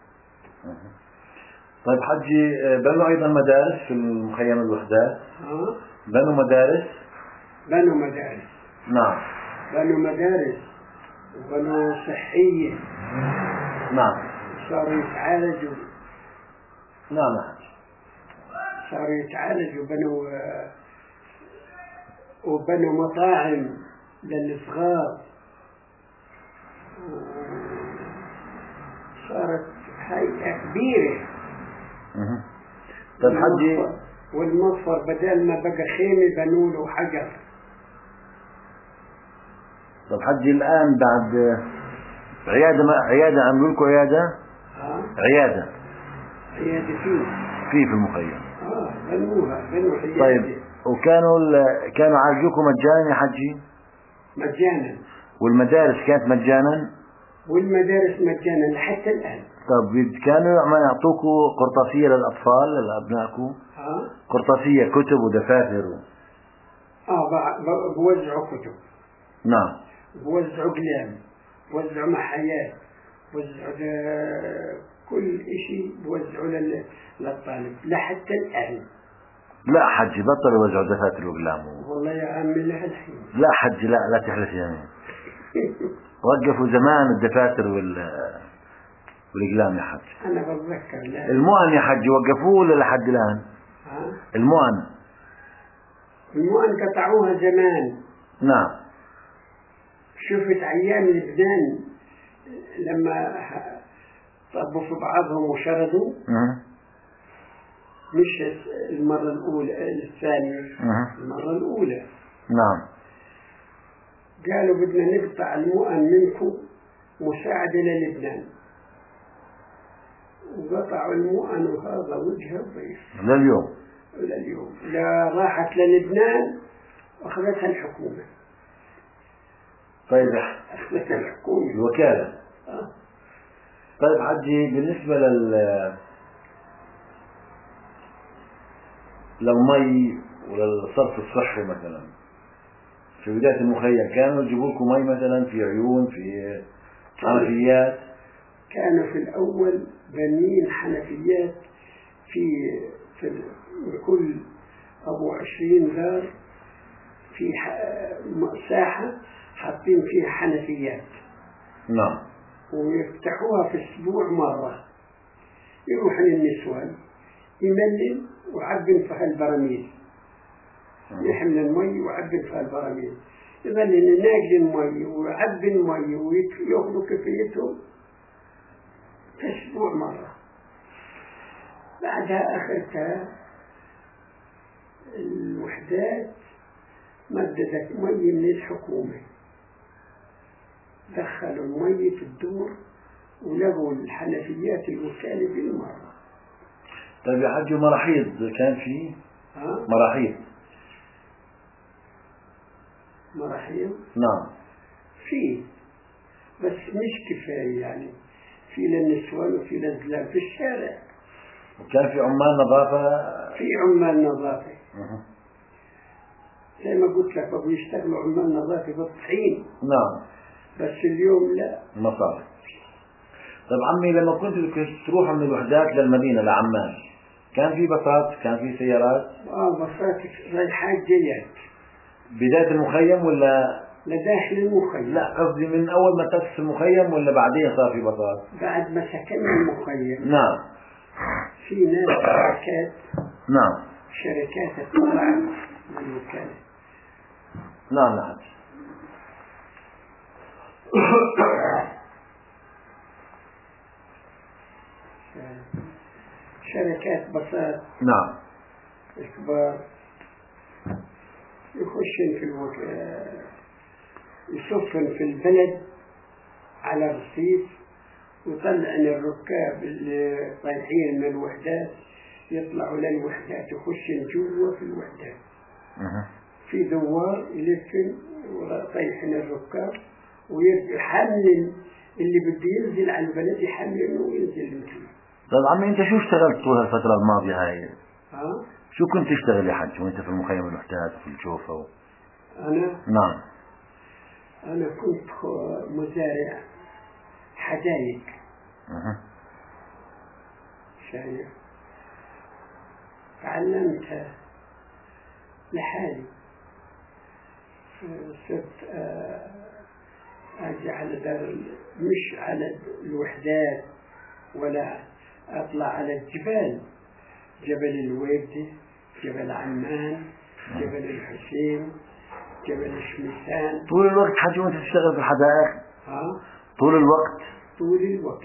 طيب حجي بنوا أيضا مدارس في المخيم الوحدات؟
ها؟
بنوا مدارس؟
بنوا مدارس.
نعم.
بنوا مدارس وبنوا صحية.
نعم.
صاروا يتعالجوا.
نعم يا حجي.
صاروا يتعالجوا، بنوا وبنوا مطاعم للصغار، صارت هيئة كبيرة.
طيب حجي
والمظفر بدل ما بقى خيمة بنوا له حجر.
طيب حجي الآن بعد عيادة ما عيادة عملوا لكم عيادة؟
ها؟
عيادة
عيادة فيه
في في المخيم.
اه بنوها بنوا عيادة.
طيب وكانوا ال... كانوا عالجوكم مجانا يا حجي؟
مجانا.
والمدارس كانت مجانا؟
والمدارس مجانا لحتى الآن.
طب كانوا ما يعطوكوا قرطاسية للأطفال لأبنائكم؟
ها؟
قرطاسية كتب ودفاتر و...
اه بوزعوا كتب.
نعم.
بوزعوا قلام، بوزعوا محايات، بوزعوا كل شيء بوزعوا لل... للطالب لحتى الآن.
لا حجي بطلوا يوزعوا دفاتر وقلام.
والله يا عمي لها الحين.
لا حجي لا لا تحلف يعني. وقفوا زمان الدفاتر وال والإقلام يا حج.
أنا بتذكر. لا
المؤن يا حج وقفوه ولا لحد الآن؟
ها؟
المؤن
المؤن قطعوها زمان.
نعم.
شفت أيام لبنان لما طبوا في بعضهم وشردوا.
أه.
مش المرة الأولى الثانية.
أه.
المرة الأولى.
نعم.
قالوا بدنا نقطع المؤن منكم مساعدة للبنان، وقطعوا المؤن وهذا وجه الضيف
لليوم.
لليوم لا راحت للبنان وأخذتها الحكومة.
طيب
أخذتها الحكومة
الوكالة.
آه.
طيب حجي بالنسبة لل للمي وللصرف الصحي مثلا في بداية المخيم كانوا يجيبوا لكم مي مثلا في عيون في حنفيات؟
كانوا في الأول بنين حنفيات في في كل أبو عشرين دار في ساحة حاطين فيها حنفيات.
نعم.
ويفتحوها في الأسبوع مرة، يروح للنسوان يملل وعبن في هالبراميل، يحمل المي وعبن في هالبراميل، يظل ناقل المي وعبن المي ويأخذوا كفيتهم في أسبوع مرة. بعدها أخذتها الوحدات مددت مي من الحكومة، دخلوا المي في الدور ولغوا الحنفيات الوكالة بالمرة.
طيب يا حجي مراحيض كان في؟
ها؟
مراحيض.
مراحيض؟
نعم.
في، بس مش كفاية يعني، في للنسوان وفي للزلام في الشارع.
وكان في عمال نظافة؟
في عمال نظافة زي ما قلت لك، بقوا يشتغلوا عمال نظافة بالطحين.
نعم.
بس اليوم لا،
ما صار. طيب عمي، لما كنت تروح من الوحدات للمدينة لعمان، كان في باصات، كان في سيارات؟
اه باصات رايحات جايات.
بداية المخيم ولا
لداخل المخيم؟
لا، قصدي من أول ما تأسس المخيم ولا بعدين صار في باصات؟
بعد ما سكننا المخيم.
نعم.
في ناس شركات.
نعم.
شركات تطلع من الوكالة.
نعم نعم.
شركات باصات.
نعم.
كبار يخشن في الوك... يصفن في البلد على الرصيف، ويطلعن الركاب اللي رايحين من الوحدات يطلعوا للوحدات، يخشن جوا في الوحدات.
أه.
في دوار يلفن ويطيحن الركاب ويحمل اللي بده ينزل على البلد، يحمله وينزل فيه.
طيب عمي، انت شو اشتغلت طول الفترة الماضية هاي؟
ها؟
شو كنت تشتغل يا حج وانت في المخيم الوحدات وفي الجوفة و...
انا؟
نعم.
انا كنت مزارع حدايق.
أه.
شايف؟ تعلمتها لحالي. صرت أجي على دار، مش على الوحدات ولا أطلع على الجبال، جبل الويدة، جبل عمان، جبل الحسين، جبل الشمسان.
طول الوقت حج وانت تشتغل في الحدائق؟
ها؟
طول الوقت؟
طول الوقت.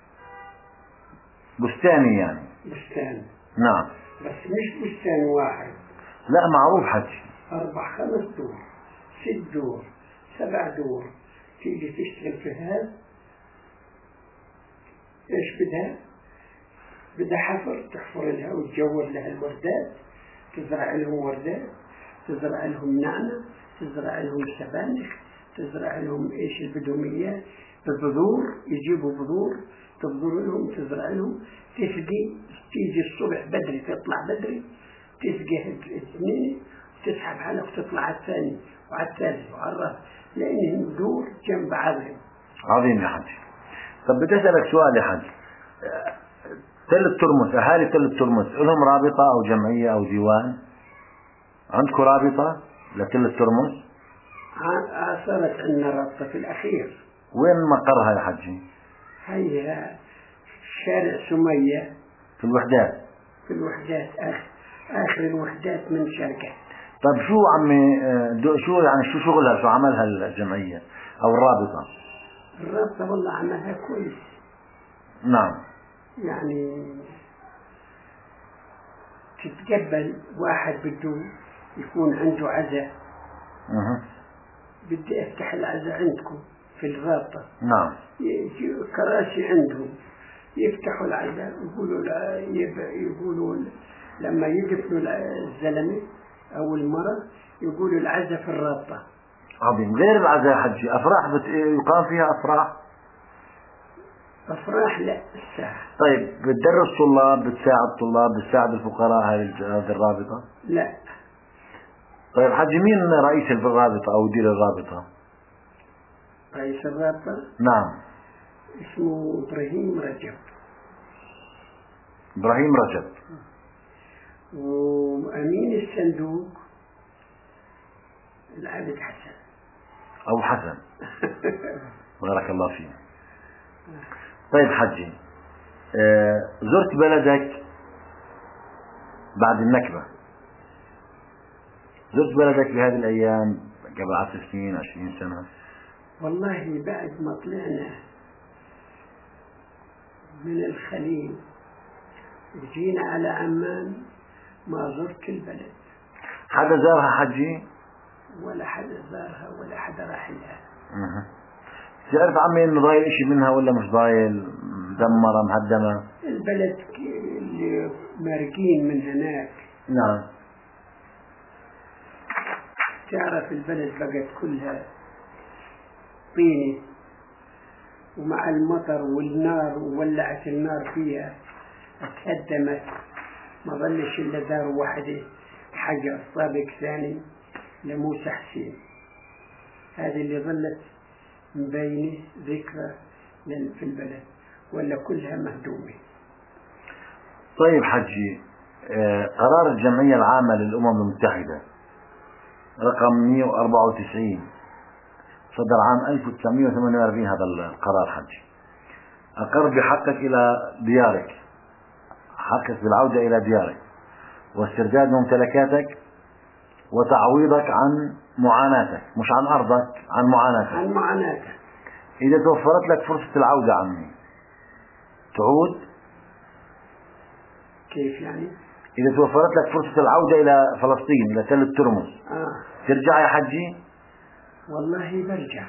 بستاني يعني؟
بستان.
نعم.
بس مش بستان واحد،
لا معروف حج.
أربع خمس دور، ست دور، سبع دور. تيجي تشتغل في هذا، ايش بدها؟ بدها حفر، تحفر لها وتجور لها الوردات، تزرع لهم وردات، تزرع لهم نعنع، تزرع لهم سبانخ، تزرع لهم ايش اللي بدهم اياه، البذور، يجيبوا بذور تبذر لهم، تزرع لهم، تسقي، تيجي الصبح بدري، تطلع بدري تسقي الاثنين، تسحب حالك وتطلع على الثاني وعلى الثالث وعلى الرابع، لأنهم دور جنب بعضهم.
عظيم يا حج. طب بدي أسألك سؤال يا حج، تل الترمس، أهالي تل الترمس لهم رابطة أو جمعية أو ديوان؟ عندكم رابطة لتل الترمس؟
صارت عندنا رابطة في الأخير.
وين مقرها يا حجي؟
هي شارع سمية
في الوحدات.
في الوحدات، آخر, آخر الوحدات من شركات.
طيب شو عمي، شو يعني شو شغلها، شو عملها الجمعية أو الرابطة؟
الرابطة والله عملها كويس.
نعم.
يعني تتقبل واحد بده يكون عنده عزاء،
أه.
بدي افتح العزاء عندكم في الرابطة.
نعم.
يجي كراسي عندهم، يفتحوا العزاء، يقولوا يقولوا لما يدفنوا الزلمة أو المرأة يقولوا العزاء في الرابطة.
عظيم. غير العزاء حجي، أفراح بت... يقام فيها أفراح؟
أفراح لا، الساعة.
طيب بتدرس طلاب، بتساعد طلاب، بتساعد الفقراء هذه الرابطة؟
لا.
طيب حجي، مين رئيس الرابطة أو مدير الرابطة؟
رئيس الرابطة؟
نعم.
اسمه إبراهيم رجب.
إبراهيم رجب.
وأمين الصندوق العابد حسن.
أو حسن. بارك الله فيه. طيب حجي، آه زرت بلدك بعد النكبة، زرت بلدك بهذه الأيام قبل عشر سنين عشرين سنة؟
والله بعد ما طلعنا من الخليل وجينا على عمان ما زرت البلد.
حدا زارها حجي؟
ولا حدا زارها ولا حدا راح لها.
اها. تعرف عمي انه ضايل اشي منها ولا مش ضايل، مدمرة مهدمة؟
البلد اللي مارقين من هناك.
نعم.
تعرف البلد بقت كلها طينة، ومع المطر والنار وولعت النار فيها اتهدمت، ما ظلش إلا دار واحدة حجر سابق ثاني لموسى حسين. هذه اللي ظلت مبينة ذكرى في البلد، ولا كلها مهدومة.
طيب حجي، قرار الجمعية العامة للأمم المتحدة رقم مئة وأربعة وتسعين صدر عام ألف وتسعمئة وثمانية وأربعين. هذا القرار حجي أقر بحقك إلى ديارك، حقك بالعودة إلى ديارك واسترداد ممتلكاتك وتعويضك عن معاناتك، مش عن أرضك، عن معاناتك.
عن معاناتك.
إذا توفرت لك فرصة العودة عمي تعود؟
كيف يعني؟
إذا توفرت لك فرصة العودة إلى فلسطين، إلى تل الترمس،
آه.
ترجع يا حجي؟
والله برجع،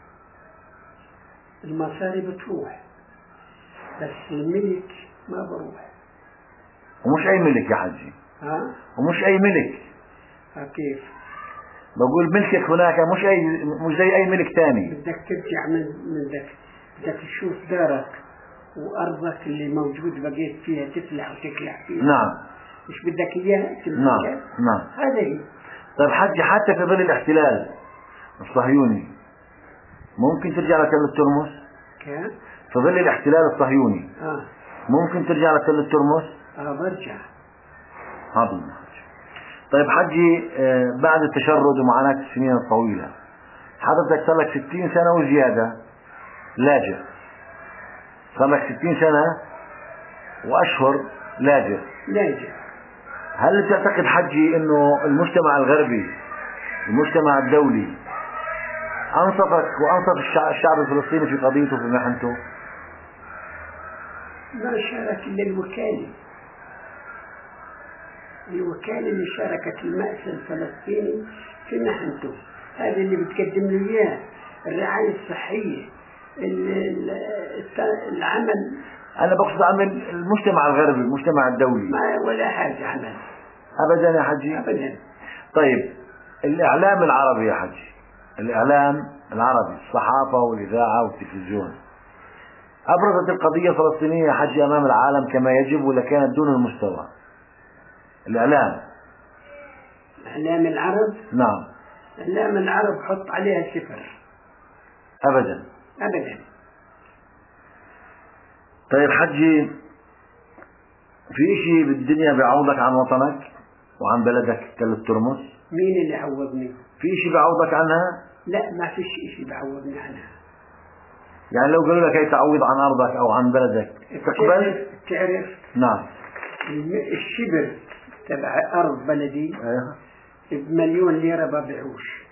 المصاري بتروح، بس الملك ما بروح.
ومش أي ملك يا حجي.
ها؟
ومش أي ملك.
ها كيف؟
بقول ملكك هناك مش أي، مش زي أي ملك تاني.
بدك ترجع من من ذاك، بدك تشوف دارك وأرضك اللي موجود بقيت فيها تفلح وتكلح فيها.
نعم.
مش بدك إياها؟
نعم نعم.
هذا هي.
طيب حجي، حتى في ظل الاحتلال الصهيوني ممكن ترجع لتل الترمس؟
كيف؟
في ظل الاحتلال الصهيوني
آه.
ممكن ترجع لتل الترمس؟
آه برجع.
عظيم. طيب حجي، بعد التشرد ومعاناة السنين الطويلة حضرتك صار لك ستين سنة وزيادة لاجئ، صار لك ستين سنة وأشهر لاجئ.
لاجئ.
هل تعتقد حجي إنه المجتمع الغربي، المجتمع الدولي، أنصفك وأنصف الشعب الفلسطيني في قضيته في محنته؟
ما شارك إلا الوكالة، الوكالة اللي شاركت المأسى الفلسطيني في محنته، هذا اللي بتقدم له إياه، الرعاية الصحية، العمل.
أنا بقصد عمل المجتمع الغربي، المجتمع الدولي.
ما ولا حاجة عمل
أبدا يا حجي.
أبدا.
طيب الإعلام العربي يا حجي، الإعلام العربي، الصحافة والإذاعة والتلفزيون، أبرزت القضية الفلسطينية يا حجي أمام العالم كما يجب ولا كانت دون المستوى؟ الإعلام.
إعلام العرب؟
نعم.
إعلام العرب حط عليها صفر.
أبدا.
أبدا.
طيب حجي، في شيء بالدنيا بيعوضك عن وطنك وعن بلدك تل الترمس؟
مين اللي عوضني؟
في شيء بيعوضك عنها؟
لا، ما فيش شيء بيعوضني عنها.
يعني لو قالوا لك هي تعويض عن أرضك أو عن بلدك تقبل؟
تعرف؟
نعم.
الشبر تبع أرض بلدي
أيوه.
بمليون ليرة ببيعوش،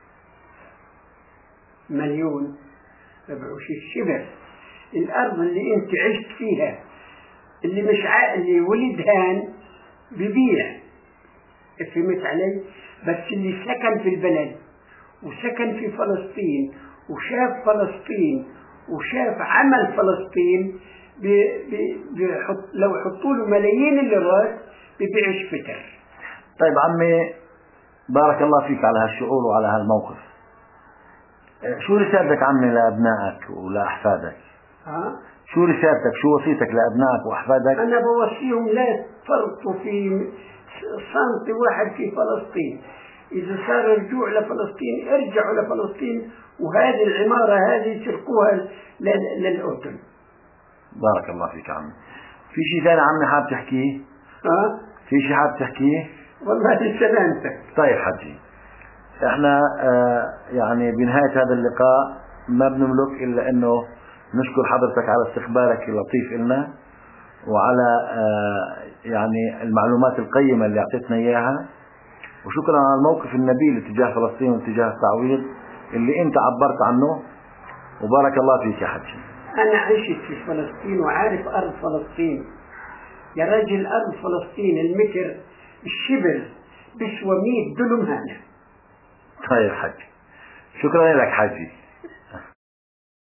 مليون ببيعوش الشبر. الأرض اللي أنت عشت فيها، اللي مش ع... اللي ولد هان ببيع، فهمت علي؟ بس اللي سكن في البلد وسكن في فلسطين وشاف فلسطين وشاف عمل فلسطين بي... بي... بيحط... لو حطوا له ملايين الليرات ببيعش فتر.
طيب عمي، بارك الله فيك على هالشعور وعلى هالموقف. شو رسالتك عمي لأبنائك ولأحفادك؟
ها؟
شو رسالتك، شو وصيتك لأبنائك وأحفادك؟
أنا بوصيهم لا تفرطوا في سنتي واحد في فلسطين. إذا صار رجوع لفلسطين ارجعوا لفلسطين، وهذه العمارة هذه تركوها للأردن.
بارك الله فيك عمي. في شيء ثاني عمي حاب تحكيه؟
ها؟
في شيء حاب تحكيه؟
والله سلامتك.
طيب حجي، احنا آه يعني بنهاية هذا اللقاء ما بنملك إلا أنه نشكر حضرتك على استقبالك اللطيف إلنا، وعلى آه يعني المعلومات القيمة اللي أعطيتنا إياها، وشكرا على الموقف النبيل تجاه فلسطين وتجاه التعويض اللي أنت عبرت عنه، وبارك الله فيك يا حجي.
أنا عشت في فلسطين وعارف أرض فلسطين يا راجل. أرض فلسطين المتر الشبر بسوى مية دلم هنا.
طيب حجي، شكرا لك حجي.